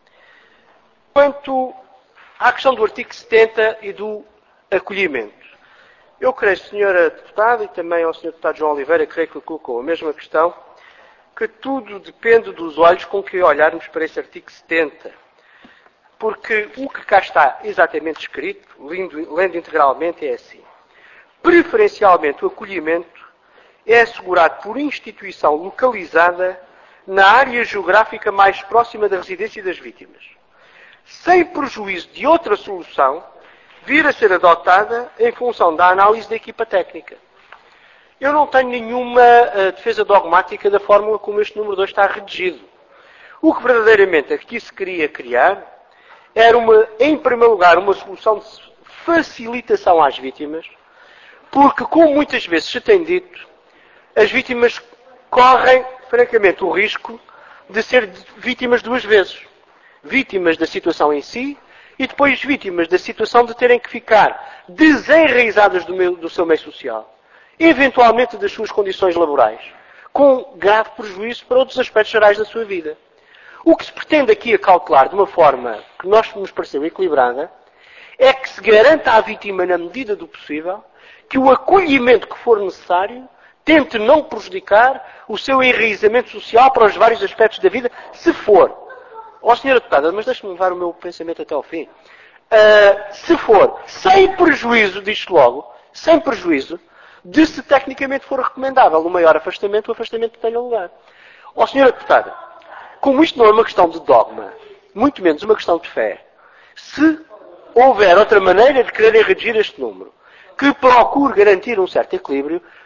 Quanto à questão do artigo setenta e do acolhimento, eu creio, senhora deputada, e também ao senhor deputado João Oliveira, creio que colocou a mesma questão, que tudo depende dos olhos com que olharmos para esse artigo setenta. Porque o que cá está exatamente escrito, lendo, lendo integralmente, é assim. Preferencialmente o acolhimento é assegurado por instituição localizada na área geográfica mais próxima da residência das vítimas, sem prejuízo de outra solução vir a ser adotada em função da análise da equipa técnica. Eu não tenho nenhuma uh, defesa dogmática da fórmula como este número dois está redigido. O que verdadeiramente aqui se queria criar era, uma, em primeiro lugar, uma solução de facilitação às vítimas, porque, como muitas vezes se tem dito, as vítimas correm, francamente, o risco de ser vítimas duas vezes. Vítimas da situação em si e depois vítimas da situação de terem que ficar desenraizadas do, meio, do seu meio social, eventualmente das suas condições laborais, com grave prejuízo para outros aspectos gerais da sua vida. O que se pretende aqui acautelar de uma forma que nós nos pareceu equilibrada é que se garanta à vítima, na medida do possível, que o acolhimento que for necessário tente não prejudicar o seu enraizamento social para os vários aspectos da vida, se for. Ó, oh, senhora deputada, mas deixe-me levar o meu pensamento até ao fim. Uh, se for, sem prejuízo, diz logo, sem prejuízo, de se tecnicamente for recomendável o maior afastamento, o afastamento tenha lugar. Ó, oh, senhora deputada, como isto não é uma questão de dogma, muito menos uma questão de fé, se houver outra maneira de querer redigir este número, que procure garantir um certo equilíbrio,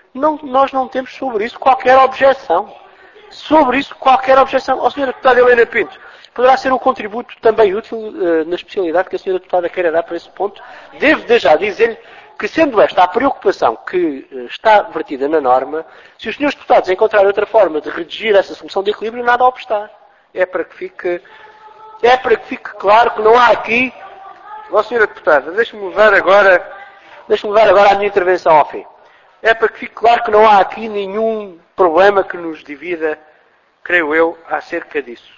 Não, nós não temos sobre isso qualquer objeção. Sobre isso qualquer objeção. Ó senhora Deputada Helena Pinto, poderá ser um contributo também útil uh, na especialidade que a senhora Deputada queira dar para esse ponto. Devo de já dizer-lhe que, sendo esta a preocupação que uh, está vertida na norma, se os senhores deputados encontrarem outra forma de redigir essa solução de equilíbrio, nada a obstar. É para que fique, é para que fique claro que não há aqui... Ó senhora Deputada, deixe-me levar agora, deixe-me levar agora a minha intervenção ao fim. É para que fique claro que não há aqui nenhum problema que nos divida, creio eu, acerca disso.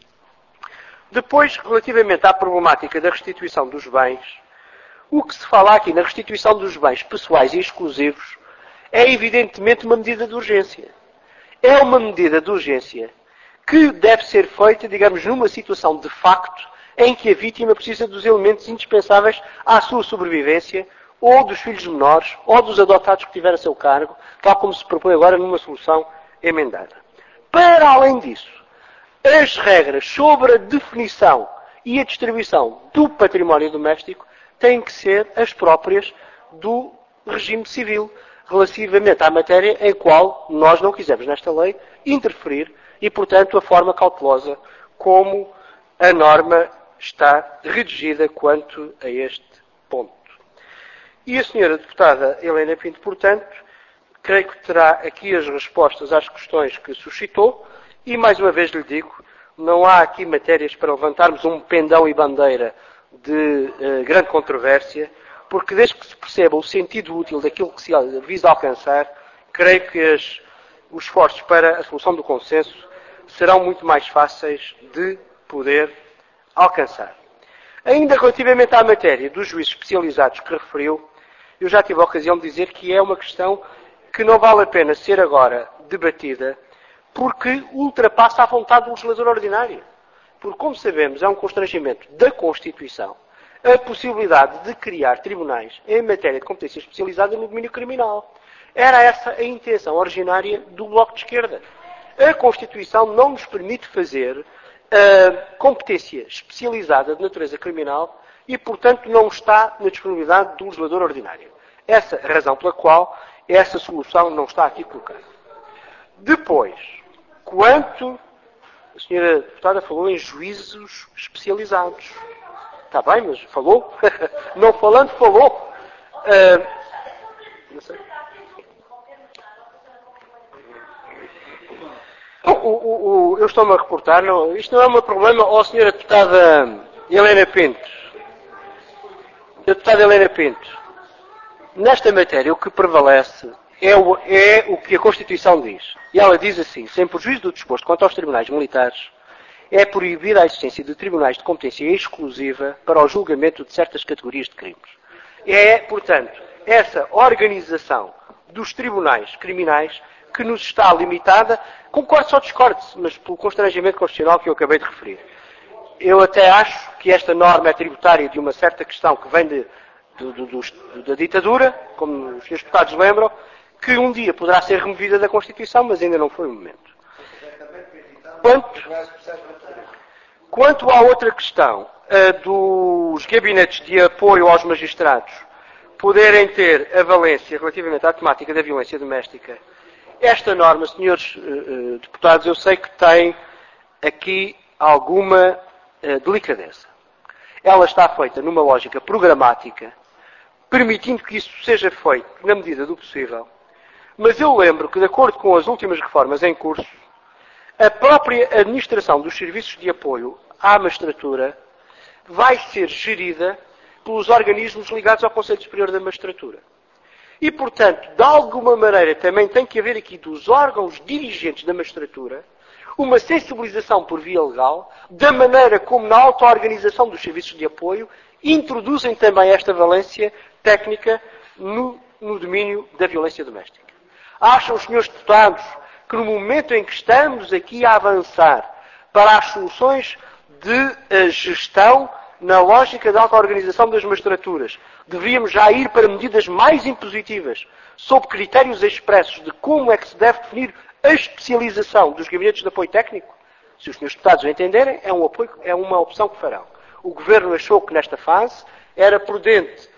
Depois, relativamente à problemática da restituição dos bens, o que se fala aqui na restituição dos bens pessoais e exclusivos é evidentemente uma medida de urgência. É uma medida de urgência que deve ser feita, digamos, numa situação de facto em que a vítima precisa dos elementos indispensáveis à sua sobrevivência, ou dos filhos menores, ou dos adotados que tiver a seu cargo, tal como se propõe agora numa solução emendada. Para além disso, as regras sobre a definição e a distribuição do património doméstico têm que ser as próprias do regime civil, relativamente à matéria em qual nós não quisemos, nesta lei, interferir e, portanto, a forma cautelosa como a norma está redigida quanto a este ponto. E a senhora Deputada Helena Pinto, portanto, creio que terá aqui as respostas às questões que suscitou e, mais uma vez lhe digo, não há aqui matérias para levantarmos um pendão e bandeira de eh, grande controvérsia, porque desde que se perceba o sentido útil daquilo que se visa alcançar, creio que as, os esforços para a solução do consenso serão muito mais fáceis de poder alcançar. Ainda relativamente à matéria dos juízes especializados que referiu, eu já tive a ocasião de dizer que é uma questão que não vale a pena ser agora debatida, porque ultrapassa a vontade do legislador ordinário. Porque, como sabemos, é um constrangimento da Constituição a possibilidade de criar tribunais em matéria de competência especializada no domínio criminal. Era essa a intenção originária do Bloco de Esquerda. A Constituição não nos permite fazer uh, competência especializada de natureza criminal e, portanto, não está na disponibilidade do legislador ordinário. Essa é a razão pela qual essa solução não está aqui colocada. Depois, quanto a senhora Deputada falou em juízos especializados. Está bem, mas falou? Não falando, falou. Uh, não sei. O, o, o, eu estou-me a reportar, não, isto não é um problema, ó senhora Deputada Helena Pinto. Deputada Helena Pinto, nesta matéria o que prevalece é o, é o que a Constituição diz. E ela diz assim, sem prejuízo do disposto quanto aos tribunais militares, é proibida a existência de tribunais de competência exclusiva para o julgamento de certas categorias de crimes. É, portanto, essa organização dos tribunais criminais que nos está limitada, concordo só discorde-se, mas pelo constrangimento constitucional que eu acabei de referir. Eu até acho que esta norma é tributária de uma certa questão que vem de, de, de, de, da ditadura, como os senhores deputados lembram, que um dia poderá ser removida da Constituição, mas ainda não foi o momento. Quanto, quanto à outra questão, a dos gabinetes de apoio aos magistrados poderem ter a valência relativamente à temática da violência doméstica, esta norma, senhores uh, deputados, eu sei que tem aqui alguma uh, delicadeza. Ela está feita numa lógica programática, permitindo que isso seja feito na medida do possível. Mas eu lembro que, de acordo com as últimas reformas em curso, a própria administração dos serviços de apoio à magistratura vai ser gerida pelos organismos ligados ao Conselho Superior da Magistratura. E, portanto, de alguma maneira, também tem que haver aqui dos órgãos dirigentes da magistratura uma sensibilização por via legal da maneira como, na auto-organização dos serviços de apoio, introduzem também esta valência técnica no, no domínio da violência doméstica. Acham os senhores deputados que no momento em que estamos aqui a avançar para as soluções de gestão na lógica da auto-organização das magistraturas, deveríamos já ir para medidas mais impositivas, sob critérios expressos de como é que se deve definir a especialização dos gabinetes de apoio técnico? Se os senhores deputados o entenderem, é, um apoio, é uma opção que farão. O Governo achou que nesta fase era prudente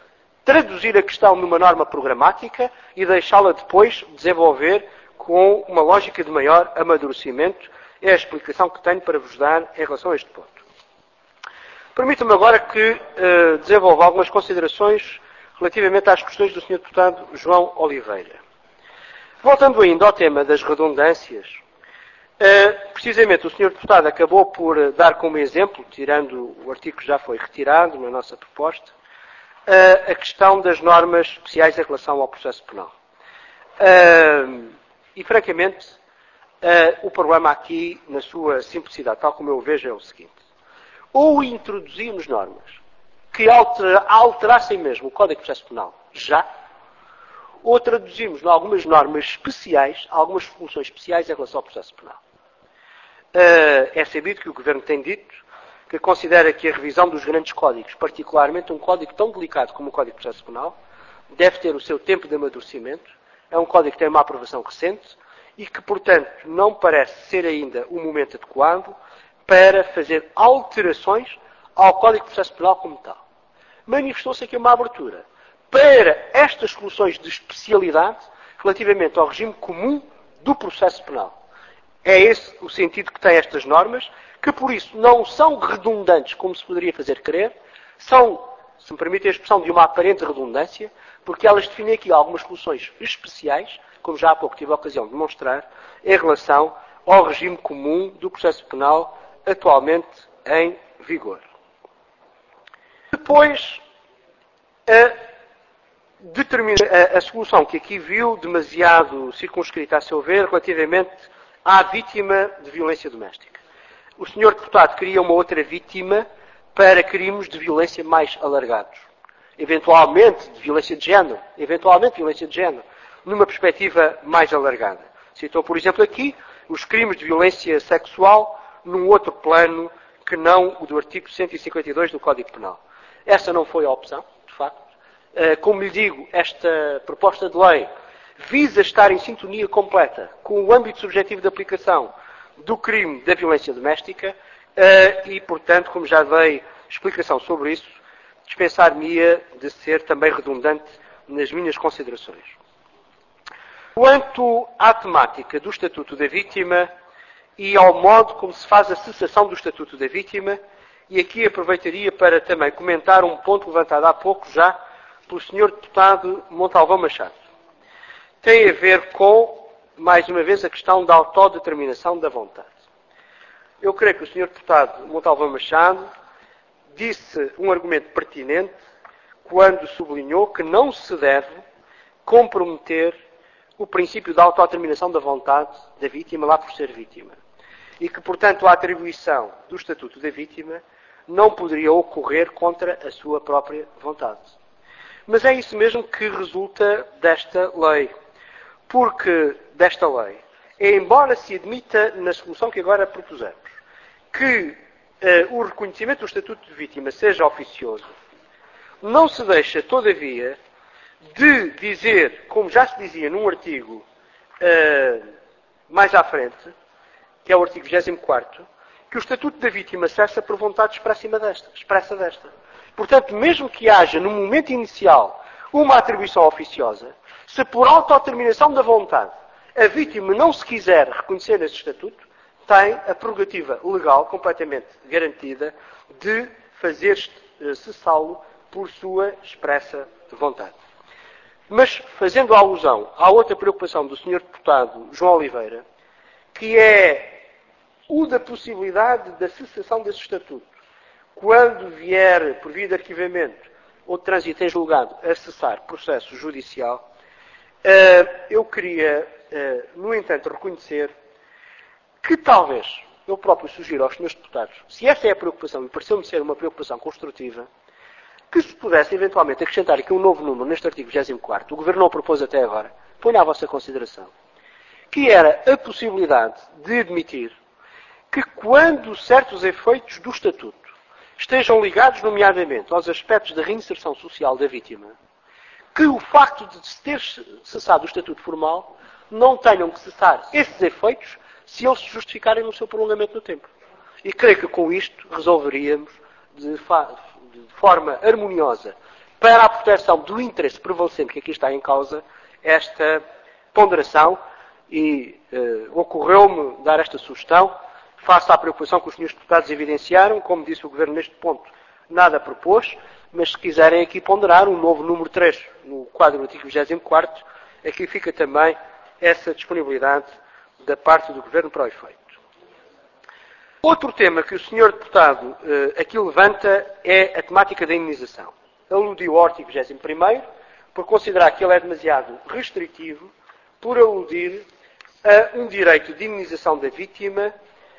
traduzir a questão numa norma programática e deixá-la depois desenvolver com uma lógica de maior amadurecimento. É a explicação que tenho para vos dar em relação a este ponto. Permitam-me agora que uh, desenvolva algumas considerações relativamente às questões do senhor Deputado João Oliveira. Voltando ainda ao tema das redundâncias, uh, precisamente o senhor Deputado acabou por dar como exemplo, tirando o artigo que já foi retirado na nossa proposta, uh, a questão das normas especiais em relação ao processo penal. Uh, e, francamente, uh, o problema aqui, na sua simplicidade, tal como eu o vejo, é o seguinte. Ou introduzimos normas que altera, alterassem mesmo o Código de Processo Penal, já, ou traduzimos em algumas normas especiais, algumas soluções especiais em relação ao processo penal. Uh, é sabido que o Governo tem dito que considera que a revisão dos grandes códigos, particularmente um código tão delicado como o Código de Processo Penal, deve ter o seu tempo de amadurecimento. É um código que tem uma aprovação recente e que, portanto, não parece ser ainda o momento adequado para fazer alterações ao Código de Processo Penal como tal. Manifestou-se aqui uma abertura para estas soluções de especialidade relativamente ao regime comum do processo penal. É esse o sentido que têm estas normas, que por isso não são redundantes, como se poderia fazer crer, são, se me permitem a expressão, de uma aparente redundância, porque elas definem aqui algumas soluções especiais, como já há pouco tive a ocasião de demonstrar, em relação ao regime comum do processo penal atualmente em vigor. Depois, a, determina, a, a solução que aqui viu, demasiado circunscrita a seu ver, relativamente à vítima de violência doméstica. O senhor Deputado queria uma outra vítima para crimes de violência mais alargados. Eventualmente de violência de género, eventualmente de violência de género, numa perspectiva mais alargada. Citou, por exemplo, aqui os crimes de violência sexual num outro plano que não o do artigo cento e cinquenta e dois do Código Penal. Essa não foi a opção, de facto. Como lhe digo, esta proposta de lei visa estar em sintonia completa com o âmbito subjetivo de aplicação do crime da violência doméstica e, portanto, como já dei explicação sobre isso, dispensar-me-ia de ser também redundante nas minhas considerações. Quanto à temática do Estatuto da Vítima e ao modo como se faz a cessação do Estatuto da Vítima, e aqui aproveitaria para também comentar um ponto levantado há pouco já pelo senhor Deputado Montalvão Machado. Tem a ver com, mais uma vez, a questão da autodeterminação da vontade. Eu creio que o senhor Deputado Montalvão Machado disse um argumento pertinente quando sublinhou que não se deve comprometer o princípio da autodeterminação da vontade da vítima lá por ser vítima. E que, portanto, a atribuição do Estatuto da Vítima não poderia ocorrer contra a sua própria vontade. Mas é isso mesmo que resulta desta lei. Porque, desta lei, embora se admita na solução que agora propusemos, que uh, o reconhecimento do Estatuto de Vítima seja oficioso, não se deixa, todavia, de dizer, como já se dizia num artigo uh, mais à frente, que é o artigo vigésimo quarto, que o Estatuto da Vítima cessa por vontade expressa desta, expressa desta. Portanto, mesmo que haja, no momento inicial, uma atribuição oficiosa, se por autodeterminação da vontade a vítima não se quiser reconhecer esse Estatuto, tem a prerrogativa legal completamente garantida de fazer cessá-lo por sua expressa vontade. Mas, fazendo alusão à outra preocupação do senhor Deputado João Oliveira, que é o da possibilidade da cessação desse Estatuto, quando vier, por via de arquivamento ou de trânsito em julgado, a cessar processo judicial, eu queria, no entanto, reconhecer que talvez, eu próprio sugiro aos senhores deputados, se essa é a preocupação, e pareceu-me ser uma preocupação construtiva, que se pudesse eventualmente acrescentar aqui um novo número neste artigo vigésimo quarto, o Governo não o propôs até agora, ponho à vossa consideração, que era a possibilidade de admitir que quando certos efeitos do Estatuto estejam ligados, nomeadamente, aos aspectos da reinserção social da vítima, que o facto de se ter cessado o Estatuto formal não tenham que cessar esses efeitos se eles se justificarem no seu prolongamento no tempo. E creio que com isto resolveríamos de, de forma harmoniosa para a proteção do interesse prevalecente que aqui está em causa, esta ponderação, e eh, ocorreu-me dar esta sugestão, face à preocupação que os senhores deputados evidenciaram. Como disse o Governo neste ponto, nada propôs, mas se quiserem aqui ponderar um novo número três no quadro do artigo vigésimo quarto, aqui fica também essa disponibilidade da parte do Governo para o efeito. Outro tema que o senhor deputado eh, aqui levanta é a temática da indenização. Aludiu ao artigo vigésimo primeiro, por considerar que ele é demasiado restritivo, por aludir a um direito de indenização da vítima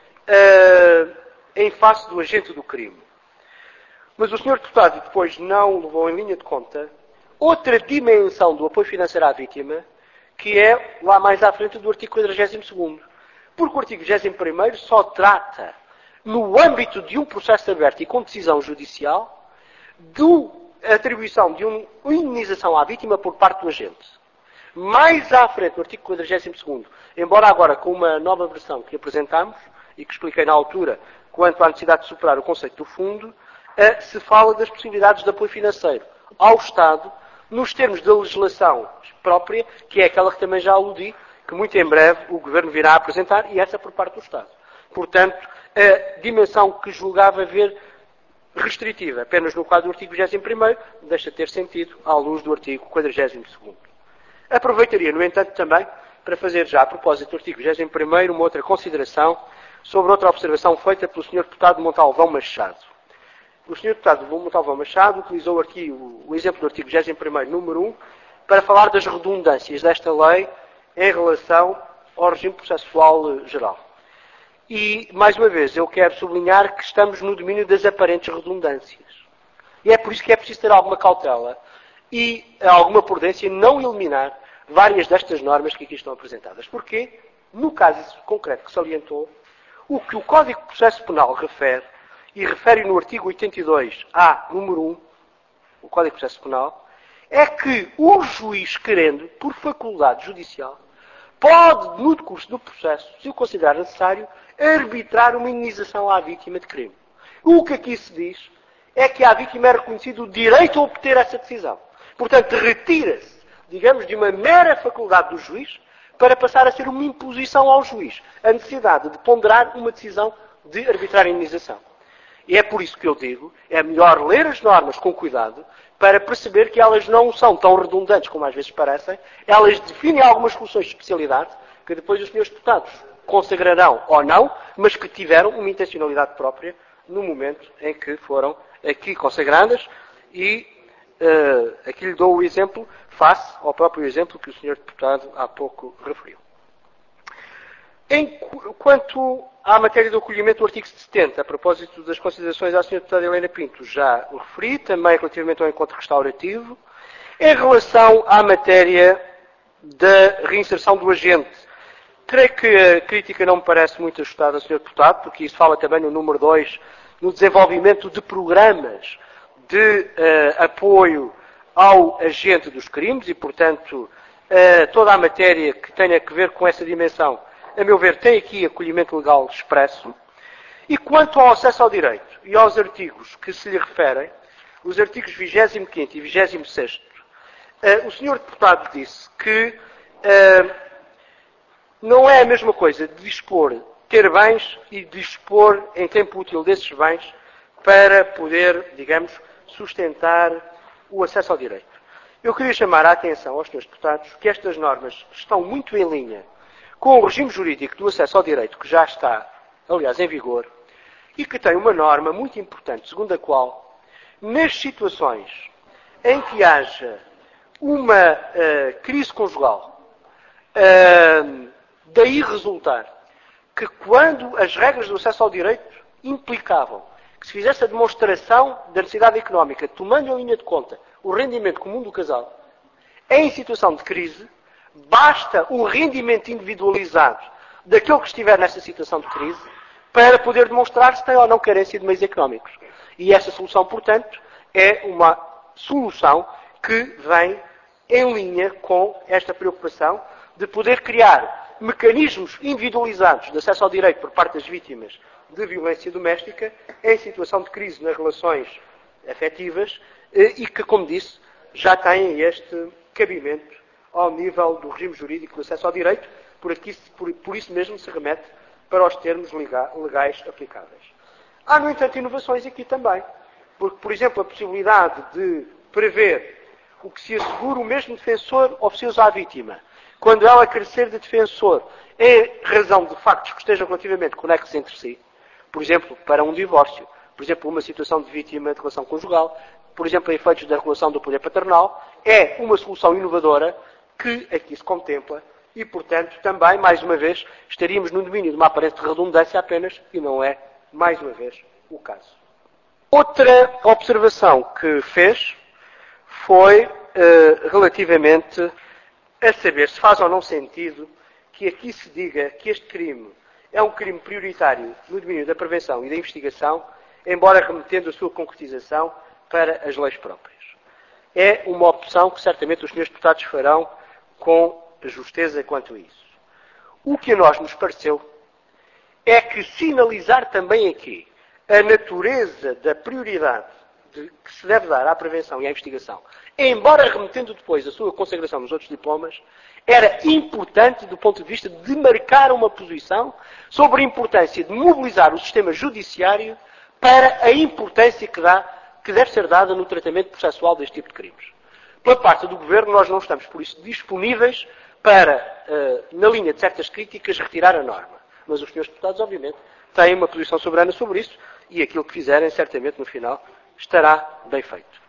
uh, em face do agente do crime. Mas o senhor deputado depois não levou em linha de conta outra dimensão do apoio financeiro à vítima, que é lá mais à frente do artigo quadragésimo segundo. Porque o artigo vigésimo primeiro só trata, no âmbito de um processo aberto e com decisão judicial, da atribuição de uma indenização à vítima por parte do agente. Mais à frente, no artigo quadragésimo segundo, embora agora com uma nova versão que apresentámos e que expliquei na altura quanto à necessidade de superar o conceito do fundo, se fala das possibilidades de apoio financeiro ao Estado, nos termos da legislação própria, que é aquela que também já aludi, que muito em breve o Governo virá a apresentar, e essa por parte do Estado. Portanto, a dimensão que julgava ver restritiva apenas no quadro do artigo vigésimo primeiro deixa de ter sentido à luz do artigo quadragésimo segundo. Aproveitaria, no entanto, também para fazer já, a propósito do artigo vigésimo primeiro, uma outra consideração sobre outra observação feita pelo senhor deputado Montalvão Machado. O senhor deputado Montalvão Machado utilizou aqui o, o exemplo do artigo vigésimo primeiro, número um, para falar das redundâncias desta lei em relação ao regime processual geral. E, mais uma vez, eu quero sublinhar que estamos no domínio das aparentes redundâncias. E é por isso que é preciso ter alguma cautela e alguma prudência não eliminar várias destas normas que aqui estão apresentadas. Porque, no caso concreto que salientou, o que o Código de Processo Penal refere, e refere no artigo oitenta e dois A, número um, o Código de Processo Penal, é que o juiz, querendo, por faculdade judicial, pode, no decurso do processo, se o considerar necessário, arbitrar uma indenização à vítima de crime. O que aqui se diz é que à vítima é reconhecido o direito a obter essa decisão. Portanto, retira-se, digamos, de uma mera faculdade do juiz para passar a ser uma imposição ao juiz a necessidade de ponderar uma decisão de arbitrar a indenização. E é por isso que eu digo, é melhor ler as normas com cuidado para perceber que elas não são tão redundantes como às vezes parecem. Elas definem algumas soluções de especialidade que depois os senhores deputados consagrarão ou não, mas que tiveram uma intencionalidade própria no momento em que foram aqui consagradas. E uh, aqui lhe dou o exemplo face ao próprio exemplo que o senhor deputado há pouco referiu. Em, quanto à matéria do acolhimento do artigo setenta, a propósito das considerações à senhora deputada Helena Pinto, já o referi, também relativamente ao encontro restaurativo. Em relação à matéria da reinserção do agente, creio que a crítica não me parece muito ajustada ao senhor deputado, porque isso fala também no número dois, no desenvolvimento de programas de uh, apoio ao agente dos crimes e, portanto, uh, toda a matéria que tenha a ver com essa dimensão, a meu ver, tem aqui acolhimento legal expresso. E quanto ao acesso ao direito e aos artigos que se lhe referem, os artigos vigésimo quinto e vigésimo sexto, uh, o senhor deputado disse que uh, não é a mesma coisa de dispor, ter bens e dispor em tempo útil desses bens para poder, digamos, sustentar o acesso ao direito. Eu queria chamar a atenção aos senhores deputados que estas normas estão muito em linha com o regime jurídico do acesso ao direito que já está, aliás, em vigor, e que tem uma norma muito importante, segundo a qual, nas situações em que haja uma uh, crise conjugal, uh, daí resultar que quando as regras do acesso ao direito implicavam que se fizesse a demonstração da necessidade económica, tomando em linha de conta o rendimento comum do casal, em situação de crise, basta um rendimento individualizado daquele que estiver nessa situação de crise para poder demonstrar se tem ou não carência de meios económicos. E essa solução, portanto, é uma solução que vem em linha com esta preocupação de poder criar mecanismos individualizados de acesso ao direito por parte das vítimas de violência doméstica em situação de crise nas relações efetivas e que, como disse, já têm este cabimento ao nível do regime jurídico do acesso ao direito, por, aqui, por, por isso mesmo se remete para os termos legais aplicáveis. Há, no entanto, inovações aqui também, porque, por exemplo, a possibilidade de prever o que se assegura o mesmo defensor oficioso à vítima, quando ela carecer de defensor em razão de factos que estejam relativamente conexos entre si, por exemplo, para um divórcio, por exemplo, uma situação de vítima de relação conjugal, por exemplo, a efeitos da regulação do poder paternal, é uma solução inovadora que aqui se contempla e, portanto, também, mais uma vez, estaríamos no domínio de uma aparente redundância apenas e não é, mais uma vez, o caso. Outra observação que fez foi uh, relativamente a saber se faz ou não sentido que aqui se diga que este crime é um crime prioritário no domínio da prevenção e da investigação, embora remetendo a sua concretização para as leis próprias. É uma opção que certamente os senhores deputados farão com justeza quanto a isso. O que a nós nos pareceu é que sinalizar também aqui a natureza da prioridade de, que se deve dar à prevenção e à investigação, embora remetendo depois a sua consagração nos outros diplomas, era importante do ponto de vista de marcar uma posição sobre a importância de mobilizar o sistema judiciário para a importância que, dá, que deve ser dada no tratamento processual deste tipo de crimes. Pela parte do Governo, nós não estamos, por isso, disponíveis para, na linha de certas críticas, retirar a norma. Mas os senhores deputados, obviamente, têm uma posição soberana sobre isso e aquilo que fizerem, certamente, no final, estará bem feito.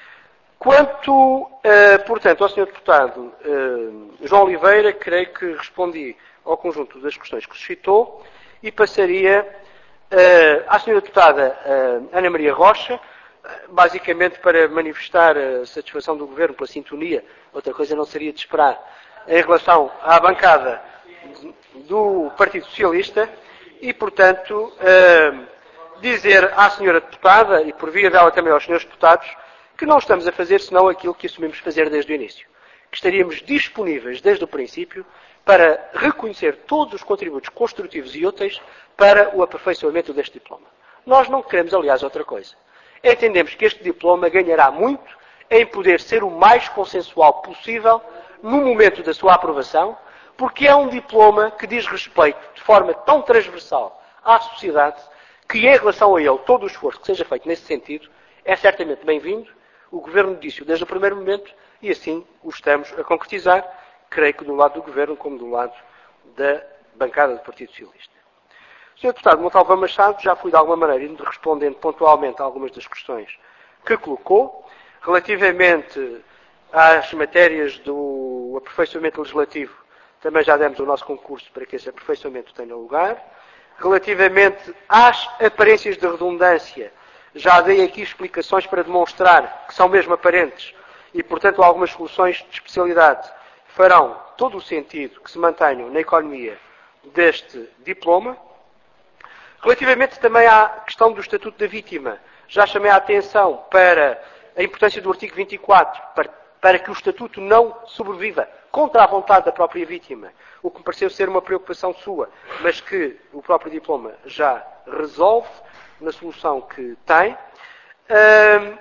Quanto, portanto, ao senhor deputado João Oliveira, creio que respondi ao conjunto das questões que suscitou e passaria à senhora deputada Ana Maria Rocha, basicamente para manifestar a satisfação do Governo pela sintonia, outra coisa não seria de esperar, em relação à bancada do Partido Socialista e, portanto, dizer à senhora deputada, e por via dela também aos senhores deputados, que não estamos a fazer senão aquilo que assumimos fazer desde o início. Que estaríamos disponíveis desde o princípio para reconhecer todos os contributos construtivos e úteis para o aperfeiçoamento deste diploma. Nós não queremos, aliás, outra coisa. Entendemos que este diploma ganhará muito em poder ser o mais consensual possível no momento da sua aprovação, porque é um diploma que diz respeito de forma tão transversal à sociedade que, em relação a ele, todo o esforço que seja feito nesse sentido é certamente bem-vindo. O Governo disse-o desde o primeiro momento e assim o estamos a concretizar, creio que do lado do Governo como do lado da bancada do Partido Socialista. senhor Deputado Montalvão Machado já fui de alguma maneira indo respondendo pontualmente a algumas das questões que colocou. Relativamente às matérias do aperfeiçoamento legislativo, também já demos o nosso concurso para que esse aperfeiçoamento tenha lugar. Relativamente às aparências de redundância, já dei aqui explicações para demonstrar que são mesmo aparentes e, portanto, algumas soluções de especialidade farão todo o sentido que se mantenham na economia deste diploma. Relativamente também à questão do Estatuto da Vítima, já chamei a atenção para a importância do artigo vinte e quatro, para, para que o Estatuto não sobreviva contra a vontade da própria vítima, o que me pareceu ser uma preocupação sua, mas que o próprio diploma já resolve na solução que tem. Um,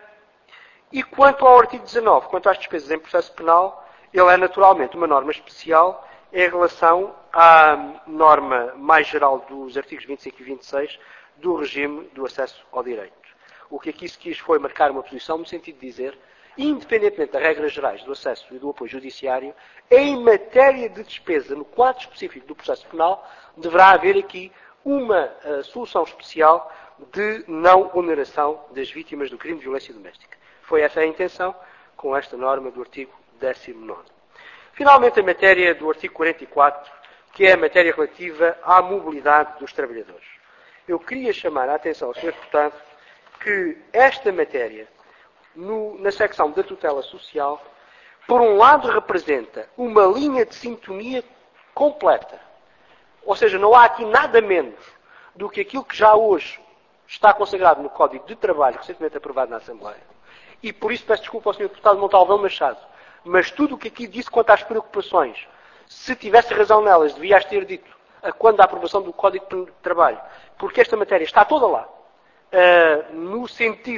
e quanto ao artigo dezanove, quanto às despesas em processo penal, ele é naturalmente uma norma especial em relação à norma mais geral dos artigos vinte e cinco e vinte e seis do regime do acesso ao direito. O que aqui se quis foi marcar uma posição no sentido de dizer, independentemente das regras gerais do acesso e do apoio judiciário, em matéria de despesa no quadro específico do processo penal, deverá haver aqui uma uh, solução especial de não oneração das vítimas do crime de violência doméstica. Foi essa a intenção com esta norma do artigo décimo nono. Finalmente, a matéria do artigo quarenta e quatro, que é a matéria relativa à mobilidade dos trabalhadores. Eu queria chamar a atenção ao senhor Deputado que esta matéria, no, na secção da tutela social, por um lado representa uma linha de sintonia completa. Ou seja, não há aqui nada menos do que aquilo que já hoje está consagrado no Código de Trabalho, recentemente aprovado na Assembleia. E por isso peço desculpa ao senhor Deputado Montalvão Machado, mas tudo o que aqui disse quanto às preocupações, se tivesse razão nelas, devia as ter dito a quando da aprovação do Código de Trabalho, porque esta matéria está toda lá, uh, no sentido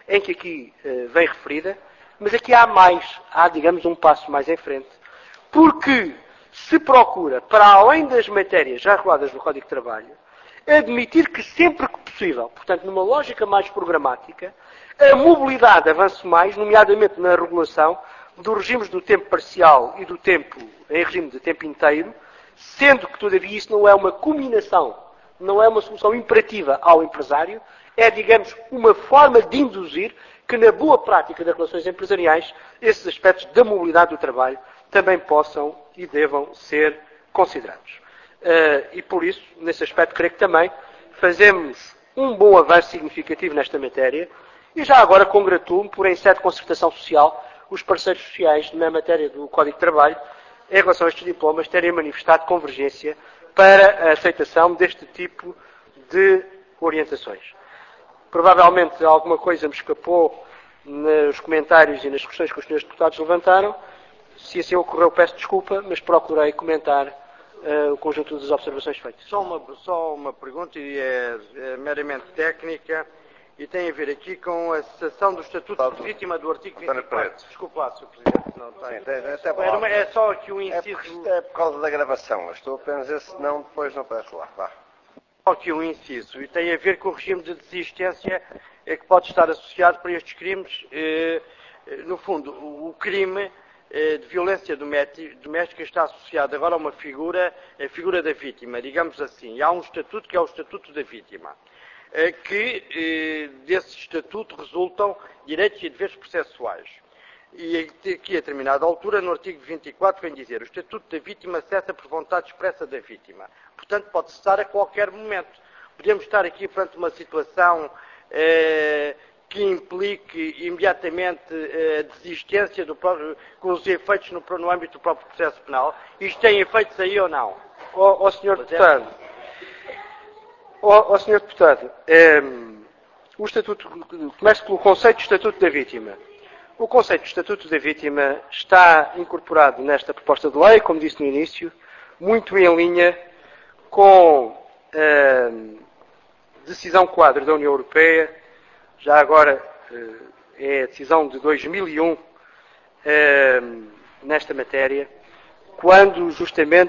em que aqui uh, vem referida, mas aqui há mais, há, digamos, um passo mais em frente, porque se procura, para além das matérias já reguladas no Código de Trabalho, admitir que sempre que possível, portanto, numa lógica mais programática, a mobilidade avance mais, nomeadamente na regulação dos regimes do tempo parcial e do tempo em regime de tempo inteiro, sendo que, todavia, isso não é uma combinação, não é uma solução imperativa ao empresário, é, digamos, uma forma de induzir que, na boa prática das relações empresariais, esses aspectos da mobilidade do trabalho também possam e devam ser considerados. Uh, e, por isso, nesse aspecto, creio que também fazemos um bom avanço significativo nesta matéria e já agora congratulo-me por, em sede de concertação social, os parceiros sociais na matéria do Código de Trabalho, em relação a estes diplomas, terem manifestado convergência para a aceitação deste tipo de orientações. Provavelmente alguma coisa me escapou nos comentários e nas questões que os senhores deputados levantaram. Se assim ocorreu, peço desculpa, mas procurei comentar uh, o conjunto das observações feitas. Só uma, só uma pergunta, e é, é meramente técnica, e tem a ver aqui com a cessação do Estatuto de Vítima do artigo vinte e quatro. Desculpe lá, senhor Presidente. Não, tá. Sim, é, é, uma, é só aqui o inciso... É, porque, é por causa da gravação. Eu estou apenas a dizer, senão depois não peço lá. Vá. Só aqui um inciso, e tem a ver com o regime de desistência é que pode estar associado para estes crimes. Eh, no fundo, o crime eh, de violência doméstica está associado agora a uma figura, a figura da vítima, digamos assim. E há um estatuto que é o Estatuto da Vítima, eh, que eh, desse estatuto resultam direitos e deveres processuais. E aqui, a determinada altura, no artigo vinte e quatro, vem dizer: o Estatuto da Vítima cessa por vontade expressa da vítima. Portanto, pode cessar a qualquer momento. Podemos estar aqui perante uma situação eh, que implique imediatamente eh, a desistência do próprio, com os efeitos no, no âmbito do próprio processo penal. Isto tem efeitos aí ou não? Ó, ó senhor Deputado, ó, ó senhor Deputado, eh, o Estatuto, começo pelo conceito de Estatuto da Vítima. O conceito de Estatuto da Vítima está incorporado nesta proposta de lei, como disse no início, muito em linha com a decisão quadro da União Europeia, já agora é a decisão de dois mil e um nesta matéria, quando justamente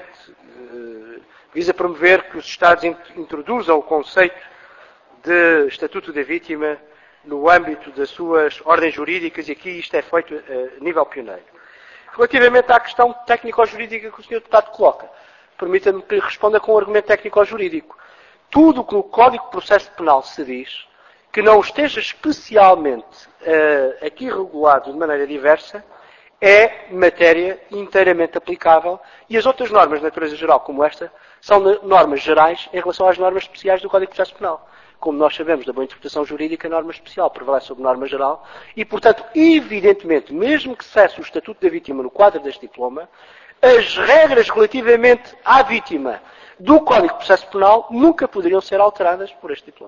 visa promover que os Estados introduzam o conceito de Estatuto da Vítima no âmbito das suas ordens jurídicas, e aqui isto é feito a nível pioneiro. Relativamente à questão técnico-jurídica que o senhor Deputado coloca, permita-me que responda com um argumento técnico-jurídico. Tudo o que no Código de Processo Penal se diz, que não esteja especialmente uh, aqui regulado de maneira diversa, é matéria inteiramente aplicável, e as outras normas de natureza geral, como esta, são normas gerais em relação às normas especiais do Código de Processo Penal. Como nós sabemos, da boa interpretação jurídica, a norma especial prevalece sobre a norma geral e, portanto, evidentemente, mesmo que cesse o Estatuto da Vítima no quadro deste diploma, as regras relativamente à vítima do Código de Processo Penal nunca poderiam ser alteradas por este diploma.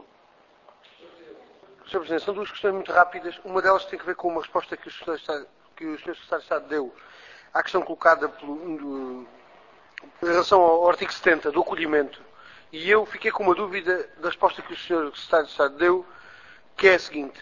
senhor Presidente, são duas questões muito rápidas. Uma delas tem a ver com uma resposta que o senhor que o senhor Secretário de Estado deu à questão colocada pelo, um, em relação ao artigo setenta do acolhimento. E eu fiquei com uma dúvida da resposta que o senhor Secretário de Estado deu, que é a seguinte.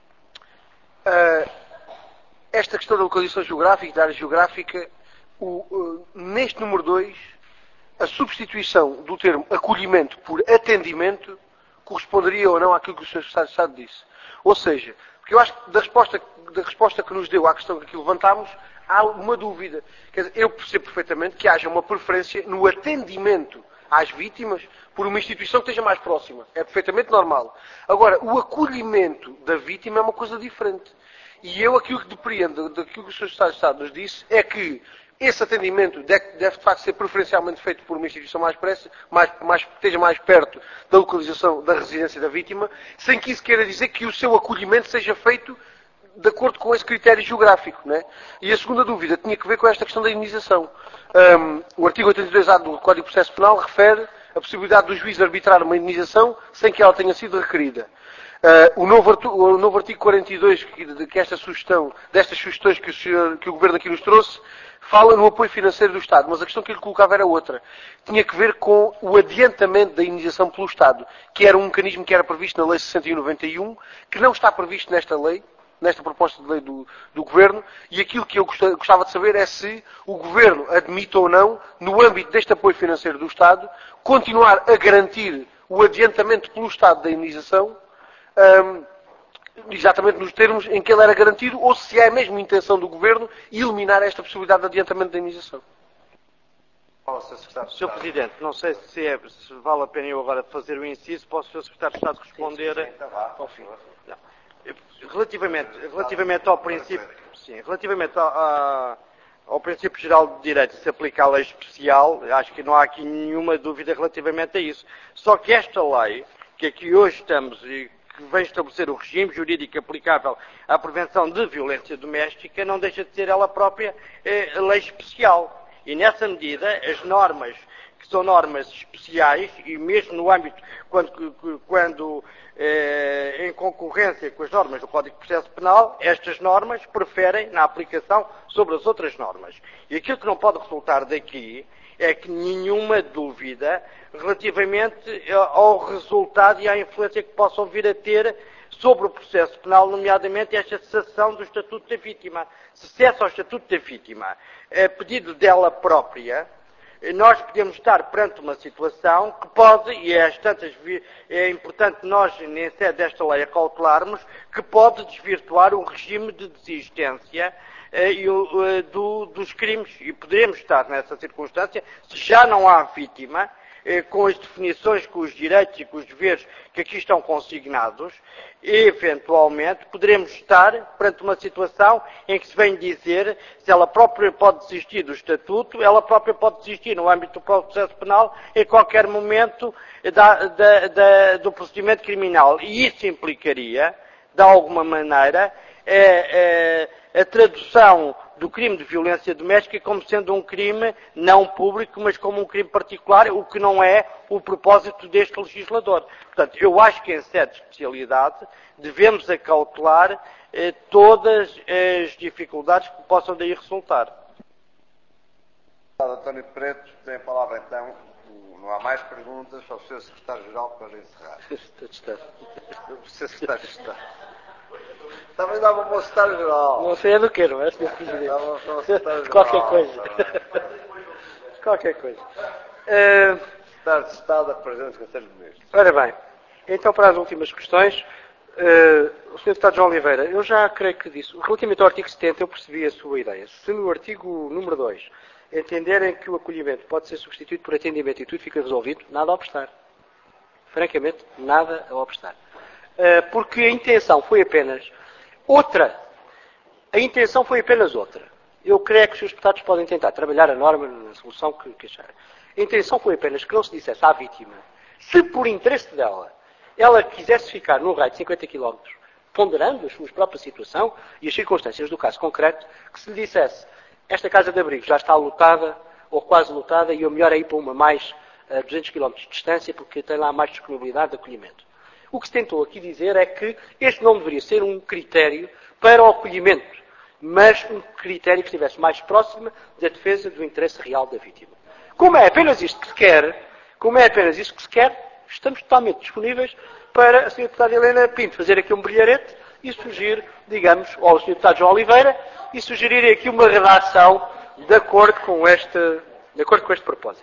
Uh, esta questão da localização geográfica, da área geográfica, o, uh, neste número dois, a substituição do termo acolhimento por atendimento corresponderia ou não àquilo que o senhor Secretário de Estado disse. Ou seja, porque eu acho que da resposta, da resposta que nos deu à questão que aqui levantámos, há uma dúvida. Quer dizer, eu percebo perfeitamente que haja uma preferência no atendimento às vítimas por uma instituição que esteja mais próxima. É perfeitamente normal. Agora, o acolhimento da vítima é uma coisa diferente. E eu, aquilo que depreendo daquilo que o senhor Secretário de Estado nos disse, é que esse atendimento deve, deve de facto ser preferencialmente feito por uma instituição mais pressa, mais, mais, que esteja mais perto da localização da residência da vítima, sem que isso queira dizer que o seu acolhimento seja feito de acordo com esse critério geográfico. Não é? E a segunda dúvida tinha que ver com esta questão da indenização. Um, o artigo oitenta e dois A do Código de Processo Penal refere a possibilidade do juiz arbitrar uma indenização sem que ela tenha sido requerida. Uh, o, novo, o novo artigo quarenta e dois, que, que esta sugestão, destas sugestões que o, senhor, que o Governo aqui nos trouxe, fala no apoio financeiro do Estado, mas a questão que ele colocava era outra. Tinha que ver com o adiantamento da indenização pelo Estado, que era um mecanismo que era previsto na Lei sessenta e um noventa e um, que não está previsto nesta lei, nesta proposta de lei do, do Governo, e aquilo que eu gostava de saber é se o Governo admite ou não, no âmbito deste apoio financeiro do Estado, continuar a garantir o adiantamento pelo Estado da indenização, um, exatamente nos termos em que ele era garantido, ou se é mesmo intenção do Governo eliminar esta possibilidade de adiantamento da indenização. senhor Presidente, não sei se, é, se vale a pena eu agora fazer o inciso, posso o senhor Secretário de Estado responder sim, sim, sim, ao fim. Não. Relativamente, relativamente ao princípio, sim, relativamente ao, ao, ao princípio geral de direito, se aplica a lei especial, acho que não há aqui nenhuma dúvida relativamente a isso. Só que esta lei, que aqui hoje estamos e que vem estabelecer o regime jurídico aplicável à prevenção de violência doméstica, não deixa de ser ela própria eh, lei especial. E nessa medida, as normas, que são normas especiais, e mesmo no âmbito, quando, quando eh, em concorrência com as normas do Código de Processo Penal, estas normas preferem na aplicação sobre as outras normas. E aquilo que não pode resultar daqui é que nenhuma dúvida relativamente ao resultado e à influência que possam vir a ter sobre o processo penal, nomeadamente esta cessação do Estatuto da Vítima. Se cessa o Estatuto da Vítima a pedido dela própria, nós podemos estar perante uma situação que pode, e é, tantas, é importante nós, em sede desta lei, acautelarmos, que pode desvirtuar o regime de desistência uh, do, dos crimes. E poderemos estar nessa circunstância, se já não há vítima, com as definições, com os direitos e com os deveres que aqui estão consignados, e, eventualmente, poderemos estar perante uma situação em que se vem dizer se ela própria pode desistir do Estatuto, ela própria pode desistir no âmbito do processo penal em qualquer momento da, da, da, do procedimento criminal. E isso implicaria, de alguma maneira, é, é, a tradução do crime de violência doméstica como sendo um crime não público, mas como um crime particular, o que não é o propósito deste legislador. Portanto, eu acho que em sede de especialidade devemos acautelar eh, todas as dificuldades que possam daí resultar. António Preto, tem a palavra então. Não há mais perguntas ao senhor Secretário-Geral para encerrar. O senhor Secretário de Estado. Também dava para o Secretário-Geral. Não sei é do que, não é, senhor Presidente? Dava para o Secretário-Geral. Qualquer coisa. Qualquer coisa. Uh, Secretário de Estado, a Presidente do Conselho de Ministros. Ora bem, então para as últimas questões, uh, o senhor Deputado João Oliveira, eu já creio que disse, relativamente ao artigo setenta, eu percebi a sua ideia. Se no artigo número dois entenderem que o acolhimento pode ser substituído por atendimento e tudo fica resolvido, nada a obstar. Francamente, nada a obstar. Uh, porque a intenção foi apenas outra. A intenção foi apenas outra. Eu creio que os seus deputados podem tentar trabalhar a norma na solução que, que acharem. A intenção foi apenas que não se dissesse à vítima, se por interesse dela, ela quisesse ficar num raio de cinquenta quilómetros, ponderando a sua própria situação e as circunstâncias do caso concreto, que se lhe dissesse, esta casa de abrigo já está lotada, ou quase lotada, e o melhor é ir para uma mais a duzentos quilómetros de distância, porque tem lá mais disponibilidade de acolhimento. O que se tentou aqui dizer é que este não deveria ser um critério para o acolhimento, mas um critério que estivesse mais próximo da defesa do interesse real da vítima. Como é apenas isto que se quer, como é apenas isto que se quer, estamos totalmente disponíveis para a senhora Deputada Helena Pinto fazer aqui um brilharete e sugerir, digamos, ao senhor Deputado João Oliveira, e sugerir aqui uma redação de acordo com este, de acordo com este propósito.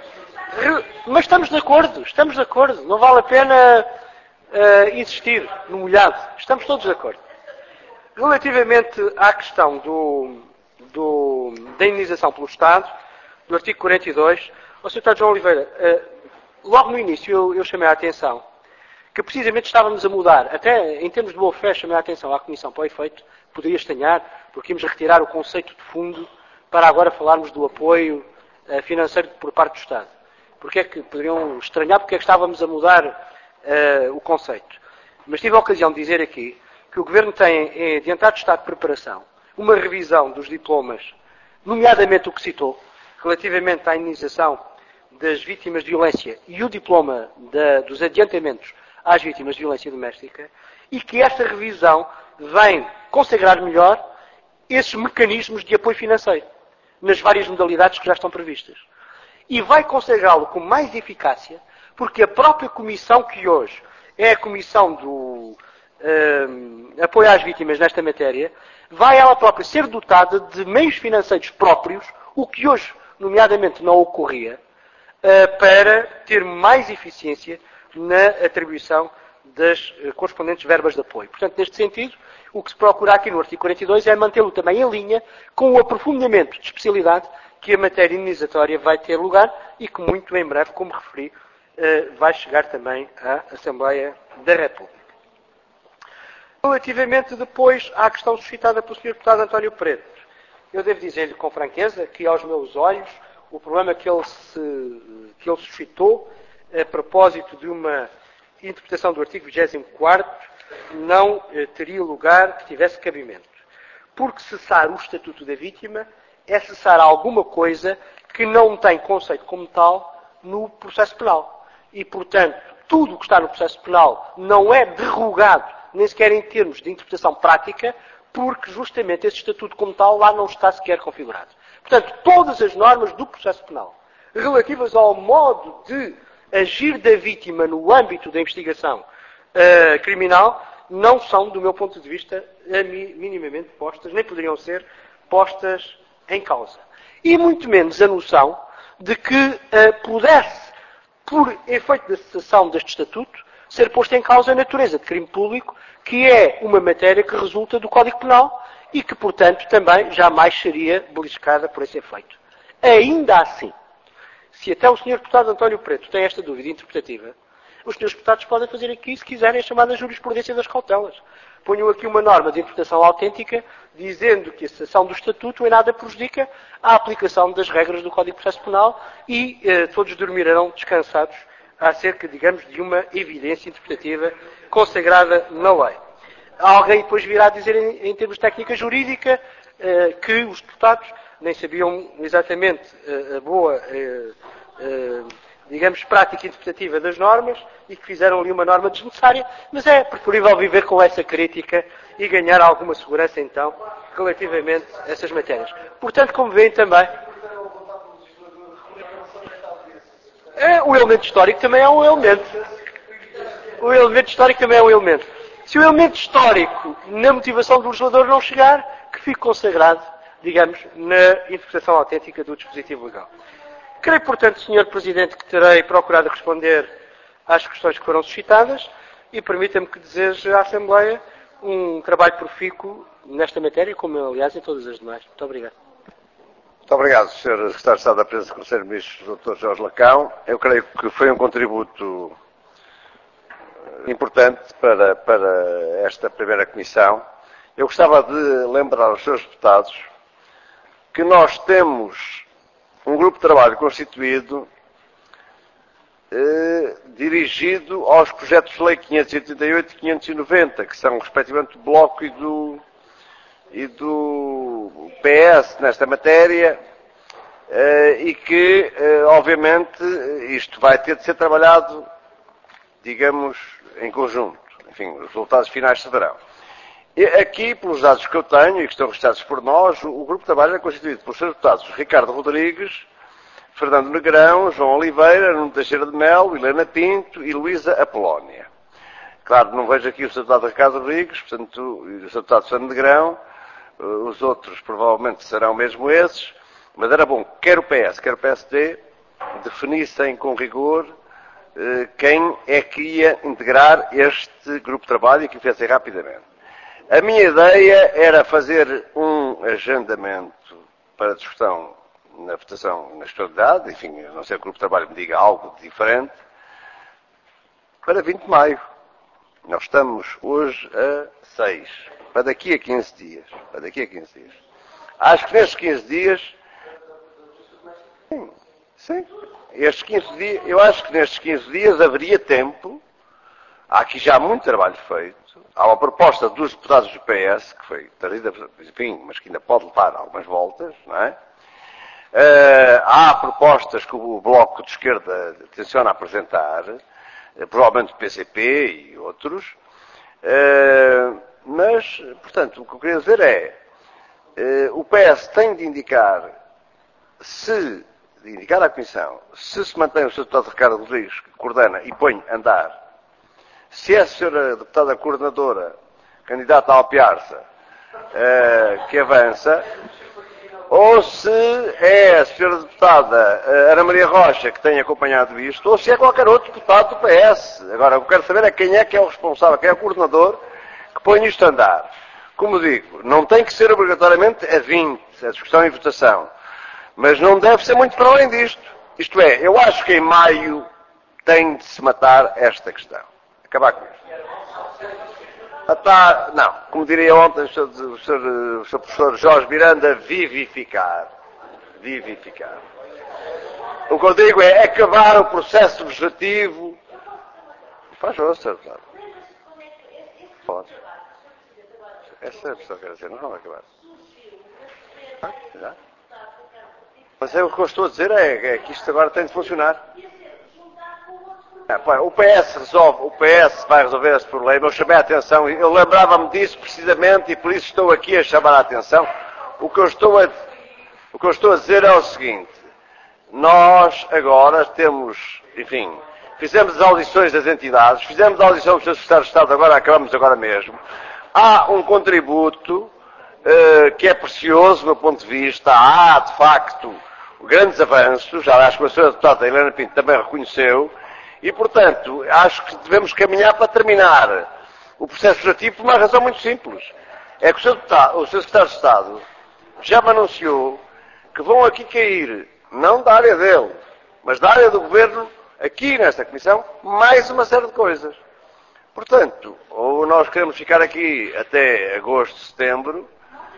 Mas estamos de acordo, estamos de acordo, não vale a pena uh, insistir no molhado, estamos todos de acordo. Relativamente à questão do, do, da indenização pelo Estado, do artigo quarenta e dois, ao senhor Deputado João Oliveira, uh, logo no início eu, eu chamei a atenção que precisamente estávamos a mudar, até em termos de boa fé, chamei a atenção à Comissão para o efeito, poderia estranhar, porque íamos retirar o conceito de fundo para agora falarmos do apoio uh, financeiro por parte do Estado. Porque é que poderiam estranhar, porque é que estávamos a mudar uh, o conceito. Mas tive a ocasião de dizer aqui que o Governo tem, em adiantado estado de preparação, uma revisão dos diplomas, nomeadamente o que citou, relativamente à indenização das vítimas de violência e o diploma da, dos adiantamentos às vítimas de violência doméstica e que esta revisão vem consagrar melhor esses mecanismos de apoio financeiro nas várias modalidades que já estão previstas. E vai consagrá-lo com mais eficácia porque a própria comissão que hoje é a comissão do um, apoio às vítimas nesta matéria, vai ela própria ser dotada de meios financeiros próprios, o que hoje, nomeadamente, não ocorria, uh, para ter mais eficiência na atribuição das uh, correspondentes verbas de apoio. Portanto, neste sentido, o que se procura aqui no artigo quarenta e dois é mantê-lo também em linha com o aprofundamento de especialidade que a matéria indenizatória vai ter lugar e que muito em breve, como referi, uh, vai chegar também à Assembleia da República. Relativamente depois à questão suscitada pelo senhor Deputado António Preto, eu devo dizer-lhe com franqueza que, aos meus olhos, o problema que ele, se, que ele suscitou a propósito de uma interpretação do artigo vigésimo quarto não eh, teria lugar que tivesse cabimento. Porque cessar o Estatuto da Vítima é cessar alguma coisa que não tem conceito como tal no processo penal. E, portanto, tudo o que está no processo penal não é derrogado, nem sequer em termos de interpretação prática, porque justamente esse estatuto como tal lá não está sequer configurado. Portanto, todas as normas do processo penal relativas ao modo de agir da vítima no âmbito da investigação uh, criminal não são, do meu ponto de vista, minimamente postas, nem poderiam ser postas em causa. E muito menos a noção de que uh, pudesse, por efeito da cessação deste estatuto, ser posto em causa a natureza de crime público, que é uma matéria que resulta do Código Penal e que, portanto, também jamais seria beliscada por esse efeito. Ainda assim, se até o senhor Deputado António Preto tem esta dúvida interpretativa, os senhores deputados podem fazer aqui, se quiserem, a chamada jurisprudência das cautelas. Ponham aqui uma norma de interpretação autêntica, dizendo que a cessação do Estatuto em nada prejudica a aplicação das regras do Código de Processo Penal e eh, todos dormirão descansados acerca, digamos, de uma evidência interpretativa consagrada na lei. Alguém depois virá dizer, em, em termos de técnica jurídica, eh, que os deputados nem sabiam exatamente eh, a boa, eh, eh, digamos, prática interpretativa das normas e que fizeram ali uma norma desnecessária, mas é preferível viver com essa crítica e ganhar alguma segurança, então, relativamente a essas matérias. Portanto, como veem também, É, o elemento histórico também é um elemento. O elemento histórico também é um elemento. Se o elemento histórico na motivação do legislador não chegar, que fique consagrado, digamos, na interpretação autêntica do dispositivo legal. Creio, portanto, senhor Presidente, que terei procurado responder às questões que foram suscitadas e permita-me que deseje à Assembleia um trabalho profícuo nesta matéria, como aliás em todas as demais. Muito obrigado. Muito obrigado, senhor Secretário de Estado da Presidência do Conselho de Ministros, doutor Jorge Lacão. Eu creio que foi um contributo importante para, para esta primeira comissão. Eu gostava de lembrar aos senhores deputados que nós temos um grupo de trabalho constituído eh, dirigido aos projetos de lei quinhentos e oitenta e oito e quinhentos e noventa, que são respectivamente do Bloco e do e do P S nesta matéria, e que, obviamente, isto vai ter de ser trabalhado, digamos, em conjunto. Enfim, os resultados finais se verão. E aqui, pelos dados que eu tenho e que estão registrados por nós, o grupo de trabalho é constituído por senhores deputados Ricardo Rodrigues, Fernando Negrão, João Oliveira, Nuno Teixeira de Melo, Helena Pinto e Luísa Apolónia. Claro, não vejo aqui o senhor deputado Ricardo Rodrigues, portanto, e o senhor deputado Fernando Negrão. Os outros provavelmente serão mesmo esses, mas era bom que quer o P S, quer o P S D definissem com rigor eh, quem é que ia integrar este grupo de trabalho e que o fizessem rapidamente. A minha ideia era fazer um agendamento para discussão na votação na especialidade, enfim, a não ser que o grupo de trabalho me diga algo diferente, para vinte de maio. Nós estamos hoje a seis. Para daqui a quinze dias. Para daqui a quinze dias. Acho que nestes quinze dias... Sim, sim. Estes quinze dias, eu acho que nestes quinze dias haveria tempo. Há aqui já muito trabalho feito. Há uma proposta dos deputados do P S, que foi trazida, enfim, mas que ainda pode levar algumas voltas, não é? Uh, há propostas que o Bloco de Esquerda tenciona apresentar. provavelmente o P C P e outros, mas, portanto, o que eu queria dizer é, o P S tem de indicar, se, de indicar à Comissão, se se mantém o seu deputado Ricardo Rodrigues, que coordena e põe a andar, se é a senhora deputada coordenadora, candidata a Alpiarça, que avança, ou se é a senhora deputada Ana Maria Rocha que tem acompanhado isto, ou se é qualquer outro deputado do P S. Agora, o que eu quero saber é quem é que é o responsável, quem é o coordenador que põe isto a andar. Como digo, não tem que ser obrigatoriamente a vinte, a discussão e votação, mas não deve ser muito para além disto. Isto é, eu acho que em maio tem de se matar esta questão. Acabar com isto. Está, não, como diria ontem o senhor, o senhor, o senhor professor Jorge Miranda, vivificar. Vivificar. O que eu digo é acabar o processo legislativo. Faz favor, senhor deputado. Pode. Essa é a pessoa que quer dizer, não vai acabar. Ah, já. Mas é o que eu estou a dizer é, é que isto agora tem de funcionar. É, o P S resolve, o P S vai resolver esse problema. Eu chamei a atenção, eu lembrava-me disso precisamente e por isso estou aqui a chamar a atenção. O que eu estou a, o que eu estou a dizer é o seguinte: nós agora temos, enfim, fizemos as audições das entidades, fizemos a audição do senhor Secretário de Estado, agora acabamos agora mesmo. Há um contributo uh, que é precioso do meu ponto de vista, há de facto grandes avanços, já acho que a senhora deputada Helena Pinto também reconheceu. E, portanto, acho que devemos caminhar para terminar o processo legislativo por uma razão muito simples. É que o senhor Secretário de Estado já me anunciou que vão aqui cair, não da área dele, mas da área do Governo, aqui nesta Comissão, mais uma série de coisas. Portanto, ou nós queremos ficar aqui até agosto, setembro,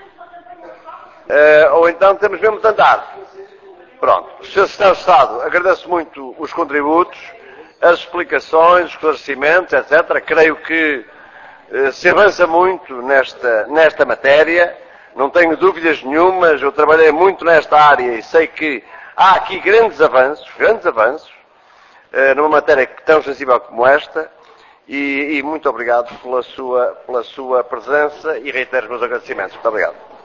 ou então temos mesmo de andar. Pronto. O senhor Secretário de Estado, agradeço muito os contributos, as explicações, os esclarecimentos, etcétera. Creio que eh, se avança muito nesta, nesta matéria, não tenho dúvidas nenhumas, eu trabalhei muito nesta área e sei que há aqui grandes avanços, grandes avanços, eh, numa matéria tão sensível como esta, e, e muito obrigado pela sua, pela sua presença e reitero os meus agradecimentos. Muito obrigado.